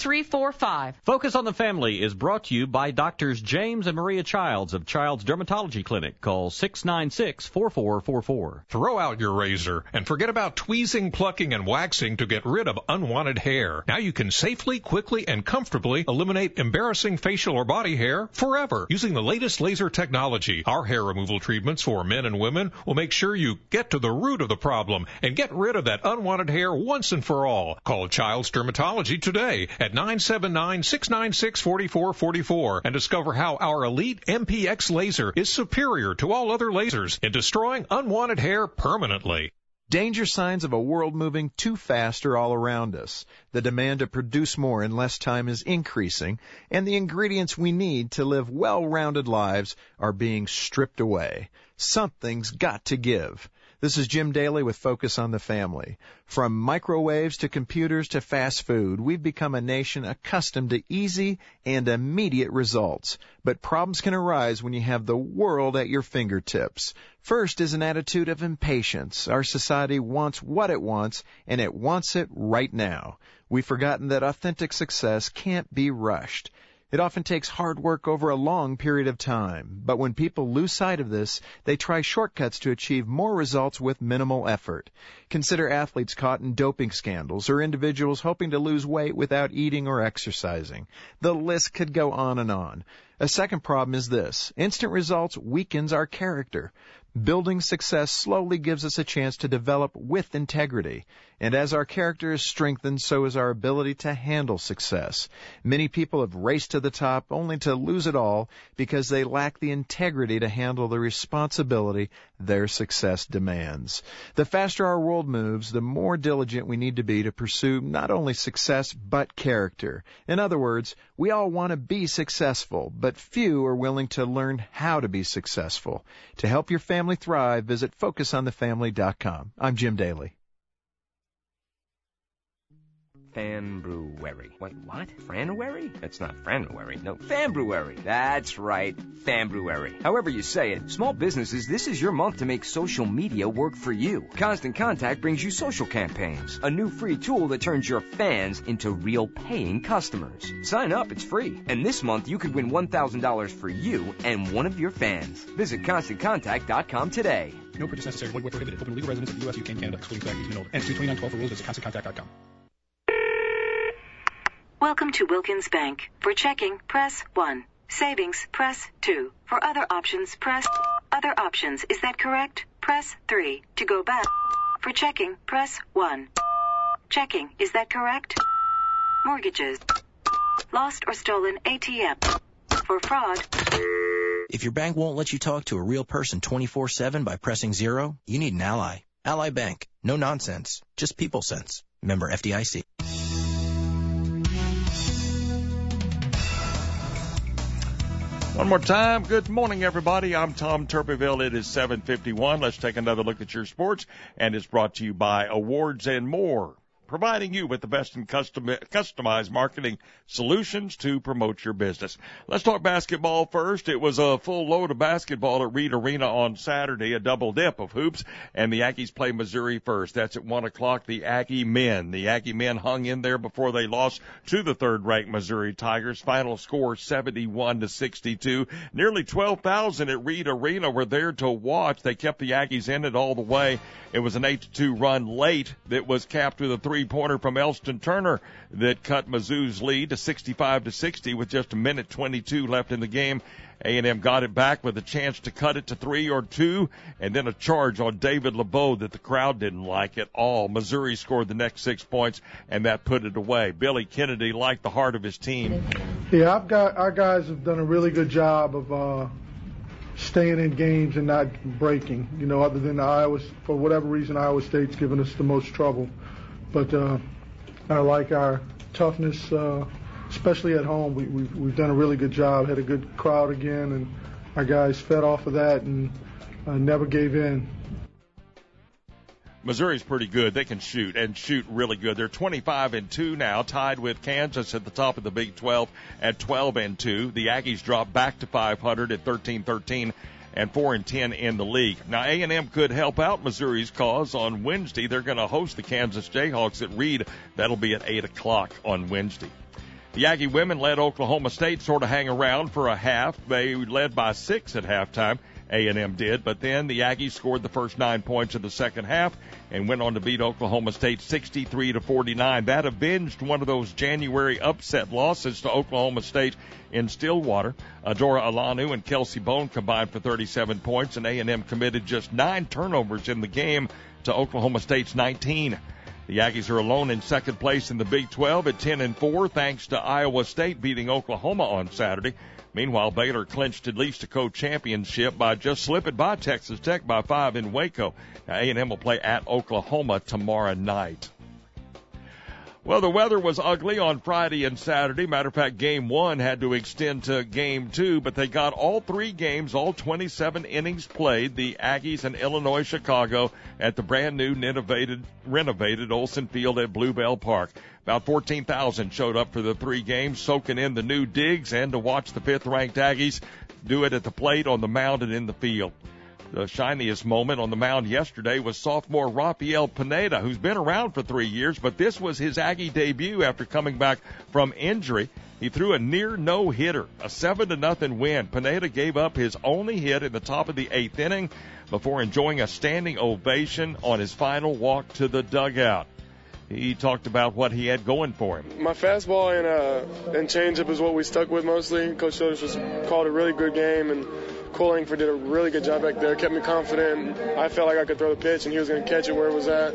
three four five. Focus on the Family is brought to you by Doctors James and Maria Childs of Child's Dermatology Clinic. Call six nine six, four four four four. Throw out your razor and forget about tweezing, plucking, and waxing to get rid of unwanted hair. Now you can safely, quickly, and comfortably eliminate embarrassing facial or body hair forever using the latest laser technology. Our hair removal treatments for men and women will make sure you get to the root of the problem and get rid of that unwanted hair once and for all. Call Child's Dermatology today at nine seven nine, six nine six, four four four four and discover how our elite M P X laser is superior to all other lasers in destroying unwanted hair permanently. Danger signs of a world moving too fast are all around us. The demand to produce more in less time is increasing, and the ingredients we need to live well-rounded lives are being stripped away. Something's got to give. This is Jim Daly with Focus on the Family. From microwaves to computers to fast food, we've become a nation accustomed to easy and immediate results. But problems can arise when you have the world at your fingertips. First is an attitude of impatience. Our society wants what it wants, and it wants it right now. We've forgotten that authentic success can't be rushed. It often takes hard work over a long period of time, but when people lose sight of this, they try shortcuts to achieve more results with minimal effort. Consider athletes caught in doping scandals or individuals hoping to lose weight without eating or exercising. The list could go on and on. A second problem is this: instant results weakens our character. Building success slowly gives us a chance to develop with integrity. And as our character is strengthened, so is our ability to handle success. Many people have raced to the top only to lose it all because they lack the integrity to handle the responsibility their success demands. The faster our world moves, the more diligent we need to be to pursue not only success but character. In other words, we all want to be successful, but few are willing to learn how to be successful. To help your family thrive, visit focus on the family dot com. I'm Jim Daly. Fanbrewery. Wait, what? Franuary? It's not Franuary. No, Fanbrewery. That's right, Fanbrewery. However you say it, small businesses, this is your month to make social media work for you. Constant Contact brings you social campaigns, a new free tool that turns your fans into real paying customers. Sign up, it's free. And this month you could win one thousand dollars for you and one of your fans. Visit constant contact dot com today. No purchase necessary. Void where prohibited. Open to legal residents of the U S, U K, and Canada, excluding select eighteen and older. N C twenty-nine twelve for rules. Visit constant contact dot com. Welcome to Wilkins Bank. For checking, press one. Savings, press two. For other options, press other options. Is that correct? Press three. To go back. For checking, press one. Checking, is that correct? Mortgages. Lost or stolen A T M. For fraud. If your bank won't let you talk to a real person twenty-four seven by pressing zero, you need an Ally. Ally Bank. No nonsense. Just people sense. Member F D I C. One more time. Good morning, everybody. I'm Tom Turpeville. It is seven fifty-one. Let's take another look at your sports, and it's brought to you by Awards and More, providing you with the best in custom, customized marketing solutions to promote your business. Let's talk basketball first. It was a full load of basketball at Reed Arena on Saturday, a double dip of hoops, and the Aggies play Missouri first. That's at one o'clock, the Aggie men. The Aggie men hung in there before they lost to the third-ranked Missouri Tigers. Final score seventy-one to sixty-two. Nearly twelve thousand at Reed Arena were there to watch. They kept the Aggies in it all the way. It was an eight to two run late that was capped with a three-pointer from Elston Turner that cut Mizzou's lead to sixty-five to sixty with just a minute twenty-two left in the game. A and M got it back with a chance to cut it to three or two, and then a charge on David LeBeau that the crowd didn't like at all. Missouri scored the next six points, and that put it away. Billy Kennedy liked the heart of his team. Yeah, I've got, our guys have done a really good job of uh, staying in games and not breaking. You know, other than Iowa, for whatever reason, Iowa State's given us the most trouble. But uh, I like our toughness, uh, especially at home. We, we've, we've done a really good job, had a good crowd again, and our guys fed off of that and uh, never gave in. Missouri's pretty good. They can shoot and shoot really good. They're twenty-five and two now, tied with Kansas at the top of the Big twelve at twelve and two. The Aggies drop back to five hundred at thirteen thirteen. And four and ten in the league. Now, A and M could help out Missouri's cause on Wednesday. They're going to host the Kansas Jayhawks at Reed. That'll be at eight o'clock on Wednesday. The Aggie women led Oklahoma State, sort of hang around for a half. They led by six at halftime. A and M did, but then the Aggies scored the first nine points of the second half and went on to beat Oklahoma State sixty-three to forty-nine. That avenged one of those January upset losses to Oklahoma State in Stillwater. Adora Alanu and Kelsey Bone combined for thirty-seven points, and A and M committed just nine turnovers in the game to Oklahoma State's nineteen. The Aggies are alone in second place in the Big twelve at ten and four, thanks to Iowa State beating Oklahoma on Saturday. Meanwhile, Baylor clinched at least a co-championship by just slipping by Texas Tech by five in Waco. Now, A and M will play at Oklahoma tomorrow night. Well, the weather was ugly on Friday and Saturday. Matter of fact, game one had to extend to game two, but they got all three games, all twenty-seven innings played, the Aggies and Illinois Chicago, at the brand new renovated, renovated Olsen Field at Bluebell Park. About fourteen thousand showed up for the three games, soaking in the new digs and to watch the fifth-ranked Aggies do it at the plate, on the mound, and in the field. The shiniest moment on the mound yesterday was sophomore Rafael Pineda, who's been around for three years, but this was his Aggie debut after coming back from injury. He threw a near no-hitter, a seven to nothing win. Pineda gave up his only hit in the top of the eighth inning before enjoying a standing ovation on his final walk to the dugout. He talked about what he had going for him. My fastball and uh, and changeup is what we stuck with mostly. Coach Childress just called a really good game, and Cole Langford did a really good job back there, kept me confident. I felt like I could throw the pitch, and he was going to catch it where it was at.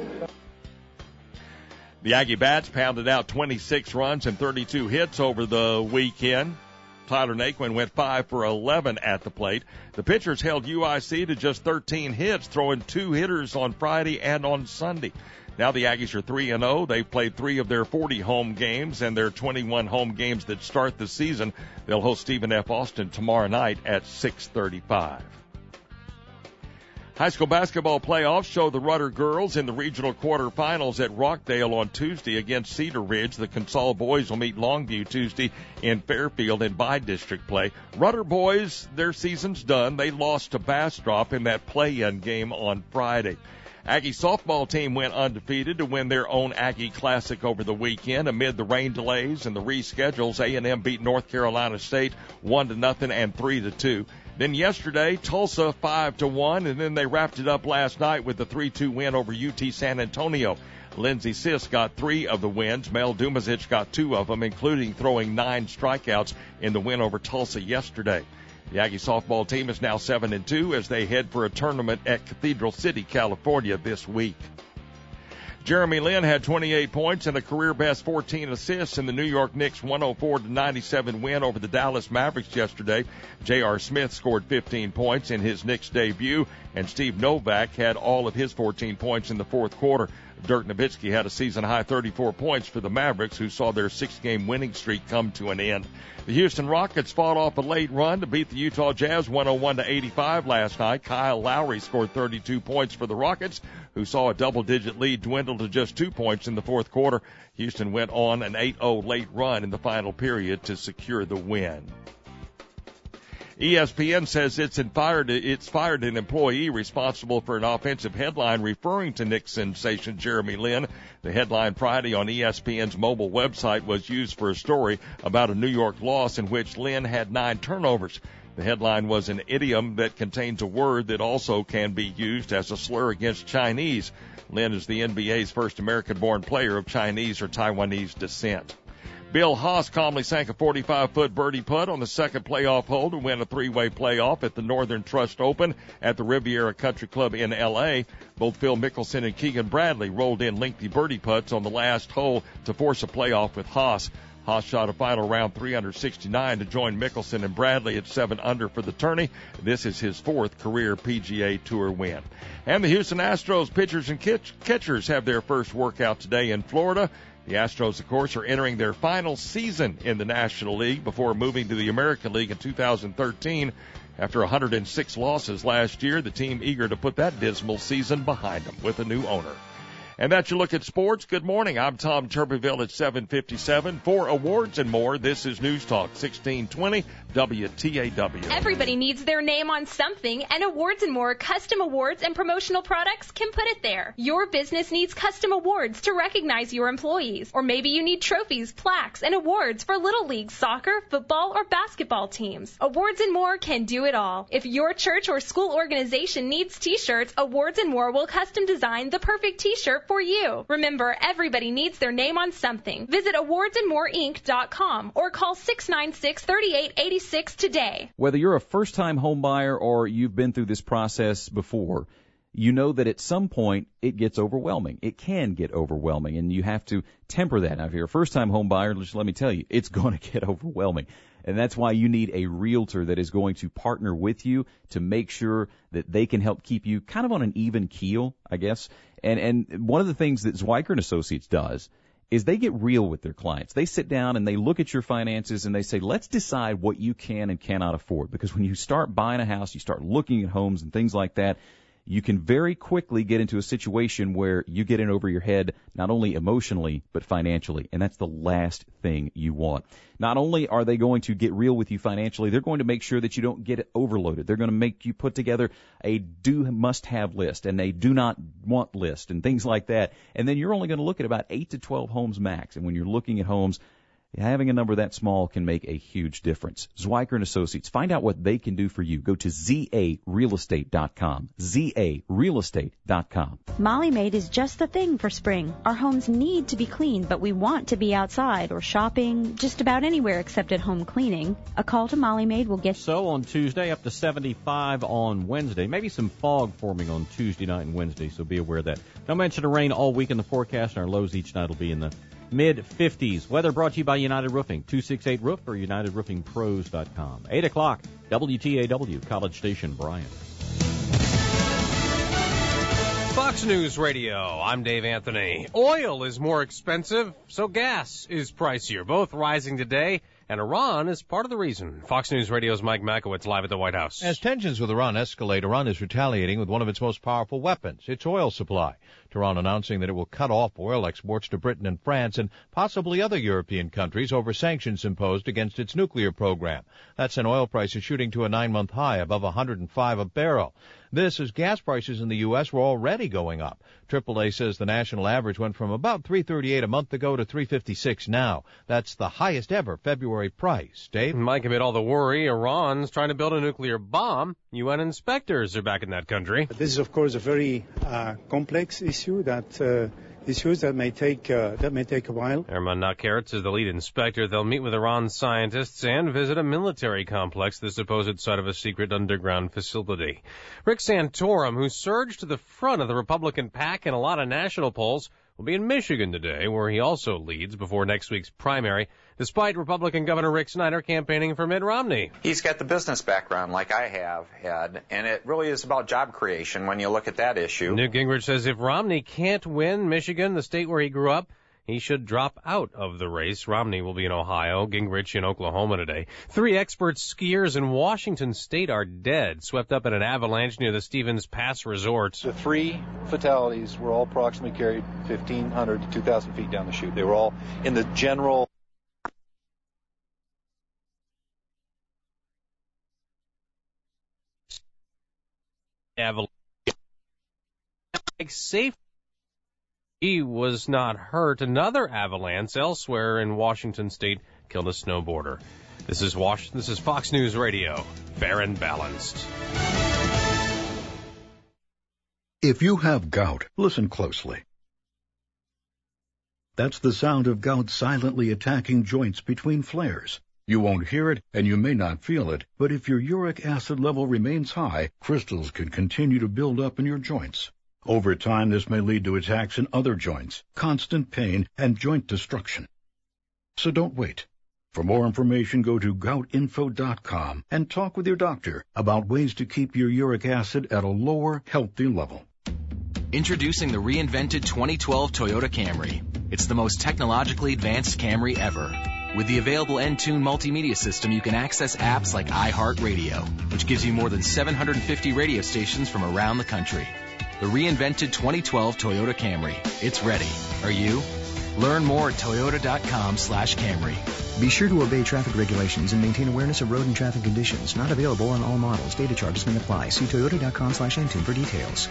The Aggie Bats pounded out twenty-six runs and thirty-two hits over the weekend. Tyler Naquin went five for eleven at the plate. The pitchers held U I C to just thirteen hits, throwing two hitters on Friday and on Sunday. Now the Aggies are three and oh. They've played three of their forty home games and their twenty-one home games that start the season. They'll host Stephen F. Austin tomorrow night at six thirty-five. High school basketball playoffs show the Rudder girls in the regional quarterfinals at Rockdale on Tuesday against Cedar Ridge. The Consol boys will meet Longview Tuesday in Fairfield in bi-district play. Rudder boys, their season's done. They lost to Bastrop in that play-in game on Friday. Aggie softball team went undefeated to win their own Aggie Classic over the weekend. Amid the rain delays and the reschedules, A and M beat North Carolina State one to nothing and three to two. Then yesterday, Tulsa five to one, and then they wrapped it up last night with the three two win over U T San Antonio. Lindsey Sis got three of the wins. Mel Dumazic got two of them, including throwing nine strikeouts in the win over Tulsa yesterday. The Aggie softball team is now seven and two as they head for a tournament at Cathedral City, California this week. Jeremy Lin had twenty-eight points and a career-best fourteen assists in the New York Knicks' one oh four to ninety-seven win over the Dallas Mavericks yesterday. J R. Smith scored fifteen points in his Knicks debut, and Steve Novak had all of his fourteen points in the fourth quarter. Dirk Nowitzki had a season-high thirty-four points for the Mavericks, who saw their six-game winning streak come to an end. The Houston Rockets fought off a late run to beat the Utah Jazz one oh one to eighty-five last night. Kyle Lowry scored thirty-two points for the Rockets, who saw a double-digit lead dwindle to just two points in the fourth quarter. Houston went on an eight oh late run in the final period to secure the win. E S P N says it's fired, it's fired an employee responsible for an offensive headline referring to Knicks sensation Jeremy Lin. The headline Friday on E S P N's mobile website was used for a story about a New York loss in which Lin had nine turnovers. The headline was an idiom that contains a word that also can be used as a slur against Chinese. Lin is the N B A's first American-born player of Chinese or Taiwanese descent. Bill Haas calmly sank a forty-five-foot birdie putt on the second playoff hole to win a three-way playoff at the Northern Trust Open at the Riviera Country Club in L A. Both Phil Mickelson and Keegan Bradley rolled in lengthy birdie putts on the last hole to force a playoff with Haas. Haas shot a final round three sixty-nine to join Mickelson and Bradley at seven under for the tourney. This is his fourth career P G A Tour win. And the Houston Astros pitchers and catchers have their first workout today in Florida. The Astros, of course, are entering their final season in the National League before moving to the American League in two thousand thirteen. After one hundred six losses last year, the team eager to put that dismal season behind them with a new owner. And that's your look at sports. Good morning. I'm Tom Tuberville at seven fifty-seven. For awards and more, this is News Talk sixteen twenty W T A W. Everybody needs their name on something, and Awards and More custom awards and promotional products can put it there. Your business needs custom awards to recognize your employees. Or maybe you need trophies, plaques, and awards for Little League soccer, football, or basketball teams. Awards and More can do it all. If your church or school organization needs t-shirts, Awards and More will custom design the perfect t-shirt for you. Remember, everybody needs their name on something. Visit awards and more inc dot com or call six nine six, three eight eight six today. Whether you're a first-time home buyer or you've been through this process before, you know that at some point it gets overwhelming. It can get overwhelming, and you have to temper that. Now, if you're a first-time home buyer, just let me tell you, it's going to get overwhelming. And that's why you need a realtor that is going to partner with you to make sure that they can help keep you kind of on an even keel, I guess. And and one of the things that Zwiker and Associates does is they get real with their clients. They sit down and they look at your finances and they say, let's decide what you can and cannot afford. Because when you start buying a house, you start looking at homes and things like that, you can very quickly get into a situation where you get in over your head, not only emotionally, but financially. And that's the last thing you want. Not only are they going to get real with you financially, they're going to make sure that you don't get overloaded. They're going to make you put together a do must have list and a do not want list and things like that. And then you're only going to look at about eight to twelve homes max. And when you're looking at homes, having a number that small can make a huge difference. Zwiker and Associates. Find out what they can do for you. Go to Z A real estate dot com. Z A real estate dot com. Molly Maid is just the thing for spring. Our homes need to be cleaned, but we want to be outside or shopping, just about anywhere except at home cleaning. A call to Molly Maid will get... So on Tuesday, up to seventy-five on Wednesday. Maybe some fog forming on Tuesday night and Wednesday, so be aware of that. No mention of rain all week in the forecast, and our lows each night will be in the mid fifties. Weather brought to you by United Roofing, two six eight roof or united roofing pros dot com. eight o'clock, W T A W, College Station, Bryan. Fox News Radio, I'm Dave Anthony. Oil is more expensive, so gas is pricier, both rising today, and Iran is part of the reason. Fox News Radio's Mike Makowitz live at the White House. As tensions with Iran escalate, Iran is retaliating with one of its most powerful weapons, its oil supply. Tehran announcing that it will cut off oil exports to Britain and France and possibly other European countries over sanctions imposed against its nuclear program. That's an oil prices shooting to a nine-month high above one hundred five a barrel. This as gas prices in the U S were already going up. triple A says the national average went from about three thirty-eight a month ago to three fifty-six now. That's the highest ever February price. Dave? Mike, amid all the worry, Iran's trying to build a nuclear bomb. U N inspectors are back in that country. This is, of course, a very uh, complex issue that uh, issues that may take uh, that may take a while. Erman Nakheretz is the lead inspector. They'll meet with Iran scientists and visit a military complex, the supposed site of a secret underground facility. Rick Santorum, who surged to the front of the Republican pack in a lot of national polls, will be in Michigan today, where he also leads before next week's primary, despite Republican Governor Rick Snyder campaigning for Mitt Romney. He's got the business background like I have had, and it really is about job creation when you look at that issue. Newt Gingrich says if Romney can't win Michigan, the state where he grew up, he should drop out of the race. Romney will be in Ohio, Gingrich in Oklahoma today. Three expert skiers in Washington State are dead, swept up in an avalanche near the Stevens Pass Resort. The three fatalities were all approximately carried fifteen hundred to two thousand feet down the chute. They were all in the general... Avalanche. Safe. He was not hurt. Another avalanche elsewhere in Washington State killed a snowboarder. This is Wash- This is Fox News Radio, fair and balanced. If you have gout, listen closely. That's the sound of gout silently attacking joints between flares. You won't hear it, and you may not feel it, but if your uric acid level remains high, crystals can continue to build up in your joints. Over time, this may lead to attacks in other joints, constant pain, and joint destruction. So don't wait. For more information, go to gout info dot com and talk with your doctor about ways to keep your uric acid at a lower, healthy level. Introducing the reinvented twenty twelve Toyota Camry. It's the most technologically advanced Camry ever. With the available Entune multimedia system, you can access apps like iHeartRadio, which gives you more than seven hundred fifty radio stations from around the country. The reinvented twenty twelve Toyota Camry. It's ready. Are you? Learn more at toyota.com slash Camry. Be sure to obey traffic regulations and maintain awareness of road and traffic conditions. Not available on all models. Data charges may apply. See toyota.com slash Entune for details.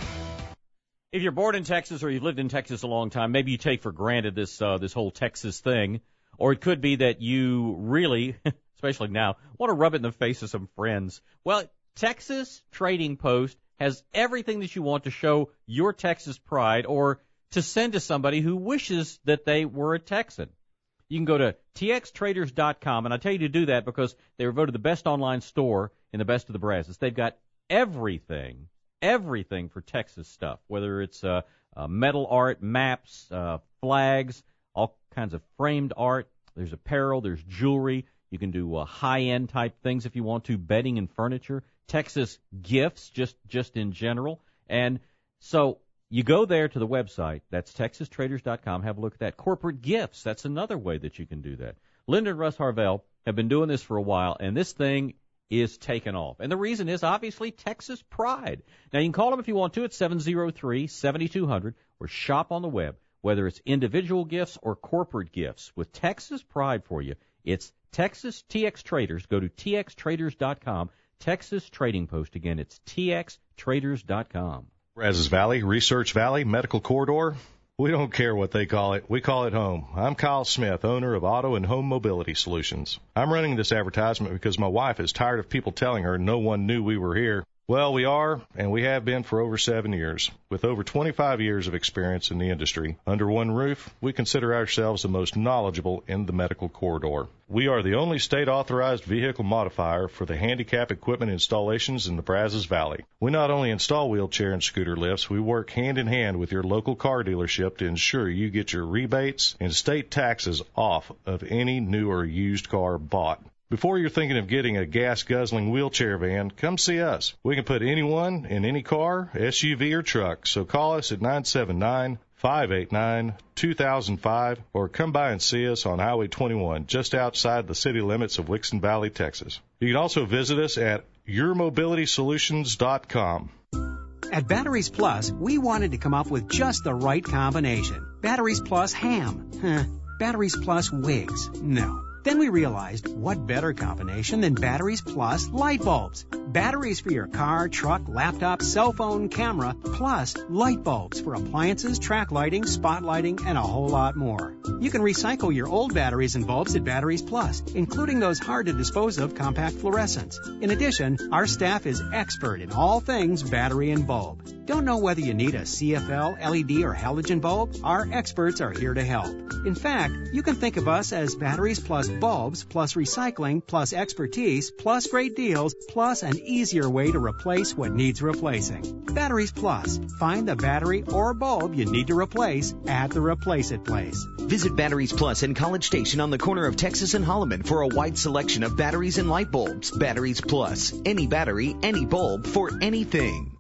If you're born in Texas or you've lived in Texas a long time, maybe you take for granted this uh, this whole Texas thing. Or it could be that you really, especially now, want to rub it in the face of some friends. Well, Texas Trading Post has everything that you want to show your Texas pride or to send to somebody who wishes that they were a Texan. You can go to T X traders dot com, and I tell you to do that because they were voted the best online store in the best of the Brazos. They've got everything, everything for Texas stuff, whether it's uh, uh, metal art, maps, uh, flags, all kinds of framed art. There's apparel, there's jewelry. You can do uh, high-end type things if you want to, bedding and furniture, Texas gifts just, just in general. And so you go there to the website, that's Texas traders dot com, have a look at that. Corporate gifts, that's another way that you can do that. Linda and Russ Harvell have been doing this for a while, and this thing is taken off. And the reason is, obviously, Texas pride. Now, you can call them if you want to at seven oh three, seven two zero zero or shop on the web, whether it's individual gifts or corporate gifts. With Texas pride for you, it's Texas T X Traders. Go to T X traders dot com. Texas Trading Post. Again, it's T X traders dot com. Brazos Valley, Research Valley, Medical Corridor. We don't care what they call it. We call it home. I'm Kyle Smith, owner of Auto and Home Mobility Solutions. I'm running this advertisement because my wife is tired of people telling her no one knew we were here. Well, we are, and we have been for over seven years. With over twenty-five years of experience in the industry, under one roof, we consider ourselves the most knowledgeable in the medical corridor. We are the only state-authorized vehicle modifier for the handicap equipment installations in the Brazos Valley. We not only install wheelchair and scooter lifts, we work hand-in-hand with your local car dealership to ensure you get your rebates and state taxes off of any new or used car bought. Before you're thinking of getting a gas-guzzling wheelchair van, come see us. We can put anyone in any car, S U V, or truck, so call us at nine seven nine, five eight nine, two thousand five or come by and see us on Highway twenty-one, just outside the city limits of Wixon Valley, Texas. You can also visit us at your mobility solutions dot com. At Batteries Plus, we wanted to come up with just the right combination. Batteries Plus ham. Huh. Batteries Plus wigs. No. Then we realized, what better combination than Batteries Plus light bulbs? Batteries for your car, truck, laptop, cell phone, camera, plus light bulbs for appliances, track lighting, spot lighting, and a whole lot more. You can recycle your old batteries and bulbs at Batteries Plus, including those hard-to-dispose-of compact fluorescents. In addition, our staff is expert in all things battery and bulb. Don't know whether you need a C F L, L E D, or halogen bulb? Our experts are here to help. In fact, you can think of us as Batteries Plus bulbs, plus recycling, plus expertise, plus great deals, plus an easier way to replace what needs replacing. Batteries Plus. Find the battery or bulb you need to replace at the Replace It place. Visit Batteries Plus in College Station on the corner of Texas and Holloman for a wide selection of batteries and light bulbs. Batteries Plus. Any battery, any bulb for anything.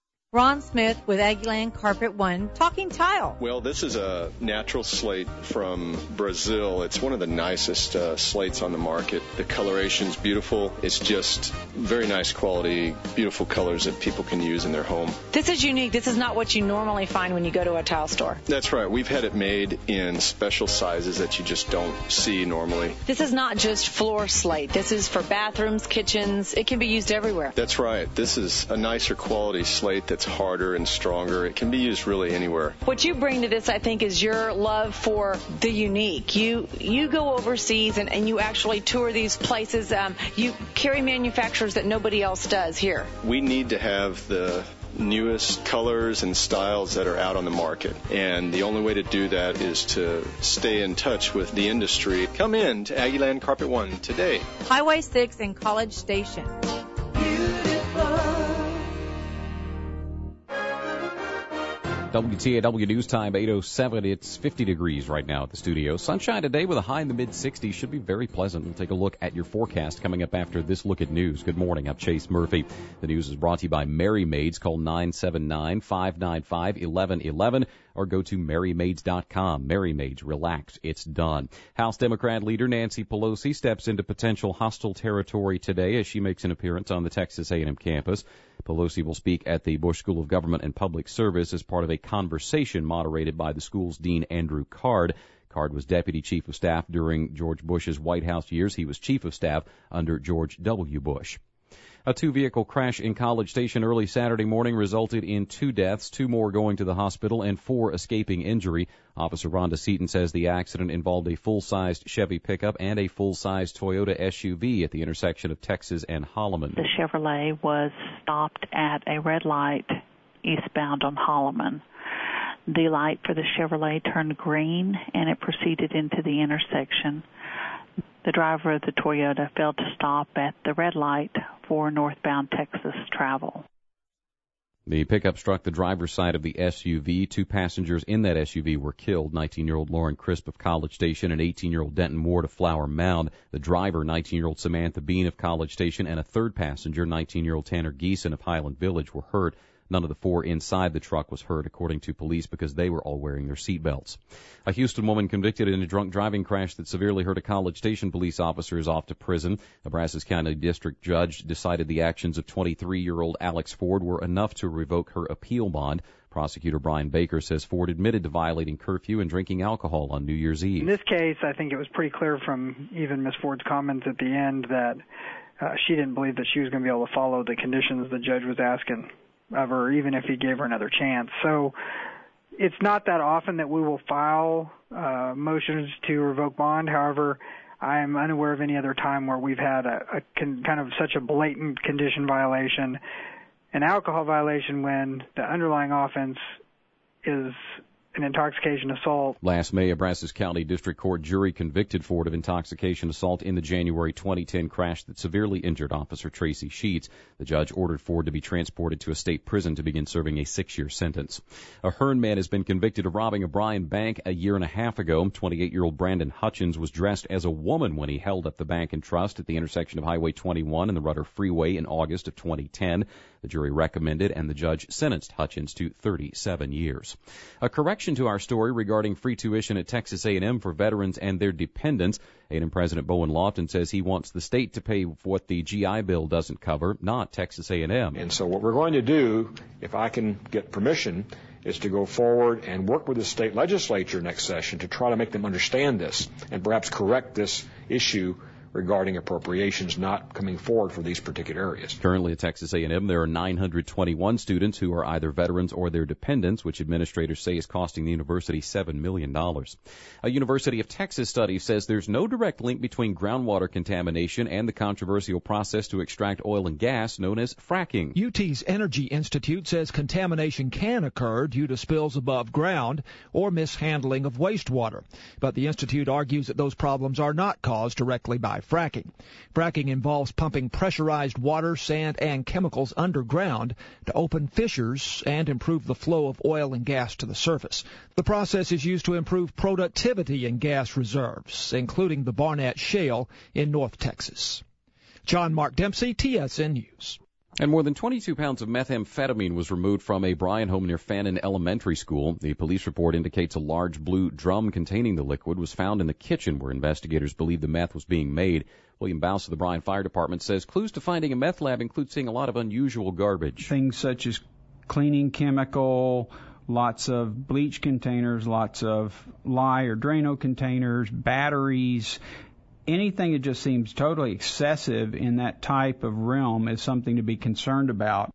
Ron Smith with Aggieland Carpet One, talking tile. Well, this is a natural slate from Brazil. It's one of the nicest uh, slates on the market. The coloration's beautiful. It's just very nice quality, beautiful colors that people can use in their home. This is unique. This is not what you normally find when you go to a tile store. That's right. We've had it made in special sizes that you just don't see normally. This is not just floor slate. This is for bathrooms, kitchens. It can be used everywhere. That's right. This is a nicer quality slate that's harder and stronger. It can be used really anywhere. What you bring to this, I think, is your love for the unique. You you go overseas and, and you actually tour these places. Um, you carry manufacturers that nobody else does here. We need to have the newest colors and styles that are out on the market. And the only way to do that is to stay in touch with the industry. Come in to Aggieland Carpet One today. Highway six in College Station. W T A W News Time, eight oh seven. It's fifty degrees right now at the studio. Sunshine today with a high in the mid-sixties. Should be very pleasant. We'll take a look at your forecast coming up after this look at news. Good morning. I'm Chase Murphy. The news is brought to you by Mary Maids. Call nine seven nine, five nine five, one one one one. or go to Mary Maids dot com. Mary Maids, relax, it's done. House Democrat leader Nancy Pelosi steps into potential hostile territory today as she makes an appearance on the Texas A and M campus. Pelosi will speak at the Bush School of Government and Public Service as part of a conversation moderated by the school's dean, Andrew Card. Card was deputy chief of staff during George Bush's White House years. He was chief of staff under George W. Bush. A two-vehicle crash in College Station early Saturday morning resulted in two deaths, two more going to the hospital, and four escaping injury. Officer Rhonda Seaton says the accident involved a full-sized Chevy pickup and a full-sized Toyota S U V at the intersection of Texas and Holloman. The Chevrolet was stopped at a red light eastbound on Holloman. The light for the Chevrolet turned green, and it proceeded into the intersection. The driver of the Toyota failed to stop at the red light for northbound Texas travel. The pickup struck the driver's side of the S U V. Two passengers in that S U V were killed, nineteen-year-old Lauren Crisp of College Station and eighteen-year-old Denton Ward of Flower Mound. The driver, nineteen-year-old Samantha Bean of College Station, and a third passenger, nineteen-year-old Tanner Geeson of Highland Village, were hurt. None of the four inside the truck was hurt, according to police, because they were all wearing their seatbelts. A Houston woman convicted in a drunk driving crash that severely hurt a College Station police officer is off to prison. A Brazos County District Judge decided the actions of twenty-three-year-old Alex Ford were enough to revoke her appeal bond. Prosecutor Brian Baker says Ford admitted to violating curfew and drinking alcohol on New Year's Eve. In this case, I think it was pretty clear from even Miz Ford's comments at the end that uh, she didn't believe that she was going to be able to follow the conditions the judge was asking of her, even if he gave her another chance. So it's not that often that we will file uh, motions to revoke bond. However, I am unaware of any other time where we've had a, a con, kind of such a blatant condition violation, an alcohol violation, when the underlying offense is an intoxication assault. Last May, a Brazos County District Court jury convicted Ford of intoxication assault in the January twenty ten crash that severely injured Officer Tracy Sheets. The judge ordered Ford to be transported to a state prison to begin serving a six-year sentence. A Hearn man has been convicted of robbing a Bryan bank a year and a half ago. twenty-eight-year-old Brandon Hutchins was dressed as a woman when he held up the bank and trust at the intersection of Highway twenty-one and the Rudder Freeway in August of twenty ten. The jury recommended and the judge sentenced Hutchins to thirty-seven years. A correction to our story regarding free tuition at Texas A and M for veterans and their dependents. A and M President Bowen Lofton says he wants the state to pay what the G I Bill doesn't cover, not Texas A and M. And so what we're going to do, if I can get permission, is to go forward and work with the state legislature next session to try to make them understand this and perhaps correct this issue regarding appropriations not coming forward for these particular areas. Currently at Texas A and M, there are nine hundred twenty-one students who are either veterans or their dependents, which administrators say is costing the university seven million dollars. A University of Texas study says there's no direct link between groundwater contamination and the controversial process to extract oil and gas known as fracking. U T's Energy Institute says contamination can occur due to spills above ground or mishandling of wastewater. But the institute argues that those problems are not caused directly by fracking. Fracking involves pumping pressurized water, sand, and chemicals underground to open fissures and improve the flow of oil and gas to the surface. The process is used to improve productivity in gas reserves, including the Barnett Shale in North Texas. John Mark Dempsey, T S N News. And more than twenty-two pounds of methamphetamine was removed from a Bryan home near Fannin Elementary School. The police report indicates a large blue drum containing the liquid was found in the kitchen where investigators believe the meth was being made. William Bouse of the Bryan Fire Department says clues to finding a meth lab include seeing a lot of unusual garbage. Things such as cleaning chemical, lots of bleach containers, lots of lye or Drano containers, batteries. Anything that just seems totally excessive in that type of realm is something to be concerned about.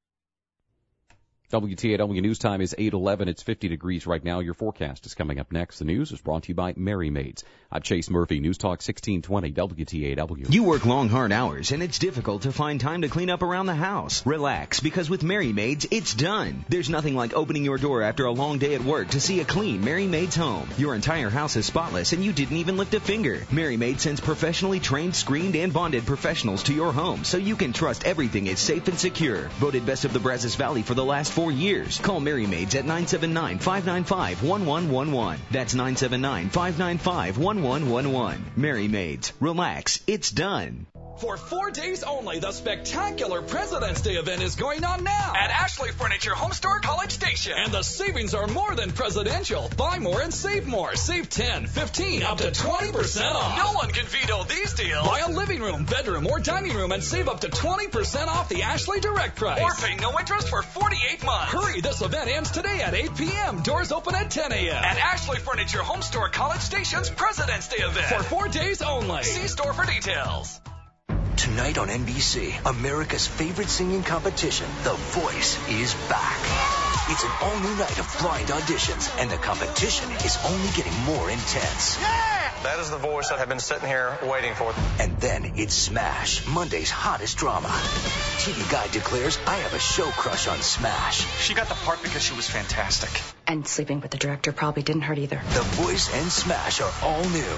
W T A W News Time is eight eleven. It's fifty degrees right now. Your forecast is coming up next. The news is brought to you by Mary Maids. I'm Chase Murphy, News Talk sixteen twenty W T A W. You work long, hard hours, and it's difficult to find time to clean up around the house. Relax, because with Mary Maids, it's done. There's nothing like opening your door after a long day at work to see a clean Mary Maids home. Your entire house is spotless, and you didn't even lift a finger. Mary Maids sends professionally trained, screened, and bonded professionals to your home, so you can trust everything is safe and secure. Voted Best of the Brazos Valley for the last four years. Call Mary Maids at nine seven nine, five nine five, one one one one. That's nine seven nine, five nine five, one one one one. Mary Maids. Relax. It's done. For four days only, the spectacular President's Day event is going on now at Ashley Furniture Home Store College Station. And the savings are more than presidential. Buy more and save more. Save ten, fifteen, up to twenty percent off. No one can veto these deals. Buy a living room, bedroom, or dining room and save up to twenty percent off the Ashley Direct price. Or pay no interest for forty-eight months. Hurry, this event ends today at eight p.m. Doors open at ten a.m. At Ashley Furniture Home Store College Station's President's Day event. For four days only. See store for details. Tonight on N B C, America's favorite singing competition, The Voice, is back. It's an all-new night of blind auditions, and the competition is only getting more intense. Yeah! That is the voice that I've been sitting here waiting for. And then it's Smash, Monday's hottest drama. T V Guide declares, I have a show crush on Smash. She got the part because she was fantastic. And sleeping with the director probably didn't hurt either. The Voice and Smash are all new.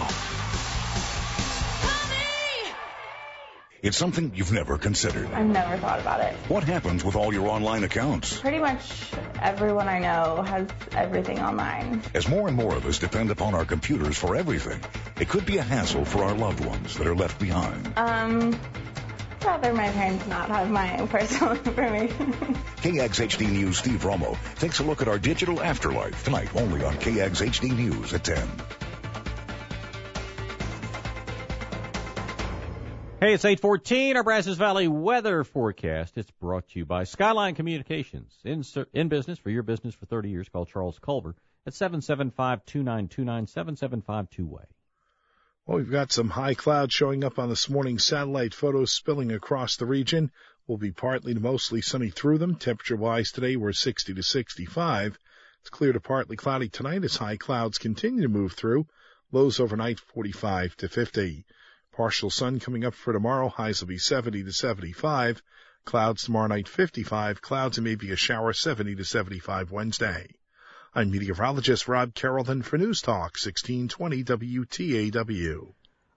It's something you've never considered. I've never thought about it. What happens with all your online accounts? Pretty much everyone I know has everything online. As more and more of us depend upon our computers for everything, it could be a hassle for our loved ones that are left behind. Um, I'd rather my parents not have my personal information. K X H D News' Steve Romo takes a look at our digital afterlife tonight only on K X H D News at ten. Hey, it's eight fourteen, our Brazos Valley weather forecast. It's brought to you by Skyline Communications. In, in business, for your business for thirty years. Call Charles Culver at seven seven five, two nine two nine, seven seven five two way. Well, we've got some high clouds showing up on this morning's satellite photos spilling across the region. We'll be partly to mostly sunny through them. Temperature-wise today, we're sixty to sixty-five. It's clear to partly cloudy tonight as high clouds continue to move through. Lows overnight, forty-five to fifty. Partial sun coming up for tomorrow. Highs will be seventy to seventy-five. Clouds tomorrow night, fifty-five. Clouds and maybe a shower, seventy to seventy-five Wednesday. I'm meteorologist Rod Carrollton for News Talk, sixteen twenty W T A W.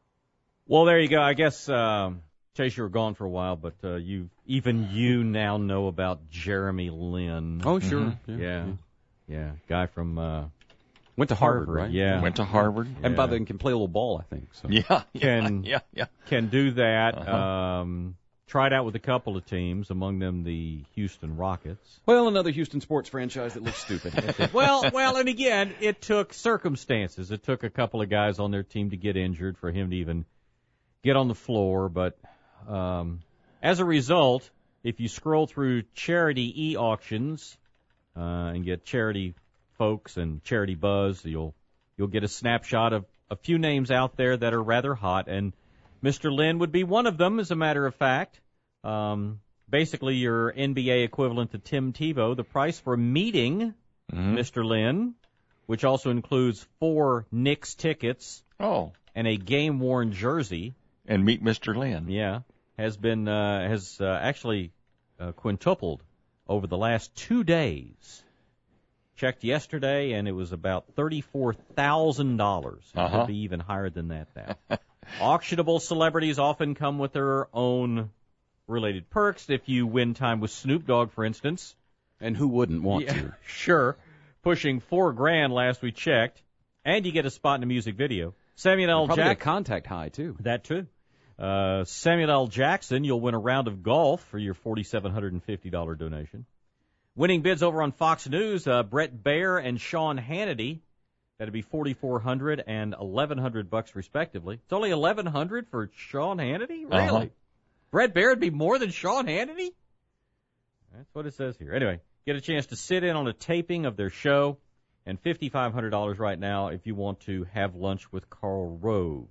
Well, there you go. I guess, um, Chase, you were gone for a while, but uh, you even you now know about Jeremy Lin. Oh, sure. Mm-hmm. Yeah. yeah. Yeah. Guy from... Uh, Went to Harvard, Harvard, right? Yeah. Went to Harvard. Yeah. And by then can play a little ball, I think. So. Yeah, can, yeah, yeah. Can do that. Uh-huh. Um, tried out with a couple of teams, among them the Houston Rockets. Well, another Houston sports franchise that looks stupid. well, well, and again, it took circumstances. It took a couple of guys on their team to get injured for him to even get on the floor. But um, as a result, if you scroll through charity e-auctions uh, and get charity folks and charity buzz, you'll you'll get a snapshot of a few names out there that are rather hot, and Mister Lin would be one of them, as a matter of fact. Um, basically, your N B A equivalent to Tim Tebow. The price for meeting mm-hmm. Mister Lin, which also includes four Knicks tickets oh. and a game-worn jersey, and meet Mister Lin, yeah, has been uh, has uh, actually uh, quintupled over the last two days. Checked yesterday, and it was about thirty-four thousand dollars. It uh-huh. could be even higher than that now. Auctionable celebrities often come with their own related perks. If you win time with Snoop Dogg, for instance. And who wouldn't want yeah, to? Sure. Pushing four grand last we checked. And you get a spot in a music video. Samuel L. Jackson. Probably Jack- a contact high, too. That, too. Uh, Samuel L. Jackson, you'll win a round of golf for your four thousand seven hundred fifty dollars donation. Winning bids over on Fox News, uh, Brett Baer and Sean Hannity. That'd be forty-four hundred and eleven hundred bucks respectively. It's only eleven hundred for Sean Hannity? Really? Uh-huh. Brett Baer would be more than Sean Hannity? That's what it says here. Anyway, get a chance to sit in on a taping of their show, and fifty-five hundred dollars right now if you want to have lunch with Karl Rove.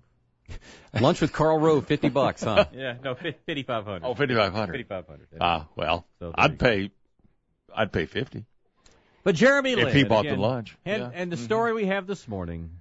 Lunch with Karl Rove, fifty bucks, huh? Yeah, no, fifty-five hundred. Oh, fifty-five hundred. fifty-five hundred. Ah, well, so I'd pay, I'd pay fifty. But Jeremy Lin, if he bought again, the lunch, and, yeah. and the mm-hmm. story we have this morning,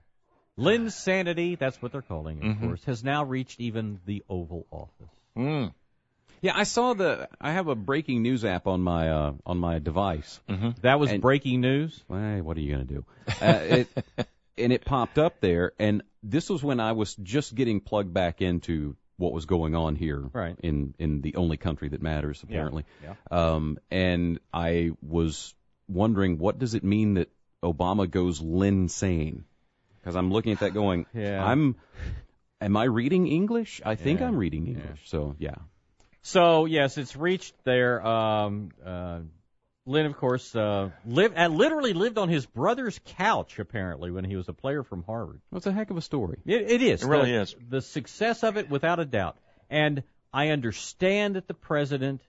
Linsanity, that's what they're calling it, of mm-hmm. course, has now reached even the Oval Office. Mm. Yeah, I saw the. I have a breaking news app on my uh, on my device. Mm-hmm. That was and, breaking news. Well, what are you going to do? Uh, it, and it popped up there, and this was when I was just getting plugged back into what was going on here right. in in the only country that matters, apparently. Yeah. Yeah. Um, and I was wondering, what does it mean that Obama goes Linsane? Because I'm looking at that going, yeah. I'm Am I reading English? I think Yeah. I'm reading English. Yeah. So, yeah. So, yes, it's reached there. Um, uh, Lynn, of course, uh, lived, uh, literally lived on his brother's couch, apparently, when he was a player from Harvard. Well, it's a heck of a story. It, it is. It really the, is. The success of it, without a doubt. And I understand that the president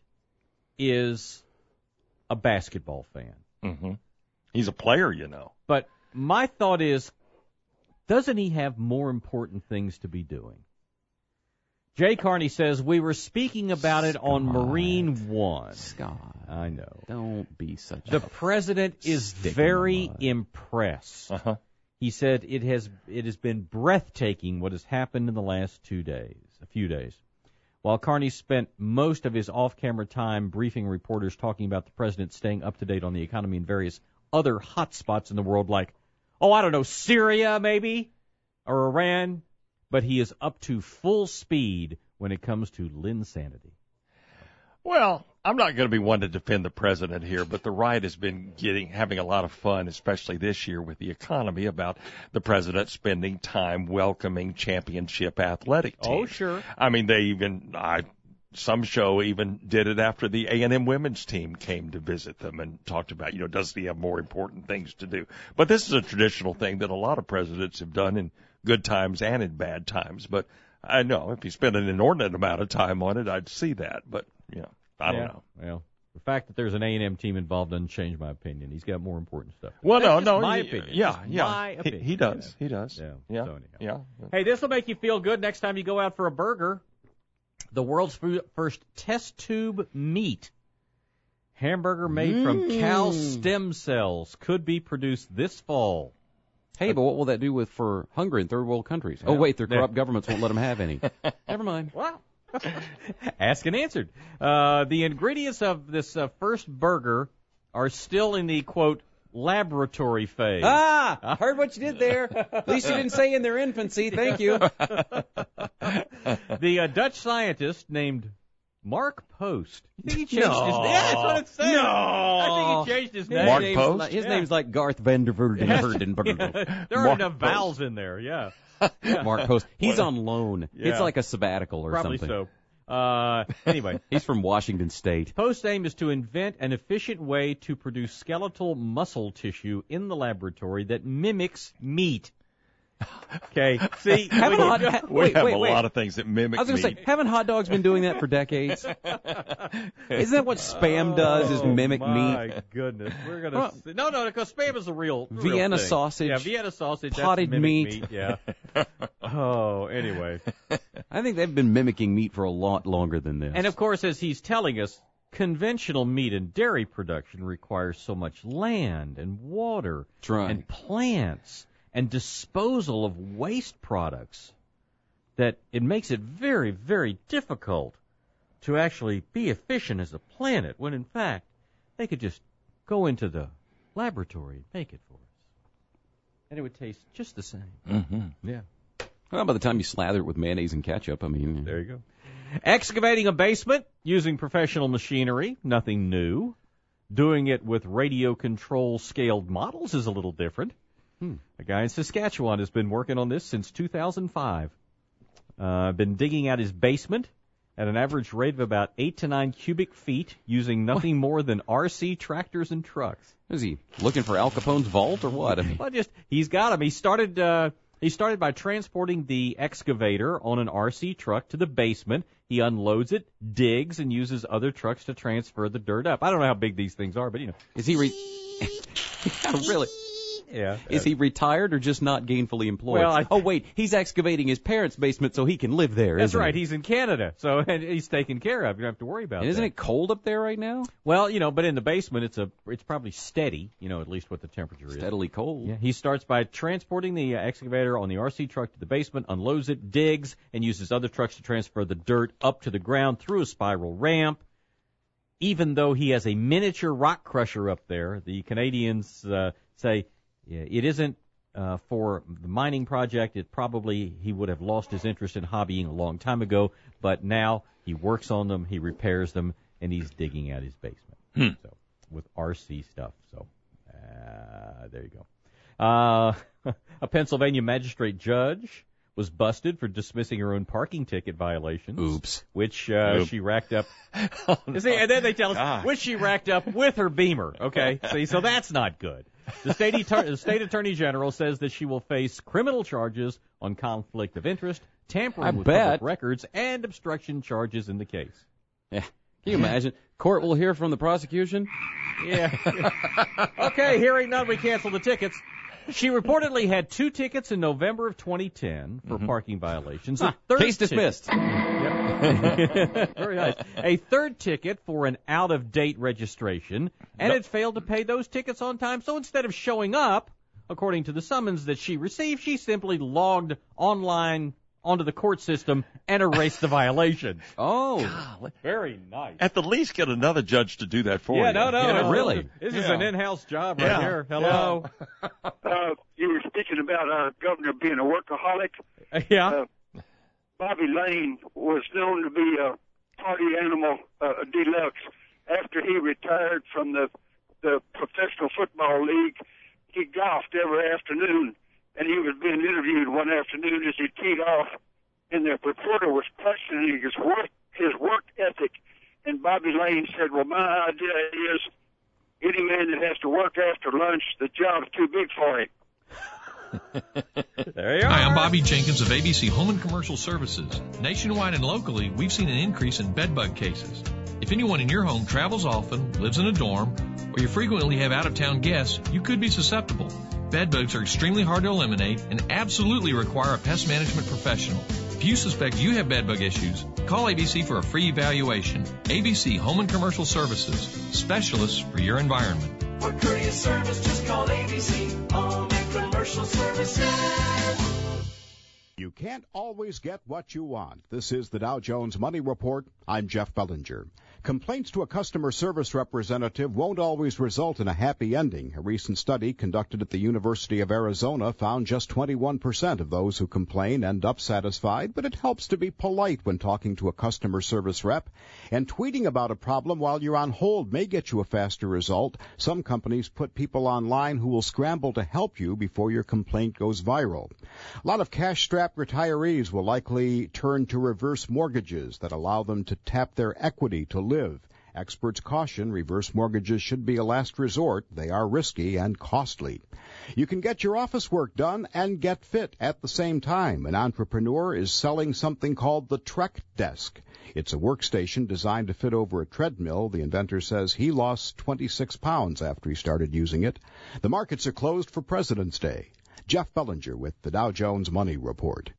is a basketball fan. Mm-hmm. He's a player, you know. But my thought is, doesn't he have more important things to be doing? Jay Carney says, we were speaking about it on Marine One. Scott. I know. Don't be such The a president is stick in the very mud. impressed. Uh-huh. He said it has it has been breathtaking what has happened in the last two days, a few days. While Carney spent most of his off-camera time briefing reporters talking about the president staying up to date on the economy and various other hot spots in the world like, oh, I don't know, Syria maybe, or Iran, but he is up to full speed when it comes to Linsanity. Well, I'm not going to be one to defend the president here, but the right has been getting having a lot of fun, especially this year with the economy, about the president spending time welcoming championship athletic teams. Oh, sure. I mean, they even I some show even did it after the A and M women's team came to visit them and talked about, you know, does he have more important things to do? But this is a traditional thing that a lot of presidents have done in good times and in bad times. But I know if you spend an inordinate amount of time on it, I'd see that. But, you know, I don't yeah, know. Well, the fact that there's an A and M team involved doesn't change my opinion. He's got more important stuff. Well, That's no, just no. my he- opinion. Yeah, Just yeah. My He, opinion. he does. Yeah. He does. Yeah. Yeah. So yeah. anyhow. Hey, this will make you feel good next time you go out for a burger. The world's fu- first test tube meat hamburger made from cow stem cells could be produced this fall. Hey, but what will that do with for hunger in third world countries? Oh, Yeah. wait, their Yeah. corrupt governments won't let them have any. Never mind. Wow. Asked and answered. Uh, the ingredients of this uh, first burger are still in the, quote, laboratory phase. Ah, I heard what you did there. At least you didn't say in their infancy. Thank you. The uh, Dutch scientist named Mark Post. You think he changed his No. name? Yeah, that's what it says. No. I think he changed his His name. Mark name's Post? Like, his Yeah. name's like Garth Vanderverden. Yeah, there are Mark enough Post. vowels in there, yeah. Mark Post. He's on loan. Yeah. It's like a sabbatical or Probably something. so. Uh, anyway, He's from Washington State. Post's aim is to invent an efficient way to produce skeletal muscle tissue in the laboratory that mimics meat. Okay, see, Haven't when hot- you- ha- We wait, have wait, a wait. lot of things that mimic I was going to meat. say, haven't hot dogs been doing that for decades? Isn't that what spam does, is mimic oh, my meat? goodness. We're going Well, to... No, no, because spam is a real, real Vienna thing. sausage, Yeah, Vienna sausage. that's potted mimic meat. Yeah. Oh, anyway. I think they've been mimicking meat for a lot longer than this. And, of course, as he's telling us, conventional meat and dairy production requires so much land and water That's right. and plants and disposal of waste products that it makes it very, very difficult to actually be efficient as a planet when, in fact, they could just go into the laboratory and make it for us. And it would taste just the same. Mm-hmm. Yeah. Well, by the time you slather it with mayonnaise and ketchup, I mean... There you go. Excavating a basement using professional machinery, nothing new. Doing it with radio control scaled models is a little different. Hmm. A guy in Saskatchewan has been working on this since two thousand five. Uh, been digging out his basement at an average rate of about eight to nine cubic feet using nothing more than R C tractors and trucks. Is he looking for Al Capone's vault or what? I mean, Well, just he's got him. He started. Uh, he started by transporting the excavator on an R C truck to the basement. He unloads it, digs, and uses other trucks to transfer the dirt up. I don't know how big these things are, but you know. is he re- yeah, really? Yeah. Is he retired or just not gainfully employed? Well, I- oh, wait, he's excavating his parents' basement so he can live there, That's isn't right. he? He's in Canada, so and he's taken care of. You don't have to worry about And isn't that. it cold up there right now? Well, you know, but in the basement, it's a it's probably steady. You know, at least what the temperature is. Steadily cold. Yeah, he starts by transporting the uh, excavator on the R C truck to the basement, unloads it, digs, and uses other trucks to transfer the dirt up to the ground through a spiral ramp. Even though he has a miniature rock crusher up there, the Canadians uh, say yeah, it isn't uh, for the mining project. It probably he would have lost his interest in hobbying a long time ago, but now he works on them, he repairs them, and he's digging out his basement. Hmm. So with R C stuff. So uh, there you go. Uh, a Pennsylvania magistrate judge was busted for dismissing her own parking ticket violations. Oops. Which uh, Oop. she racked up. oh, no. See, and then they tell us, God. which she racked up with her Beamer. Okay, see, so that's not good. The state, eter- the state attorney general says that she will face criminal charges on conflict of interest, tampering I with bet. public records, and obstruction charges in the case. Yeah. Can you imagine? Court will hear from the prosecution? Yeah. Okay, hearing none, we cancel the tickets. She reportedly had two tickets in November of twenty ten for mm-hmm. parking violations. Huh, third case dismissed. T- yep. Very nice. A third ticket for an out-of-date registration, and nope. it failed to pay those tickets on time. So instead of showing up, according to the summons that she received, she simply logged online onto the court system and erased the violations. Oh, Golly. Very nice. At the least, get another judge to do that for yeah, you. No, no, yeah, no. Really? This yeah. is an in-house job right yeah. here. Hello. Yeah. uh, you were speaking about our governor being a workaholic. Uh, yeah. Uh, Bobby Lane was known to be a party animal uh, deluxe. After he retired from the the professional football league, he golfed every afternoon. And he was being interviewed one afternoon as he teed off, and the reporter was questioning his work, his work ethic. And Bobby Lane said, well, my idea is any man that has to work after lunch, the job's too big for him. There you are. Hi, I'm Bobby Jenkins of A B C Home and Commercial Services. Nationwide and locally, we've seen an increase in bed bug cases. If anyone in your home travels often, lives in a dorm, or you frequently have out-of-town guests, you could be susceptible. Bed bugs are extremely hard to eliminate and absolutely require a pest management professional. If you suspect you have bed bug issues, call A B C for a free evaluation. A B C Home and Commercial Services, specialists for your environment. For courteous service, just call A B C Home and Commercial Services. You can't always get what you want. This is the Dow Jones Money Report. I'm Jeff Bellinger. Complaints to a customer service representative won't always result in a happy ending. A recent study conducted at the University of Arizona found just twenty-one percent of those who complain end up satisfied, but it helps to be polite when talking to a customer service rep. And tweeting about a problem while you're on hold may get you a faster result. Some companies put people online who will scramble to help you before your complaint goes viral. A lot of cash-strapped retirees will likely turn to reverse mortgages that allow them to tap their equity to live. Experts caution reverse mortgages should be a last resort. They are risky and costly. You can get your office work done and get fit at the same time. An entrepreneur is selling something called the Trek Desk. It's a workstation designed to fit over a treadmill. The inventor says he lost twenty-six pounds after he started using it. The markets are closed for President's Day. Jeff Bellinger with the Dow Jones Money Report.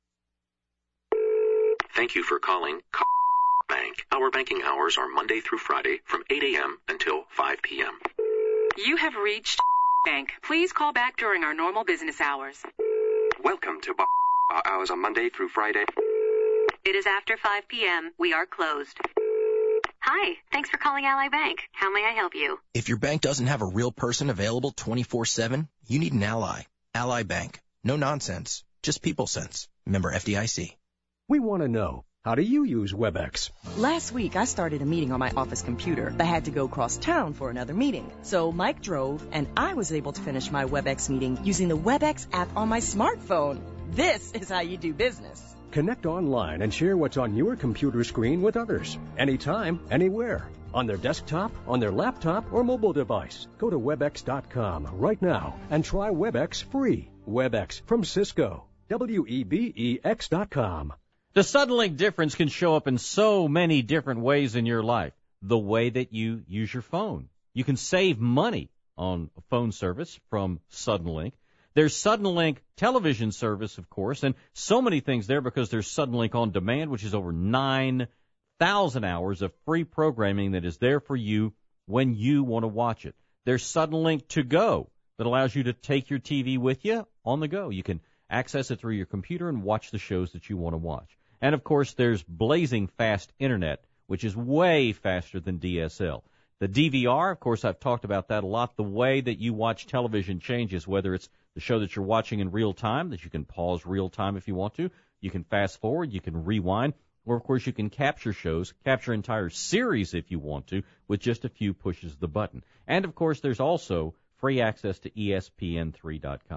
Thank you for calling Bank. Our banking hours are Monday through Friday from eight a.m. until five p.m. You have reached Bank. Please call back during our normal business hours. Welcome to Bar. Our hours are Monday through Friday. It is after five p.m. We are closed. Hi, thanks for calling Ally Bank. How may I help you? If your bank doesn't have a real person available twenty-four seven, you need an Ally. Ally Bank. No nonsense, just people sense. Member F D I C. We want to know, how do you use WebEx? Last week, I started a meeting on my office computer, but had to go cross town for another meeting. So Mike drove, and I was able to finish my WebEx meeting using the WebEx app on my smartphone. This is how you do business. Connect online and share what's on your computer screen with others. Anytime, anywhere. On their desktop, on their laptop, or mobile device. Go to webex dot com right now and try WebEx free. WebEx from Cisco. W E B E X dot com. The Suddenlink difference can show up in so many different ways in your life. The way that you use your phone. You can save money on a phone service from Suddenlink. There's Suddenlink television service, of course, and so many things there because there's Suddenlink On Demand, which is over nine thousand hours of free programming that is there for you when you want to watch it. There's Suddenlink To Go that allows you to take your T V with you on the go. You can access it through your computer and watch the shows that you want to watch. And, of course, there's blazing fast Internet, which is way faster than D S L. The D V R, of course, I've talked about that a lot. The way that you watch television changes, whether it's the show that you're watching in real time, that you can pause real time if you want to. You can fast forward. You can rewind. Or, of course, you can capture shows, capture entire series if you want to, with just a few pushes of the button. And, of course, there's also free access to E S P N three dot com.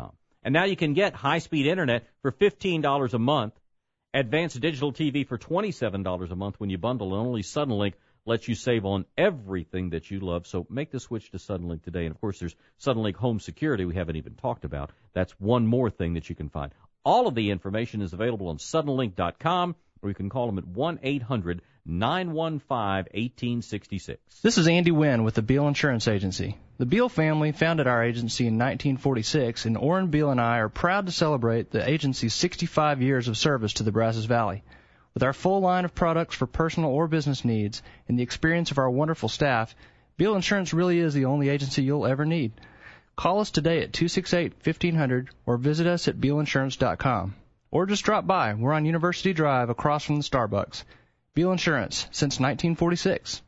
And now you can get high-speed internet for fifteen dollars a month, advanced digital T V for twenty-seven dollars a month when you bundle, and only Suddenlink lets you save on everything that you love. So make the switch to Suddenlink today. And, of course, there's Suddenlink Home Security we haven't even talked about. That's one more thing that you can find. All of the information is available on Suddenlink dot com, or you can call them at one eight hundred nine one five one eight six six. This is Andy Wynn with the Beal Insurance Agency. The Beal family founded our agency in nineteen forty-six, and Orrin Beal and I are proud to celebrate the agency's sixty-five years of service to the Brazos Valley. With our full line of products for personal or business needs and the experience of our wonderful staff, Beal Insurance really is the only agency you'll ever need. Call us today at two six eight, fifteen hundred or visit us at beal insurance dot com. Or just drop by. We're on University Drive across from the Starbucks. Beal Insurance, since nineteen forty-six.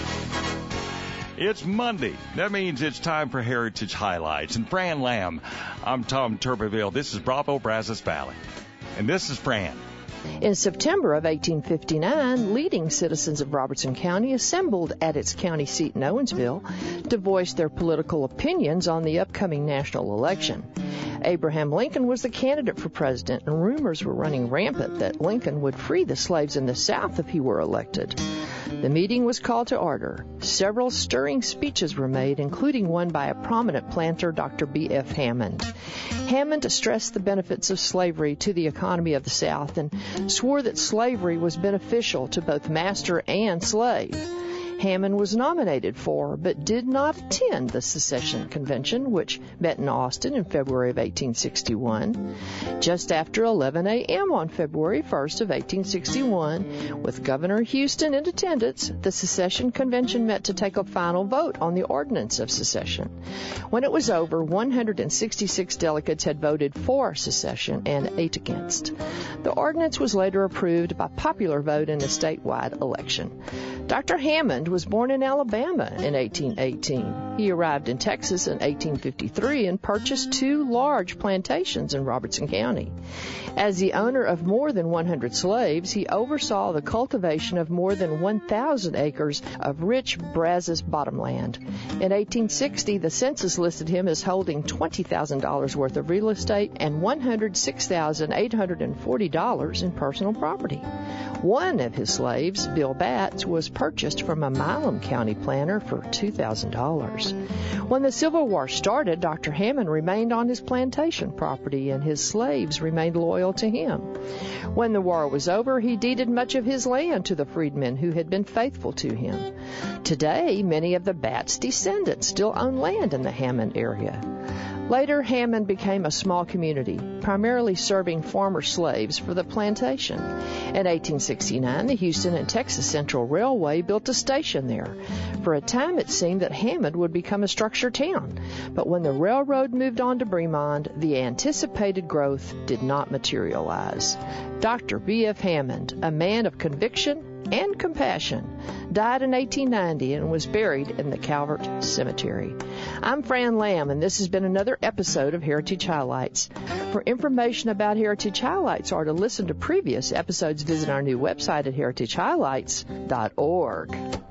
It's Monday. That means it's time for Heritage Highlights. And Fran Lamb, I'm Tom Tuberville. This is Bravo Brazos Valley. And this is Fran. In September of eighteen fifty-nine, leading citizens of Robertson County assembled at its county seat in Owensville to voice their political opinions on the upcoming national election. Abraham Lincoln was the candidate for president, and rumors were running rampant that Lincoln would free the slaves in the South if he were elected. The meeting was called to order. Several stirring speeches were made, including one by a prominent planter, Doctor B F Hammond. Hammond stressed the benefits of slavery to the economy of the South and swore that slavery was beneficial to both master and slave. Hammond was nominated for, but did not attend the secession convention, which met in Austin in February of eighteen sixty-one. Just after eleven a.m. on February first of eighteen sixty-one, with Governor Houston in attendance, the secession convention met to take a final vote on the ordinance of secession. When it was over, one hundred sixty-six delegates had voted for secession and eight against. The ordinance was later approved by popular vote in a statewide election. Doctor Hammond was born in Alabama in eighteen eighteen. He arrived in Texas in eighteen fifty-three and purchased two large plantations in Robertson County. As the owner of more than one hundred slaves, he oversaw the cultivation of more than one thousand acres of rich Brazos bottomland. In eighteen sixty, the census listed him as holding twenty thousand dollars worth of real estate and one hundred six thousand eight hundred forty dollars in personal property. One of his slaves, Bill Batts, was purchased from a Milam County planter for two thousand dollars. When the Civil War started, Doctor Hammond remained on his plantation property and his slaves remained loyal to him. When the war was over, he deeded much of his land to the freedmen who had been faithful to him. Today, many of the Batts descendants still own land in the Hammond area. Later, Hammond became a small community, primarily serving former slaves for the plantation. In eighteen sixty-nine, the Houston and Texas Central Railway built a station there. For a time, it seemed that Hammond would become a structure town. But when the railroad moved on to Bremond, the anticipated growth did not materialize. Doctor B F Hammond, a man of conviction and compassion, died in eighteen ninety and was buried in the Calvert Cemetery. I'm Fran Lamb, and this has been another episode of Heritage Highlights. For information about Heritage Highlights or to listen to previous episodes, visit our new website at heritage highlights dot org.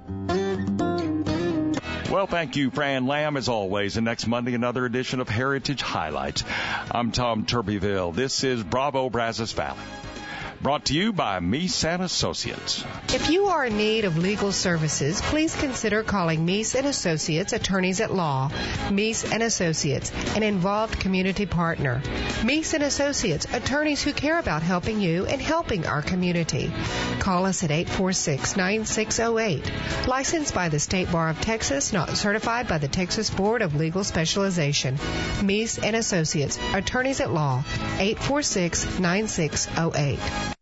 Well, thank you, Fran Lamb, as always. And next Monday, another edition of Heritage Highlights. I'm Tom Tuberville. This is Bravo Brazos Valley. Brought to you by Meese and Associates. If you are in need of legal services, please consider calling Meese and Associates, attorneys at law. Meese and Associates, an involved community partner. Meese and Associates, attorneys who care about helping you and helping our community. Call us at eight four six, nine six zero eight. Licensed by the State Bar of Texas, not certified by the Texas Board of Legal Specialization. Meese and Associates, attorneys at law. eight four six, nine six zero eight.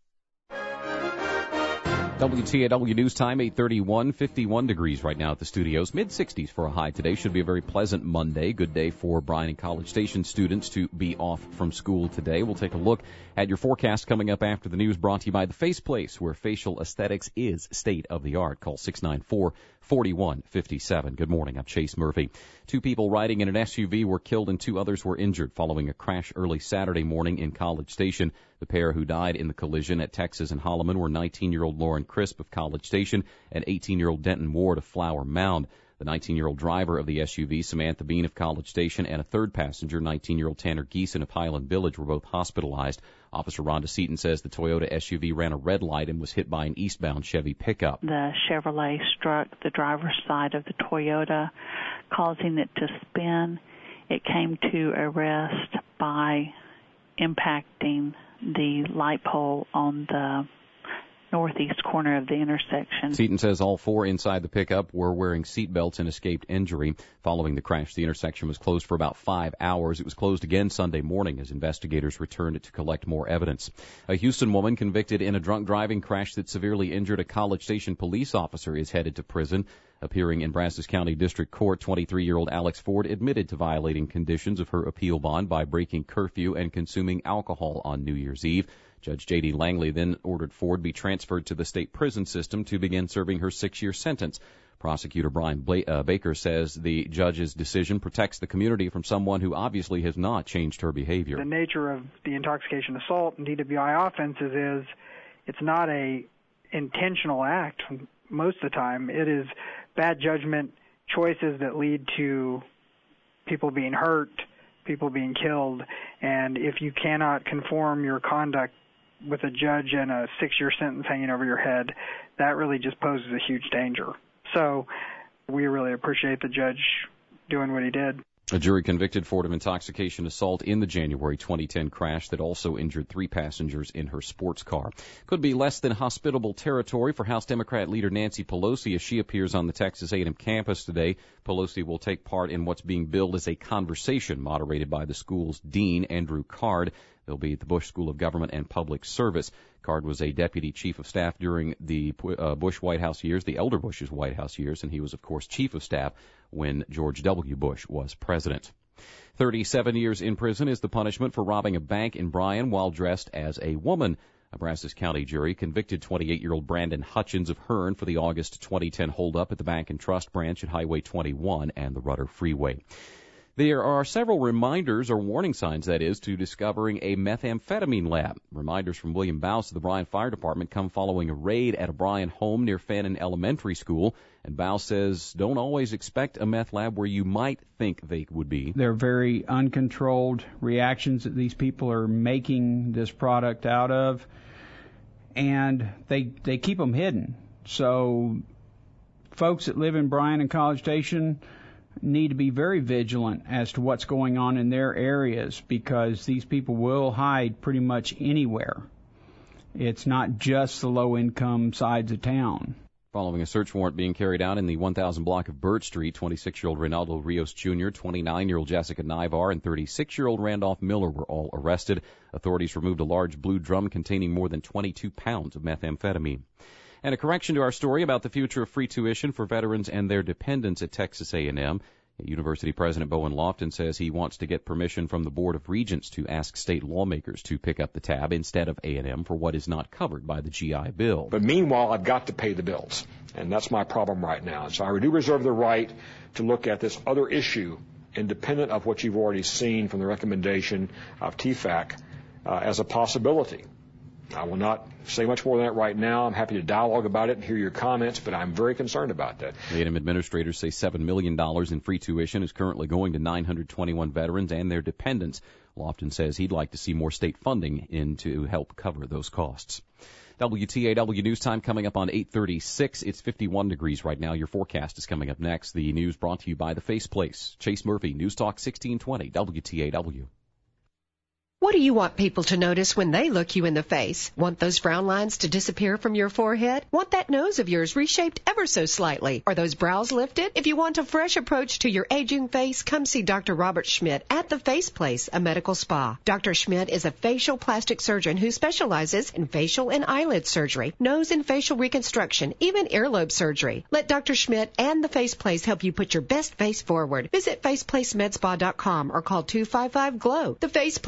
W T A W News Time, eight thirty-one, fifty-one degrees right now at the studios. mid sixties for a high today. Should be a very pleasant Monday. Good day for Bryan and College Station students to be off from school today. We'll take a look at your forecast coming up after the news, brought to you by The Face Place, where facial aesthetics is state of the art. Call six nine four, four one five seven. Good morning. I'm Chase Murphy. Two people riding in an S U V were killed and two others were injured following a crash early Saturday morning in College Station. The pair who died in the collision at Texas and Holloman were nineteen-year-old Lauren Crisp of College Station and eighteen-year-old Denton Ward of Flower Mound. The nineteen-year-old driver of the S U V, Samantha Bean of College Station, and a third passenger, nineteen-year-old Tanner Geeson of Highland Village, were both hospitalized. Officer Rhonda Seaton says the Toyota S U V ran a red light and was hit by an eastbound Chevy pickup. The Chevrolet struck the driver's side of the Toyota, causing it to spin. It came to a rest by impacting the light pole on the northeast corner of the intersection. Seaton says all four inside the pickup were wearing seat belts and escaped injury. Following the crash, the intersection was closed for about five hours. It was closed again Sunday morning as investigators returned to collect more evidence. A Houston woman convicted in a drunk driving crash that severely injured a College Station police officer is headed to prison. Appearing in Brazos County District Court, twenty-three-year-old Alex Ford admitted to violating conditions of her appeal bond by breaking curfew and consuming alcohol on New Year's Eve. Judge J D. Langley then ordered Ford be transferred to the state prison system to begin serving her six-year sentence. Prosecutor Brian Bla- uh, Baker says the judge's decision protects the community from someone who obviously has not changed her behavior. The nature of the intoxication assault and D W I offenses is it's not a intentional act most of the time. It is bad judgment, choices that lead to people being hurt, people being killed, and if you cannot conform your conduct with a judge and a six-year sentence hanging over your head, that really just poses a huge danger. So we really appreciate the judge doing what he did. A jury convicted Ford of intoxication assault in the January twenty ten crash that also injured three passengers in her sports car. Could be less than hospitable territory for House Democrat leader Nancy Pelosi as she appears on the Texas A and M campus today. Pelosi will take part in what's being billed as a conversation moderated by the school's dean, Andrew Card. They'll be at the Bush School of Government and Public Service. Card was a deputy chief of staff during the uh, Bush White House years, the elder Bush's White House years, and he was, of course, chief of staff when George W. Bush was president. thirty-seven years in prison is the punishment for robbing a bank in Bryan while dressed as a woman. A Brazos County jury convicted twenty-eight-year-old Brandon Hutchins of Hearn for the August twenty ten holdup at the Bank and Trust branch at Highway twenty-one and the Rudder Freeway. There are several reminders, or warning signs, that is, to discovering a methamphetamine lab. Reminders from William Bouse of the Bryan Fire Department come following a raid at a Bryan home near Fannin Elementary School. And Bouse says don't always expect a meth lab where you might think they would be. They're very uncontrolled reactions that these people are making this product out of, and they they keep them hidden. So folks that live in Bryan and College Station need to be very vigilant as to what's going on in their areas, because these people will hide pretty much anywhere. It's not just the low-income sides of town. Following a search warrant being carried out in the one thousand block of Bird Street, twenty-six-year-old Reynaldo Rios Junior, twenty-nine-year-old Jessica Nivar, and thirty-six-year-old Randolph Miller were all arrested. Authorities removed a large blue drum containing more than twenty-two pounds of methamphetamine. And a correction to our story about the future of free tuition for veterans and their dependents at Texas A and M. University President Bowen Lofton says he wants to get permission from the Board of Regents to ask state lawmakers to pick up the tab instead of A and M for what is not covered by the G I Bill. But meanwhile, I've got to pay the bills, and that's my problem right now. So I do reserve the right to look at this other issue, independent of what you've already seen from the recommendation of T F A C, uh, as a possibility. I will not say much more than that right now. I'm happy to dialogue about it and hear your comments, but I'm very concerned about that. A and M administrators say seven million dollars in free tuition is currently going to nine hundred twenty-one veterans and their dependents. Lofton says he'd like to see more state funding in to help cover those costs. W T A W News Time coming up on eight thirty-six. It's fifty-one degrees right now. Your forecast is coming up next. The news brought to you by The Face Place. Chase Murphy, News Talk sixteen twenty, W T A W. What do you want people to notice when they look you in the face? Want those frown lines to disappear from your forehead? Want that nose of yours reshaped ever so slightly? Are those brows lifted? If you want a fresh approach to your aging face, come see Doctor Robert Schmidt at The Face Place, a medical spa. Doctor Schmidt is a facial plastic surgeon who specializes in facial and eyelid surgery, nose and facial reconstruction, even earlobe surgery. Let Doctor Schmidt and The Face Place help you put your best face forward. Visit face place med spa dot com or call two five five, G L O W. The Face Place, where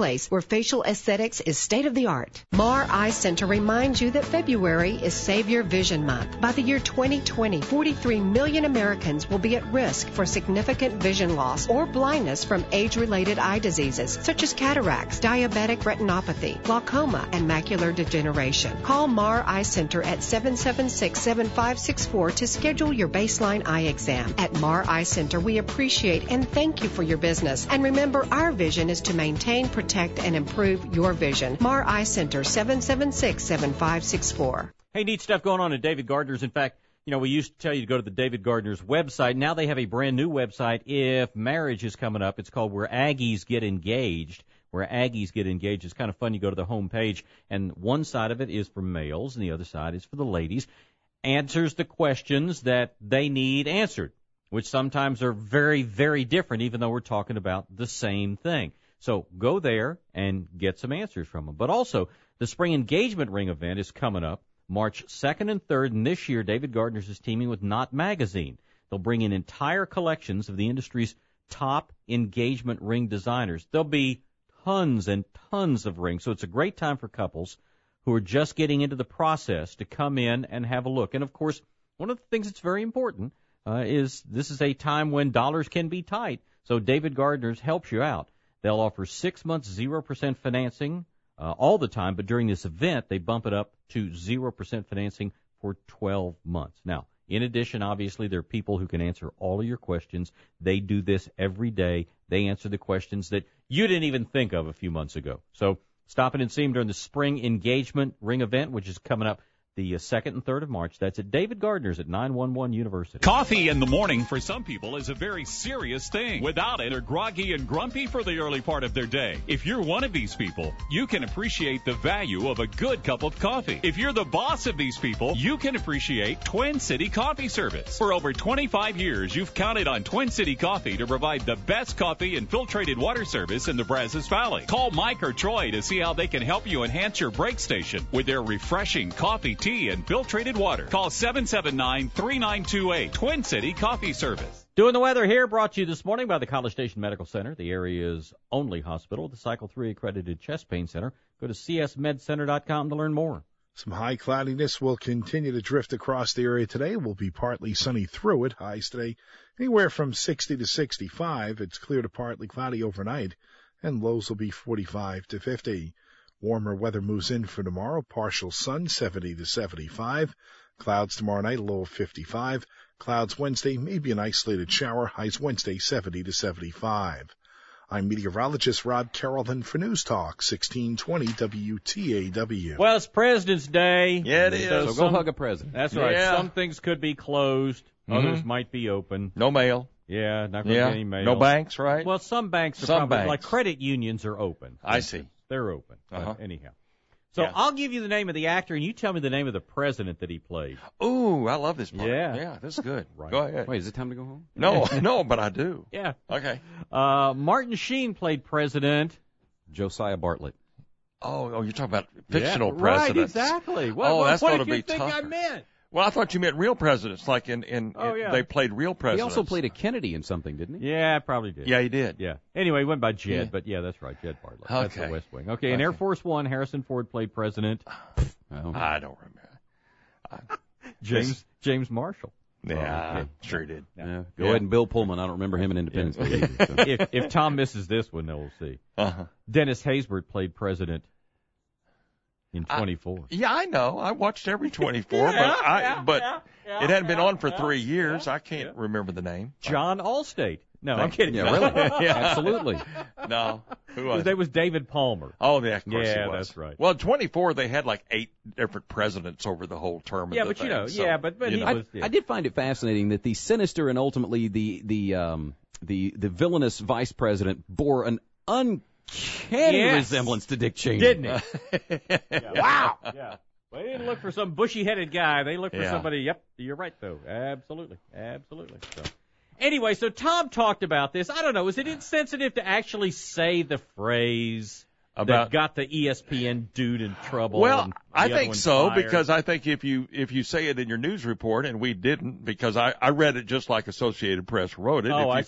facial aesthetics is state-of-the-art. Mar Eye Center reminds you that February is Save Your Vision Month. By the year twenty twenty, forty-three million Americans will be at risk for significant vision loss or blindness from age-related eye diseases such as cataracts, diabetic retinopathy, glaucoma, and macular degeneration. Call Mar Eye Center at seven seven six, seven five six four to schedule your baseline eye exam. At Mar Eye Center, we appreciate and thank you for your business. And remember, our vision is to maintain, protect, and improve your vision. Mar Eye Center, seven seven six, seven five six four. Hey, neat stuff going on at David Gardner's. In fact, you know, we used to tell you to go to the David Gardner's website. Now they have a brand new website if marriage is coming up. It's called Where Aggies Get Engaged. Where Aggies Get Engaged. It's kind of fun. You go to the home page, and one side of it is for males, and the other side is for the ladies. Answers the questions that they need answered, which sometimes are very, very different, even though we're talking about the same thing. So go there and get some answers from them. But also, the Spring Engagement Ring event is coming up March second and third, and this year David Gardner's is teaming with Knot Magazine. They'll bring in entire collections of the industry's top engagement ring designers. There'll be tons and tons of rings, so it's a great time for couples who are just getting into the process to come in and have a look. And, of course, one of the things that's very important uh, is this is a time when dollars can be tight, so David Gardner's helps you out. They'll offer six months, zero percent financing uh, all the time, but during this event, they bump it up to zero percent financing for twelve months. Now, in addition, obviously, there are people who can answer all of your questions. They do this every day. They answer the questions that you didn't even think of a few months ago. So stop in and see them during the Spring Engagement Ring event, which is coming up the second and third of March. That's at David Gardner's at nine one one University. Coffee in the morning for some people is a very serious thing. Without it, they're groggy and grumpy for the early part of their day. If you're one of these people, you can appreciate the value of a good cup of coffee. If you're the boss of these people, you can appreciate Twin City Coffee Service. For over twenty-five years, you've counted on Twin City Coffee to provide the best coffee and filtrated water service in the Brazos Valley. Call Mike or Troy to see how they can help you enhance your break station with their refreshing coffee, tea, and filtrated water. Call seven seven nine, three nine two eight. Twin City Coffee Service. Doing the weather here, brought to you this morning by the College Station Medical Center, the area's only hospital, the Cycle three accredited chest pain center. Go to c s med center dot com to learn more. Some high cloudiness will continue to drift across the area today. Will be partly sunny through it. Highs today anywhere from sixty to sixty-five. It's clear to partly cloudy overnight, and lows will be forty-five to fifty. Warmer weather moves in for tomorrow. Partial sun, seventy to seventy-five. Clouds tomorrow night, a low of fifty-five. Clouds Wednesday, maybe an isolated shower. Highs Wednesday, seventy to seventy-five. I'm meteorologist Rod Carrollton for News Talk, sixteen twenty W T A W. Well, it's President's Day. Yeah, it is. So, So some, go hug a president. That's right. Yeah. Some things could be closed. Mhm. Others might be open. No mail. Yeah, not going to Yeah. be any mail. No banks, right? Well, some banks are Some probably, banks. like credit unions are open. I see. They're open. Uh-huh. But anyhow. So Yeah. I'll give you the name of the actor, and you tell me the name of the president that he played. Ooh, I love this part. Yeah. Yeah, this is good. Right. Go ahead. Wait, is it time to go home? No, no, but I do. Yeah. Okay. Uh, Martin Sheen played President. Josiah Bartlett. Oh, oh, you're talking about fictional Yeah, presidents. Right, exactly. What, oh, what, that's what going to did you be think tougher. I meant? Well, I thought you meant real presidents, like in, in, Oh, in- yeah. they played real He presidents. also played a Kennedy in something, didn't he? Yeah, probably did. Yeah, he did. Yeah. Anyway, he went by Jed, Yeah. but yeah, that's right, Jed Bartlett. That's the Okay. West Wing. Okay, in Okay. Air Force One, Harrison Ford played President. Oh. I don't remember. James This- James Marshall. Yeah, Oh, okay. sure he did. Yeah. Go Yeah. ahead and Bill Pullman. I don't remember him in Independence Day. Yeah. either, so. if, if Tom misses this one, then we'll see. Uh-huh. Dennis Haysbert played President in twenty-four. Yeah, I know. I watched every twenty-four, Yeah, but I yeah, but yeah, yeah, it hadn't been yeah, on for yeah, three years. yeah, I can't yeah. remember the name. John Allstate. No, I'm Thank- kidding. Yeah, really? Yeah. Absolutely. No, who His was name it? was David Palmer. Oh, yeah, of course Yeah, he was. that's right. Well, twenty-four, they had like eight different presidents over the whole term of Yeah, the but you thing, know, so, yeah, but- but you he know. was- I, I did find it fascinating that the sinister and ultimately the the um, the the villainous vice president bore an uncanny Yes. resemblance to Dick Cheney, Didn't he? Yeah. Wow. Yeah. Well, they didn't look for some bushy-headed guy. They looked for Yeah. somebody. Yep, you're right, though. Absolutely, absolutely. So, anyway, so Tom talked about this. I don't know. Is it insensitive to actually say the phrase About- that got the E S P N dude in trouble? Well, and the I other think one so fired? because I think if you if you say it in your news report, and we didn't because I, I read it just like Associated Press wrote it. Oh, if I you, see.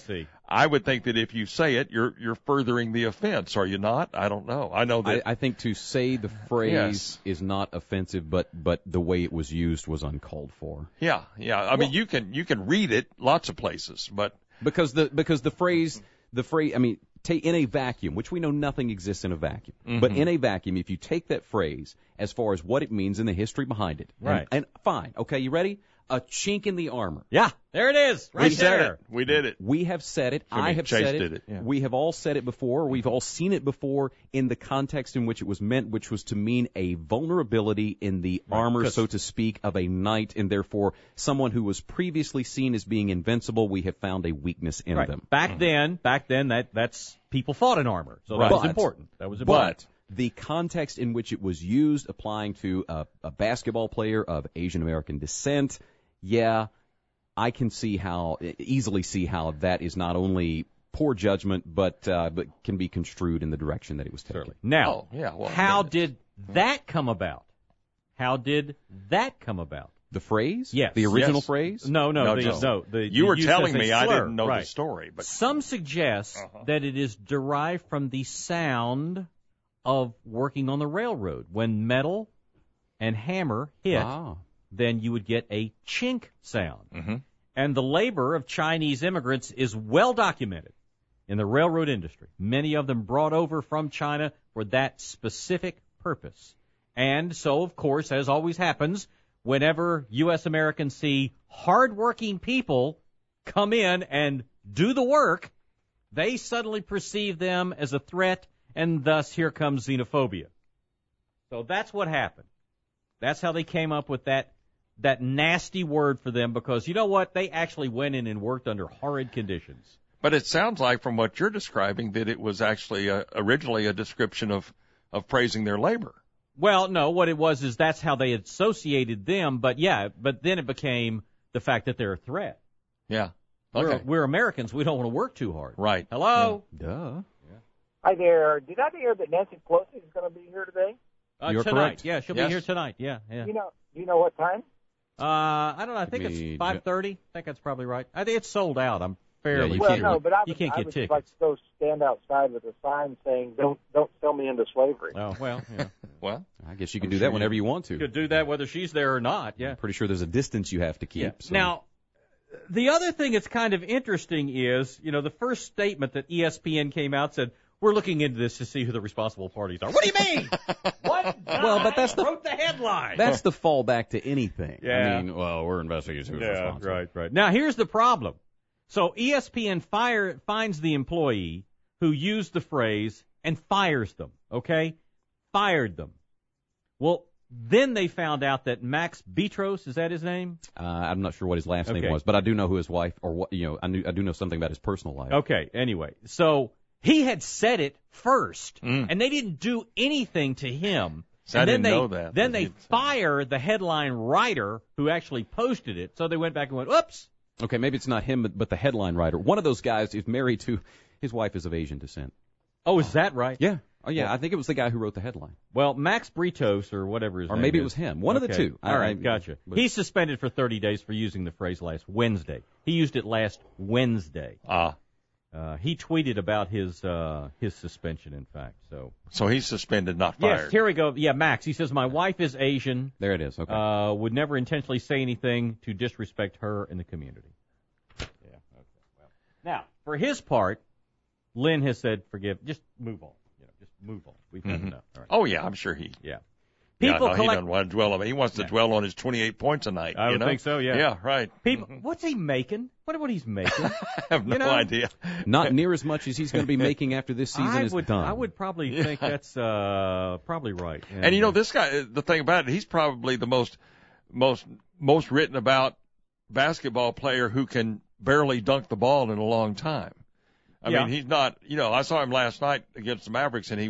I would think that if you say it, you're you're furthering the offense, are you not? I don't know. I know that. I, I think to say the phrase Yes. is not offensive, but but the way it was used was uncalled for. Yeah, yeah. I mean, you can you can read it lots of places, but Because the because the phrase the phrase I mean take in a vacuum, which we know nothing exists in a vacuum, Mhm. but in a vacuum, if you take that phrase as far as what it means and the history behind it, and- Right. And, fine, okay, you ready? A chink in the armor. Yeah, there it is, right we said there. it. We did it. We have said it. I mean, I have Chase said it. did it, yeah. We have all said it before. We've all seen it before in the context in which it was meant, which was to mean a vulnerability in the Right, armor, 'cause- so to speak, of a knight, and therefore someone who was previously seen as being invincible. We have found a weakness in Right. them. Back then, back then, that that's people fought in armor, so that Right. was But- important. That was important. But the context in which it was used, applying to a, a basketball player of Asian American descent, yeah, I can see how, easily see how that is not only poor judgment, but uh, but can be construed in the direction that it was taken. Now, Oh, yeah, well, how I mean, did that come about? How did that come about? The phrase? Yes. The original Yes. phrase? No, no, No, the, just- no. The, you the were use telling as a me, I slur, didn't know right. the story, but Some suggest Uh-huh. that it is derived from the sound of working on the railroad. When metal and hammer hit, Ah. then you would get a chink sound. Mhm. And the labor of Chinese immigrants is well documented in the railroad industry. Many of them brought over from China for that specific purpose. And so, of course, as always happens, whenever U S Americans see hardworking people come in and do the work, they suddenly perceive them as a threat, and thus here comes xenophobia. So that's what happened. That's how they came up with that that nasty word for them, because you know what? They actually went in and worked under horrid conditions. But it sounds like from what you're describing that it was actually a, originally a description of, of praising their labor. Well, no, what it was is that's how they associated them, but yeah, but then it became the fact that they're a threat. Yeah. Okay. We're, we're Americans. We don't want to work too hard. Right. Hello? Duh. Hi there. Did I hear that Nancy Pelosi is going to be here today? Uh, You're tonight. correct. Yeah, she'll Yes. be here tonight. Yeah, yeah. You know, you know what time? Uh, I don't know. I think me it's five thirty. I think that's probably right. I think it's sold out. I'm fairly Yeah, you well, can't- sure. no, but I would, you can't I get would tickets. just like to go stand outside with a sign saying, "Don't, don't sell me into slavery." Oh, well, yeah. Well, I guess you can I'm do sure that whenever you- you want to. You could do that whether she's there or not. Yeah. I'm pretty sure there's a distance you have to keep. Yeah. so- Now, the other thing that's kind of interesting is, you know, the first statement that E S P N came out said, we're looking into this to see who the responsible parties are. What do you mean? What? Well, but that's the- wrote the headline. That's the fallback to anything. Yeah. I mean, well, we're investigating who's Yeah, responsible. right, right. Now, here's the problem. So E S P N fire, finds the employee who used the phrase and fires them, okay? Fired them. Well, then they found out that Max Betros, is that his name? Uh, I'm not sure what his last Okay. name was, but I do know who his wife, or what, you know, I knew, I do know something about his personal life. Okay, anyway. So he had said it first, Mm. and they didn't do anything to him. So I and then didn't they, know that. Then But they he- fire the headline writer who actually posted it. So they went back and went, oops. Okay, maybe it's not him, but, but the headline writer. One of those guys is married to, his wife is of Asian descent. Oh, is that right? Yeah. Oh, yeah. Well- I think it was the guy who wrote the headline. Well, Max Britos or whatever his Or name maybe it is. was him. One of the Okay. two. I- All right, I- gotcha. but- He's suspended for thirty days for using the phrase last Wednesday. He used it last Wednesday. Ah, Uh, he tweeted about his uh, his suspension, in fact. So so he's suspended, not fired. yes, here we go. Yeah, Max. He says my wife is Asian. There it is. Okay. Uh, would never intentionally say anything to disrespect her in the community. Yeah. Okay. Well, now for his part, Lynn has said, "Forgive. Just move on. You know, just move on. We've had Mhm. enough." All right. Oh yeah, I'm sure he. Yeah. Yeah, People no, he collect. doesn't want to dwell on it. He wants to Yeah. dwell on his twenty-eight points a night. I you would know? think so. Yeah. Yeah, right. People, what's he making? What what he's making? I have no you know? idea. Not near as much as he's going to be making after this season I is would, done. I would probably Yeah. think that's uh, probably right. And you know, this guy, the thing about it, he's probably the most, most, most written about basketball player who can barely dunk the ball in a long time. I Yeah. mean, he's not, you know, I saw him last night against the Mavericks and he was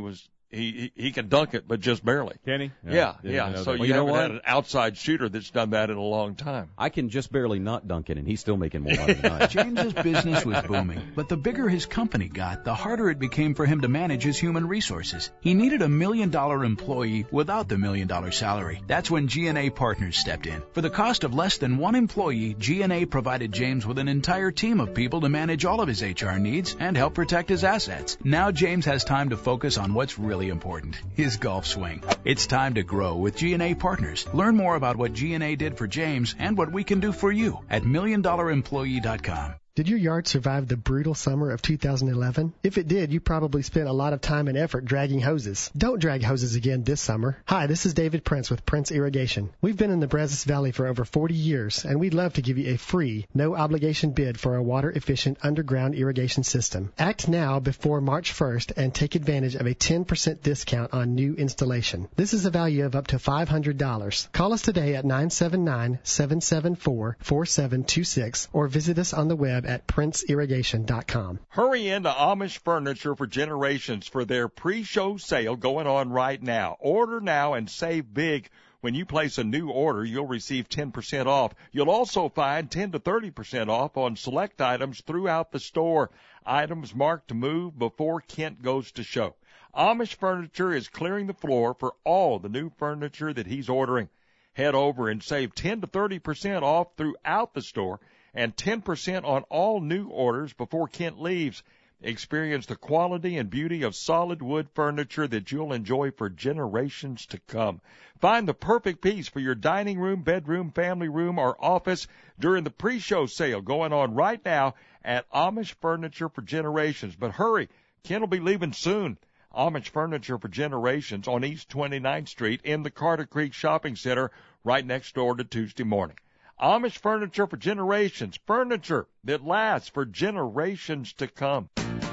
he he can dunk it, but just barely. Can he? Yeah, Yeah, yeah. didn't know So that. you, Well, you know haven't what? had an outside shooter that's done that in a long time. I can just barely not dunk it, and he's still making more money than I am. James's business was booming, but the bigger his company got, the harder it became for him to manage his human resources. He needed a million-dollar employee without the million-dollar salary. That's when G and A Partners stepped in. For the cost of less than one employee, G and A provided James with an entire team of people to manage all of his H R needs and help protect his assets. Now James has time to focus on what's really important, his golf swing. It's time to grow with G and A Partners. Learn more about what G and A did for James and what we can do for you at million dollar employee dot com. Did your yard survive the brutal summer of two thousand eleven? If it did, you probably spent a lot of time and effort dragging hoses. Don't drag hoses again this summer. Hi, this is David Prince with Prince Irrigation. We've been in the Brazos Valley for over forty years, and we'd love to give you a free, no-obligation bid for a water-efficient underground irrigation system. Act now before March first and take advantage of a ten percent discount on new installation. This is a value of up to five hundred dollars. Call us today at nine seven nine, seven seven four, four seven two six or visit us on the web at prince irrigation dot com. Hurry into Amish Furniture for Generations for their pre-show sale going on right now. Order now and save big. When you place a new order, you'll receive ten percent off. You'll also find ten to thirty percent off on select items throughout the store. Items marked to move before Kent goes to show. Amish Furniture is clearing the floor for all the new furniture that he's ordering. Head over and save ten to thirty percent off throughout the store and ten percent on all new orders before Kent leaves. Experience the quality and beauty of solid wood furniture that you'll enjoy for generations to come. Find the perfect piece for your dining room, bedroom, family room, or office during the pre-show sale going on right now at Amish Furniture for Generations. But hurry, Kent will be leaving soon. Amish Furniture for Generations on East twenty-ninth Street in the Carter Creek Shopping Center right next door to Tuesday Morning. Amish Furniture for Generations, furniture that lasts for generations to come.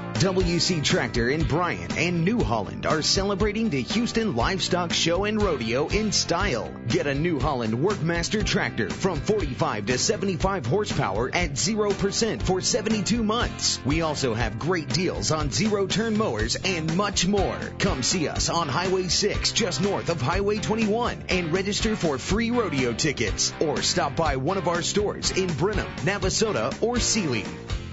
W C Tractor in Bryant and New Holland are celebrating the Houston Livestock Show and Rodeo in style. Get a New Holland Workmaster tractor from forty-five to seventy-five horsepower at zero percent for seventy-two months. We also have great deals on zero-turn mowers and much more. Come see us on Highway six just north of Highway twenty-one and register for free rodeo tickets. Or stop by one of our stores in Brenham, Navasota, or Sealy.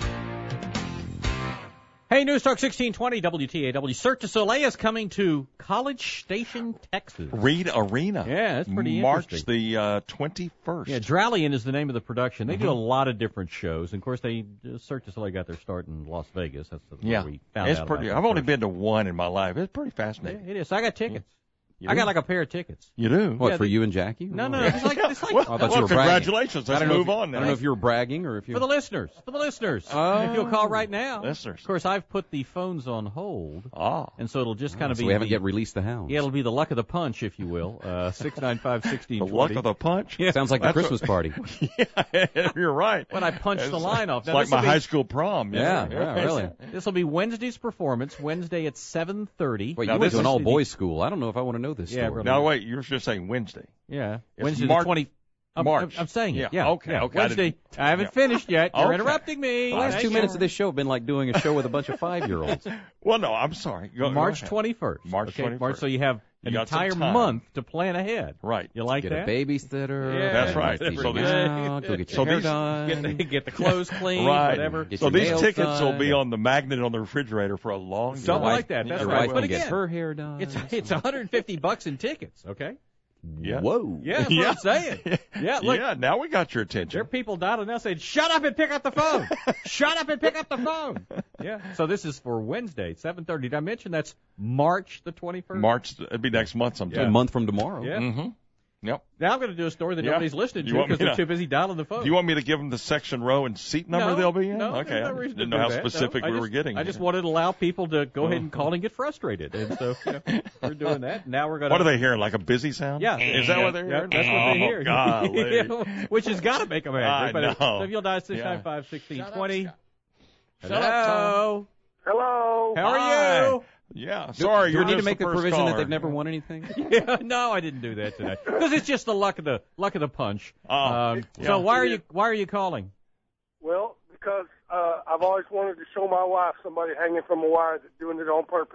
Hey, News Talk sixteen twenty W T A W. Cirque du Soleil is coming to College Station, Texas. Reed Arena. Yeah, that's pretty March interesting. the uh, twenty-first. Yeah, Dralian is the name of the production. They Mm-hmm. do a lot of different shows. And, of course, they uh, Cirque du Soleil got their start in Las Vegas. That's the, Yeah, where we found it's out pretty. about I've it only first. been to one in my life. It's pretty fascinating. Yeah, it is. I got tickets. You I do? got like a pair of tickets. You do? What, Yeah, for they- you and Jackie? No, no, it's like, it's like Well, I thought well, you were bragging. congratulations. I Let's don't know move if, on now. I don't know if you were bragging or if you For the listeners. For the listeners. Oh. If you'll call right now. Listeners. Of course, I've put the phones on hold. Ah. And so it'll just kind of so be. we haven't the, yet released the hounds. Yeah, it'll be the luck of the punch, if you will. Uh, six nine five, one six two The zero. luck of the punch? Yeah. Sounds like the That's Christmas what- party. Yeah, you're right. When I punched the It's- line off. It's Now, like this'll my be- high school prom. Yeah, yeah, really. This will be Wednesday's performance, Wednesday at seven thirty. Wait, Now, you went this to an is all-boys school. I don't know if I want to know this Yeah, story. really. Now, wait, you're just saying Wednesday. Yeah. It's Wednesday March- the twenty. I'm, March. I'm, I'm saying it. Yeah, Yeah. okay, yeah. okay, I Wednesday. didn't- I, haven't yeah. finished yet. You're Okay. interrupting me. The last Thank two you. minutes of this show have been like doing a show with a bunch of five-year-olds. Well, no, I'm sorry. Go, March go ahead. twenty-first. March okay? twenty-first. March, so you have You an got some entire time. month to plan ahead. Right. You like Get that? a babysitter. Yeah. That's right. Take So them these- out, go get so your hair these- done. Get the, get the clothes clean, Right. whatever. Get So your these nails tickets will done. be on the magnet on the refrigerator for a long time. Something Your like that. wife- That's your right. wife But can again, get her hair done. It's it's one hundred fifty bucks in tickets. Okay. Yeah. Whoa. Yeah, that's Yeah. what I'm saying. Yeah, look. Yeah, now we got your There are attention. people dialing now saying, "Shut up and pick up the phone! Shut up and pick up the phone!" Yeah. So this is for Wednesday, seven thirty. Did I mention that's March the twenty-first? March, it'd be next month sometime. A month from tomorrow. Yeah. Mm-hmm. Yep. Now I'm going to do a story that Yeah. nobody's listening You to want me because they're to- too busy dialing the phone. Do you want me to give them the section, row, and seat number no, they'll be in? No, okay. there's I no reason didn't to know do how that. specific No, I we just, were getting. I just wanted to allow people to go ahead and call and get frustrated, and so you know, we're doing that. Now we're going to. What are they hearing? Like a busy sound? Yeah. Is that what they're Yeah, hearing? that's what they hear. Oh, golly. Yeah, which has got to make them angry. I but know. So if you'll dial six nine five, one six two zero. Shut up, Tom. Hello. How are Hi. you? Yeah. Do- Sorry, do you're we need to just make the the first provision that caller. they've never won anything? Yeah, no, I didn't do that today because it's just the luck of the luck of the punch. Oh, um, yeah. So why are you why are you calling? Well, because uh, I've always wanted to show my wife somebody hanging from a wire that's doing it on purpose.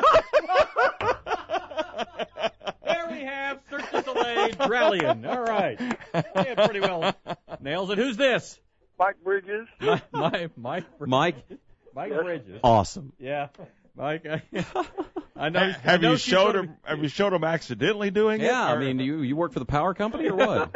There we have Cirque du Soleil rallying. All right. Yeah, pretty well nails it. Who's this? Mike Bridges. My, my, Mike Bridges. Mike? Mike Yes. Bridges. Awesome. Yeah. Mike, I, I know. Ha- have I know you she's showed gonna him? Have you showed him accidentally doing it? Yeah, I or- mean, you you work for the power company or what?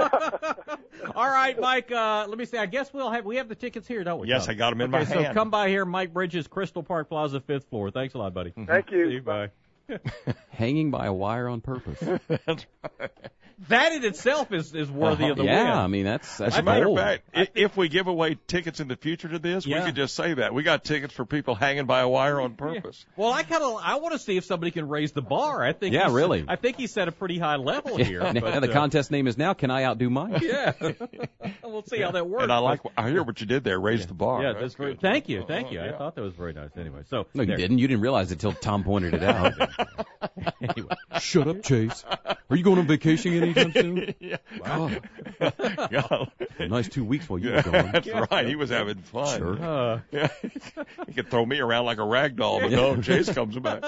All right, Mike. Uh, let me see. I guess we'll have we have the tickets here, don't we? Yes, Tom? I got 'em in okay, my so hand. come by here, Mike Bridges, Crystal Park Plaza, fifth floor. Thanks a lot, buddy. Thank you. See you. Bye. Hanging by a wire on purpose. That's right. That in itself is, is worthy of the yeah, win. I mean that's that's As a matter bold. of fact, i- if we give away tickets in the future to this, Yeah. we could just say that we got tickets for people hanging by a wire on purpose. Well, I kind of I want to see if somebody can raise the bar. I think Yeah, he's- really. I think he set a pretty high level Yeah, here. and but, the uh, contest name is now Can I Outdo Mike? Yeah, we'll see how that works. And I like. but- I hear what you did there. Raise yeah. the bar. Yeah, that's very. good. Thank you, thank Oh, you. I yeah. thought that was very nice. Anyway, so No, you there. didn't. You didn't realize it till Tom pointed it out. Anyway. Shut up, Chase. Are you going on vacation anytime soon? Yeah. God. God. A nice two weeks while you Yeah, were gone. that's right. He was having fun. Sure. Uh, Yeah. He could throw me around like a rag doll, but no, Chase comes back.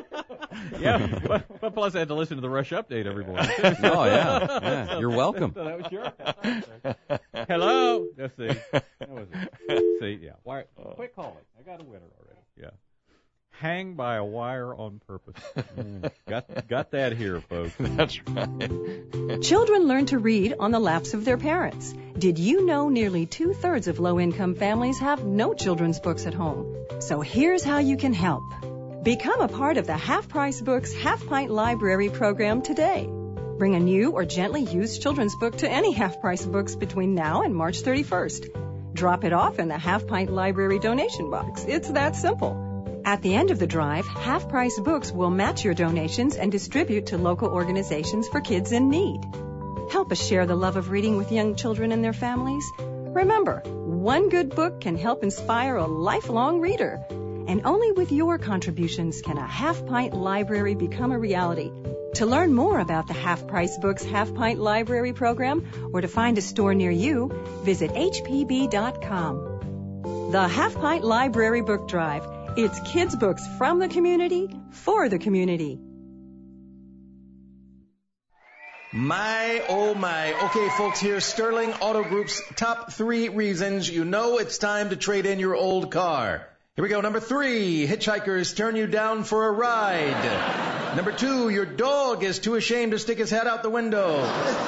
yeah, but, but plus I had to listen to the Rush update every morning. Oh, yeah. Yeah. You're welcome. So that was your Hello. Let's see. That was it. See, yeah. Wire, quick call it. I got a winner already. Yeah. Hang by a wire on purpose. Mm, got got that here, folks. That's right. Children learn to read on the laps of their parents. Did you know nearly two-thirds of low-income families have no children's books at home? So here's how you can help. Become a part of the Half Price Books Half Pint Library program today. Bring a new or gently used children's book to any Half Price Books between now and March thirty-first. Drop it off in the Half Pint Library donation box. It's that simple. At the end of the drive, Half Price Books will match your donations and distribute to local organizations for kids in need. Help us share the love of reading with young children and their families. Remember, one good book can help inspire a lifelong reader. And only with your contributions can a Half Pint Library become a reality. To learn more about the Half Price Books Half Pint Library program or to find a store near you, visit H P B dot com. The Half Pint Library Book Drive. It's kids' books from the community, for the community. My, oh my. Okay, folks, here's Sterling Auto Group's top three reasons you know it's time to trade in your old car. Here we go. Number three, hitchhikers turn you down for a ride. Number two, your dog is too ashamed to stick his head out the window.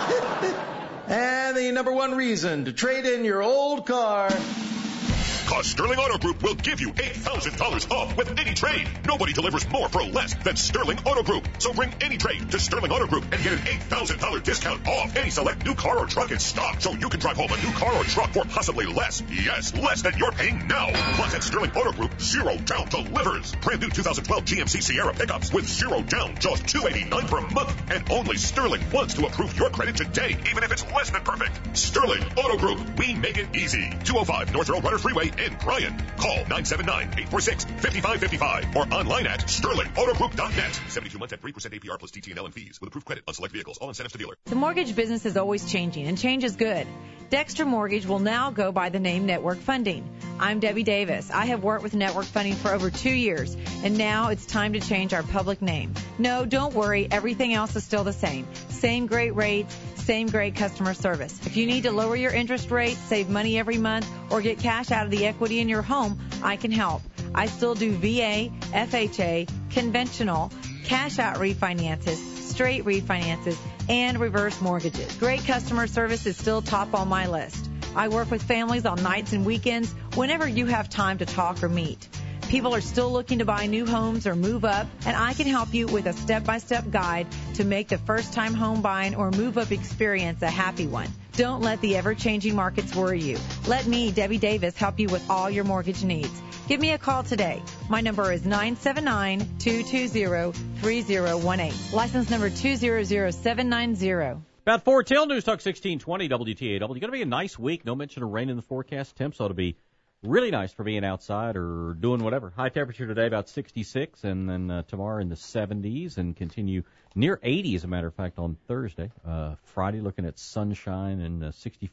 And the number one reason to trade in your old car. Because Sterling Auto Group will give you eight thousand dollars off with any trade. Nobody delivers more for less than Sterling Auto Group. So bring any trade to Sterling Auto Group and get an eight thousand dollars discount off any select new car or truck in stock, so you can drive home a new car or truck for possibly less. Yes, less than you're paying now. Plus at Sterling Auto Group, zero down delivers. Brand new two thousand twelve G M C Sierra pickups with zero down, just two hundred eighty-nine dollars per month. And only Sterling wants to approve your credit today, even if it's less than perfect. Sterling Auto Group, we make it easy. two oh five North Earl Runner Freeway in Bryan. Call nine seven nine, eight four six, five five five five or online at sterling auto group dot net. seventy-two months at three percent A P R plus T T and L and fees with approved credit on select vehicles. All incentives to dealer. The mortgage business is always changing, and change is good. Dexter Mortgage will now go by the name Network Funding. I'm Debbie Davis. I have worked with Network Funding for over two years, and now it's time to change our public name. No, don't worry. Everything else is still the same. Same great rates, same great customer service. If you need to lower your interest rate, save money every month, or get cash out of the equity in your home, I can help. I still do V A, F H A, conventional, cash out refinances, straight refinances, and reverse mortgages. Great customer service is still top on my list. I work with families on nights and weekends whenever you have time to talk or meet. People are still looking to buy new homes or move up, and I can help you with a step-by-step guide to make the first-time home buying or move-up experience a happy one. Don't let the ever-changing markets worry you. Let me, Debbie Davis, help you with all your mortgage needs. Give me a call today. My number is nine seven nine, two two zero, three zero one eight. License number two zero zero seven nine zero. About four till News Talk sixteen twenty W T A W. Going to be a nice week. No mention of rain in the forecast. Temps ought to be really nice for being outside or doing whatever. High temperature today about sixty-six, and then uh, tomorrow in the seventies, and continue near eighty, as a matter of fact, on Thursday. Uh, Friday looking at sunshine and uh, sixty-four.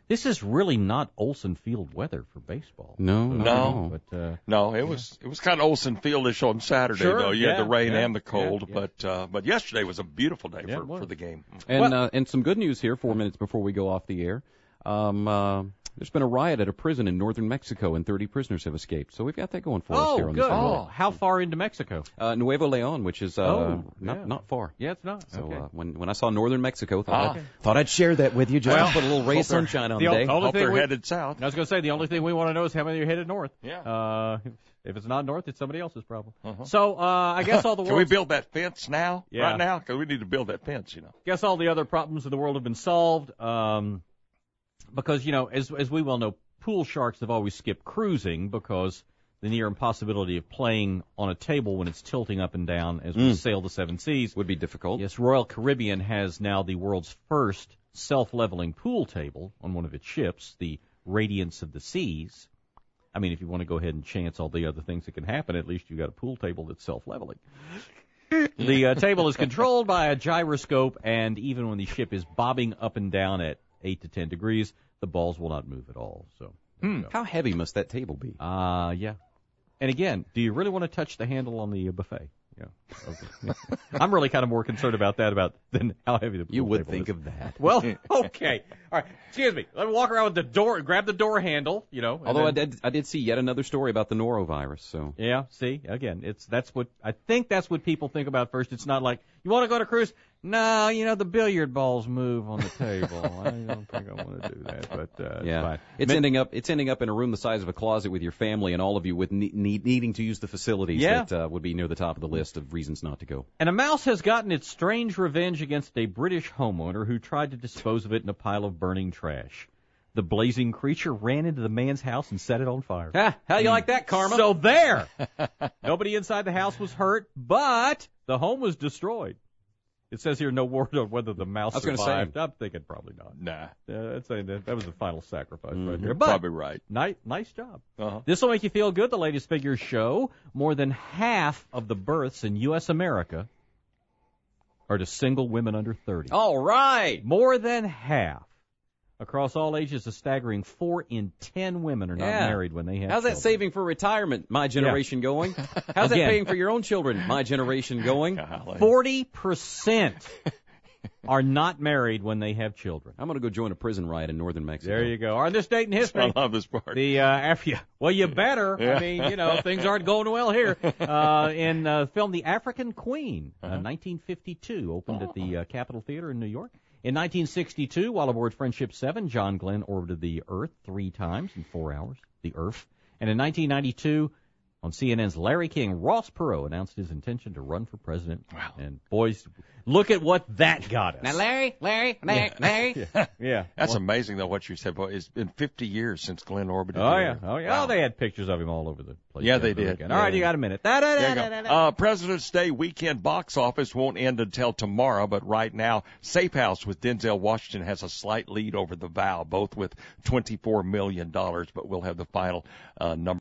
This is really not Olsen Field weather for baseball. No, so, no, but uh, no. It yeah. was it was kind of Olsen Fieldish on Saturday, sure, though. You yeah, had the rain yeah, and the cold, yeah, yeah. but uh, but yesterday was a beautiful day yeah, for, for the game. And well, uh, and some good news here. Four minutes before we go off the air. Um, uh, There's been a riot at a prison in northern Mexico, and thirty prisoners have escaped. So we've got that going for oh, us here on good. this program. Oh, how far into Mexico? Uh, Nuevo Leon, which is uh, oh, not yeah. not far. Yeah, it's not. So okay. uh, when when I saw northern Mexico, thought, ah. I'd, thought I'd share that with you, just well, to put a little ray of sunshine on the, the day. Only Hope thing they're we, headed south. I was going to say the only thing we want to know is how many are headed north. Yeah. Uh, if it's not north, it's somebody else's problem. Uh-huh. So uh, I guess all the Can we build that fence now? Yeah. Right now? Because we need to build that fence, you know. Guess all the other problems in the world have been solved. Um, because you know, as as we well know, pool sharks have always skipped cruising because the near impossibility of playing on a table when it's tilting up and down as we Mm. sail the seven seas would be difficult. Yes, Royal Caribbean has now the world's first self-leveling pool table on one of its ships, the Radiance of the Seas. I mean, if you want to go ahead and chance all the other things that can happen, at least you've got a pool table that's self-leveling. The uh, table is controlled by a gyroscope, and even when the ship is bobbing up and down at eight to ten degrees, the balls will not move at all. So, hmm. How heavy must that table be? Uh, yeah. And again, do you really want to touch the handle on the uh, buffet? Yeah. Okay. I'm really kind of more concerned about that about than how heavy the pool You would table think is. of that. Well, okay. All right. Excuse me. Let me walk around with the door, grab the door handle, you know. Although then, I did, I did see yet another story about the norovirus. So yeah. See, again, it's that's what I think that's what people think about first. It's not like you want to go to cruise. No, you know the billiard balls move on the table. I don't think I want to do that, but uh, yeah, it's, fine. it's Min- ending up it's ending up in a room the size of a closet with your family and all of you with ne- need, needing to use the facilities yeah. that uh, would be near the top of the list of reasons not to go. And a mouse has gotten its strange revenge against a British homeowner who tried to dispose of it in a pile of burning trash. The blazing creature ran into the man's house and set it on fire. Ah, how you mm. like that, Karma? So there. Nobody inside the house was hurt, but the home was destroyed. It says here no word on whether the mouse I was survived. Say. I'm thinking probably not. Nah. Uh, I'd say that, that was the final sacrifice mm-hmm. right there. But probably right. Nice, nice job. Uh-huh. This will make you feel good. The latest figures show more than half of the births in U S America are to single women under thirty. All right. More than half. Across all ages, a staggering four in ten women are not yeah. married when they have How's children. that saving for retirement? My generation yeah. going. How's Again. that paying for your own children? My generation going. Forty percent are not married when they have children. I'm going to go join a prison riot in northern Mexico. There you go. On this date in history. I love this part. The uh, after, well, you better. Yeah. I mean, you know, things aren't going well here. Uh, in uh, film The African Queen, uh-huh. uh, nineteen fifty-two, opened oh. at the uh, Capitol Theater in New York. In nineteen sixty-two, while aboard Friendship seven, John Glenn orbited the Earth three times in four hours, the Earth. And in nineteen ninety-two, on C N N's Larry King, Ross Perot announced his intention to run for president. Wow. And boys, look at what that got us. Now, Larry, Larry, Larry, yeah. Larry. yeah. yeah. That's well, amazing, though, what you said. Boy, it's been fifty years since Glenn orbited Oh, the yeah. Earth. Oh, yeah. Wow. Oh, they had pictures of him all over the place. Yeah, they the did. Weekend. Yeah, All right, they you got did. a minute. Da, da, da, There you da, go. da. Uh, President's Day weekend box office won't end until tomorrow, but right now, Safe House with Denzel Washington has a slight lead over The Vow, both with twenty-four million dollars, but we'll have the final uh, number.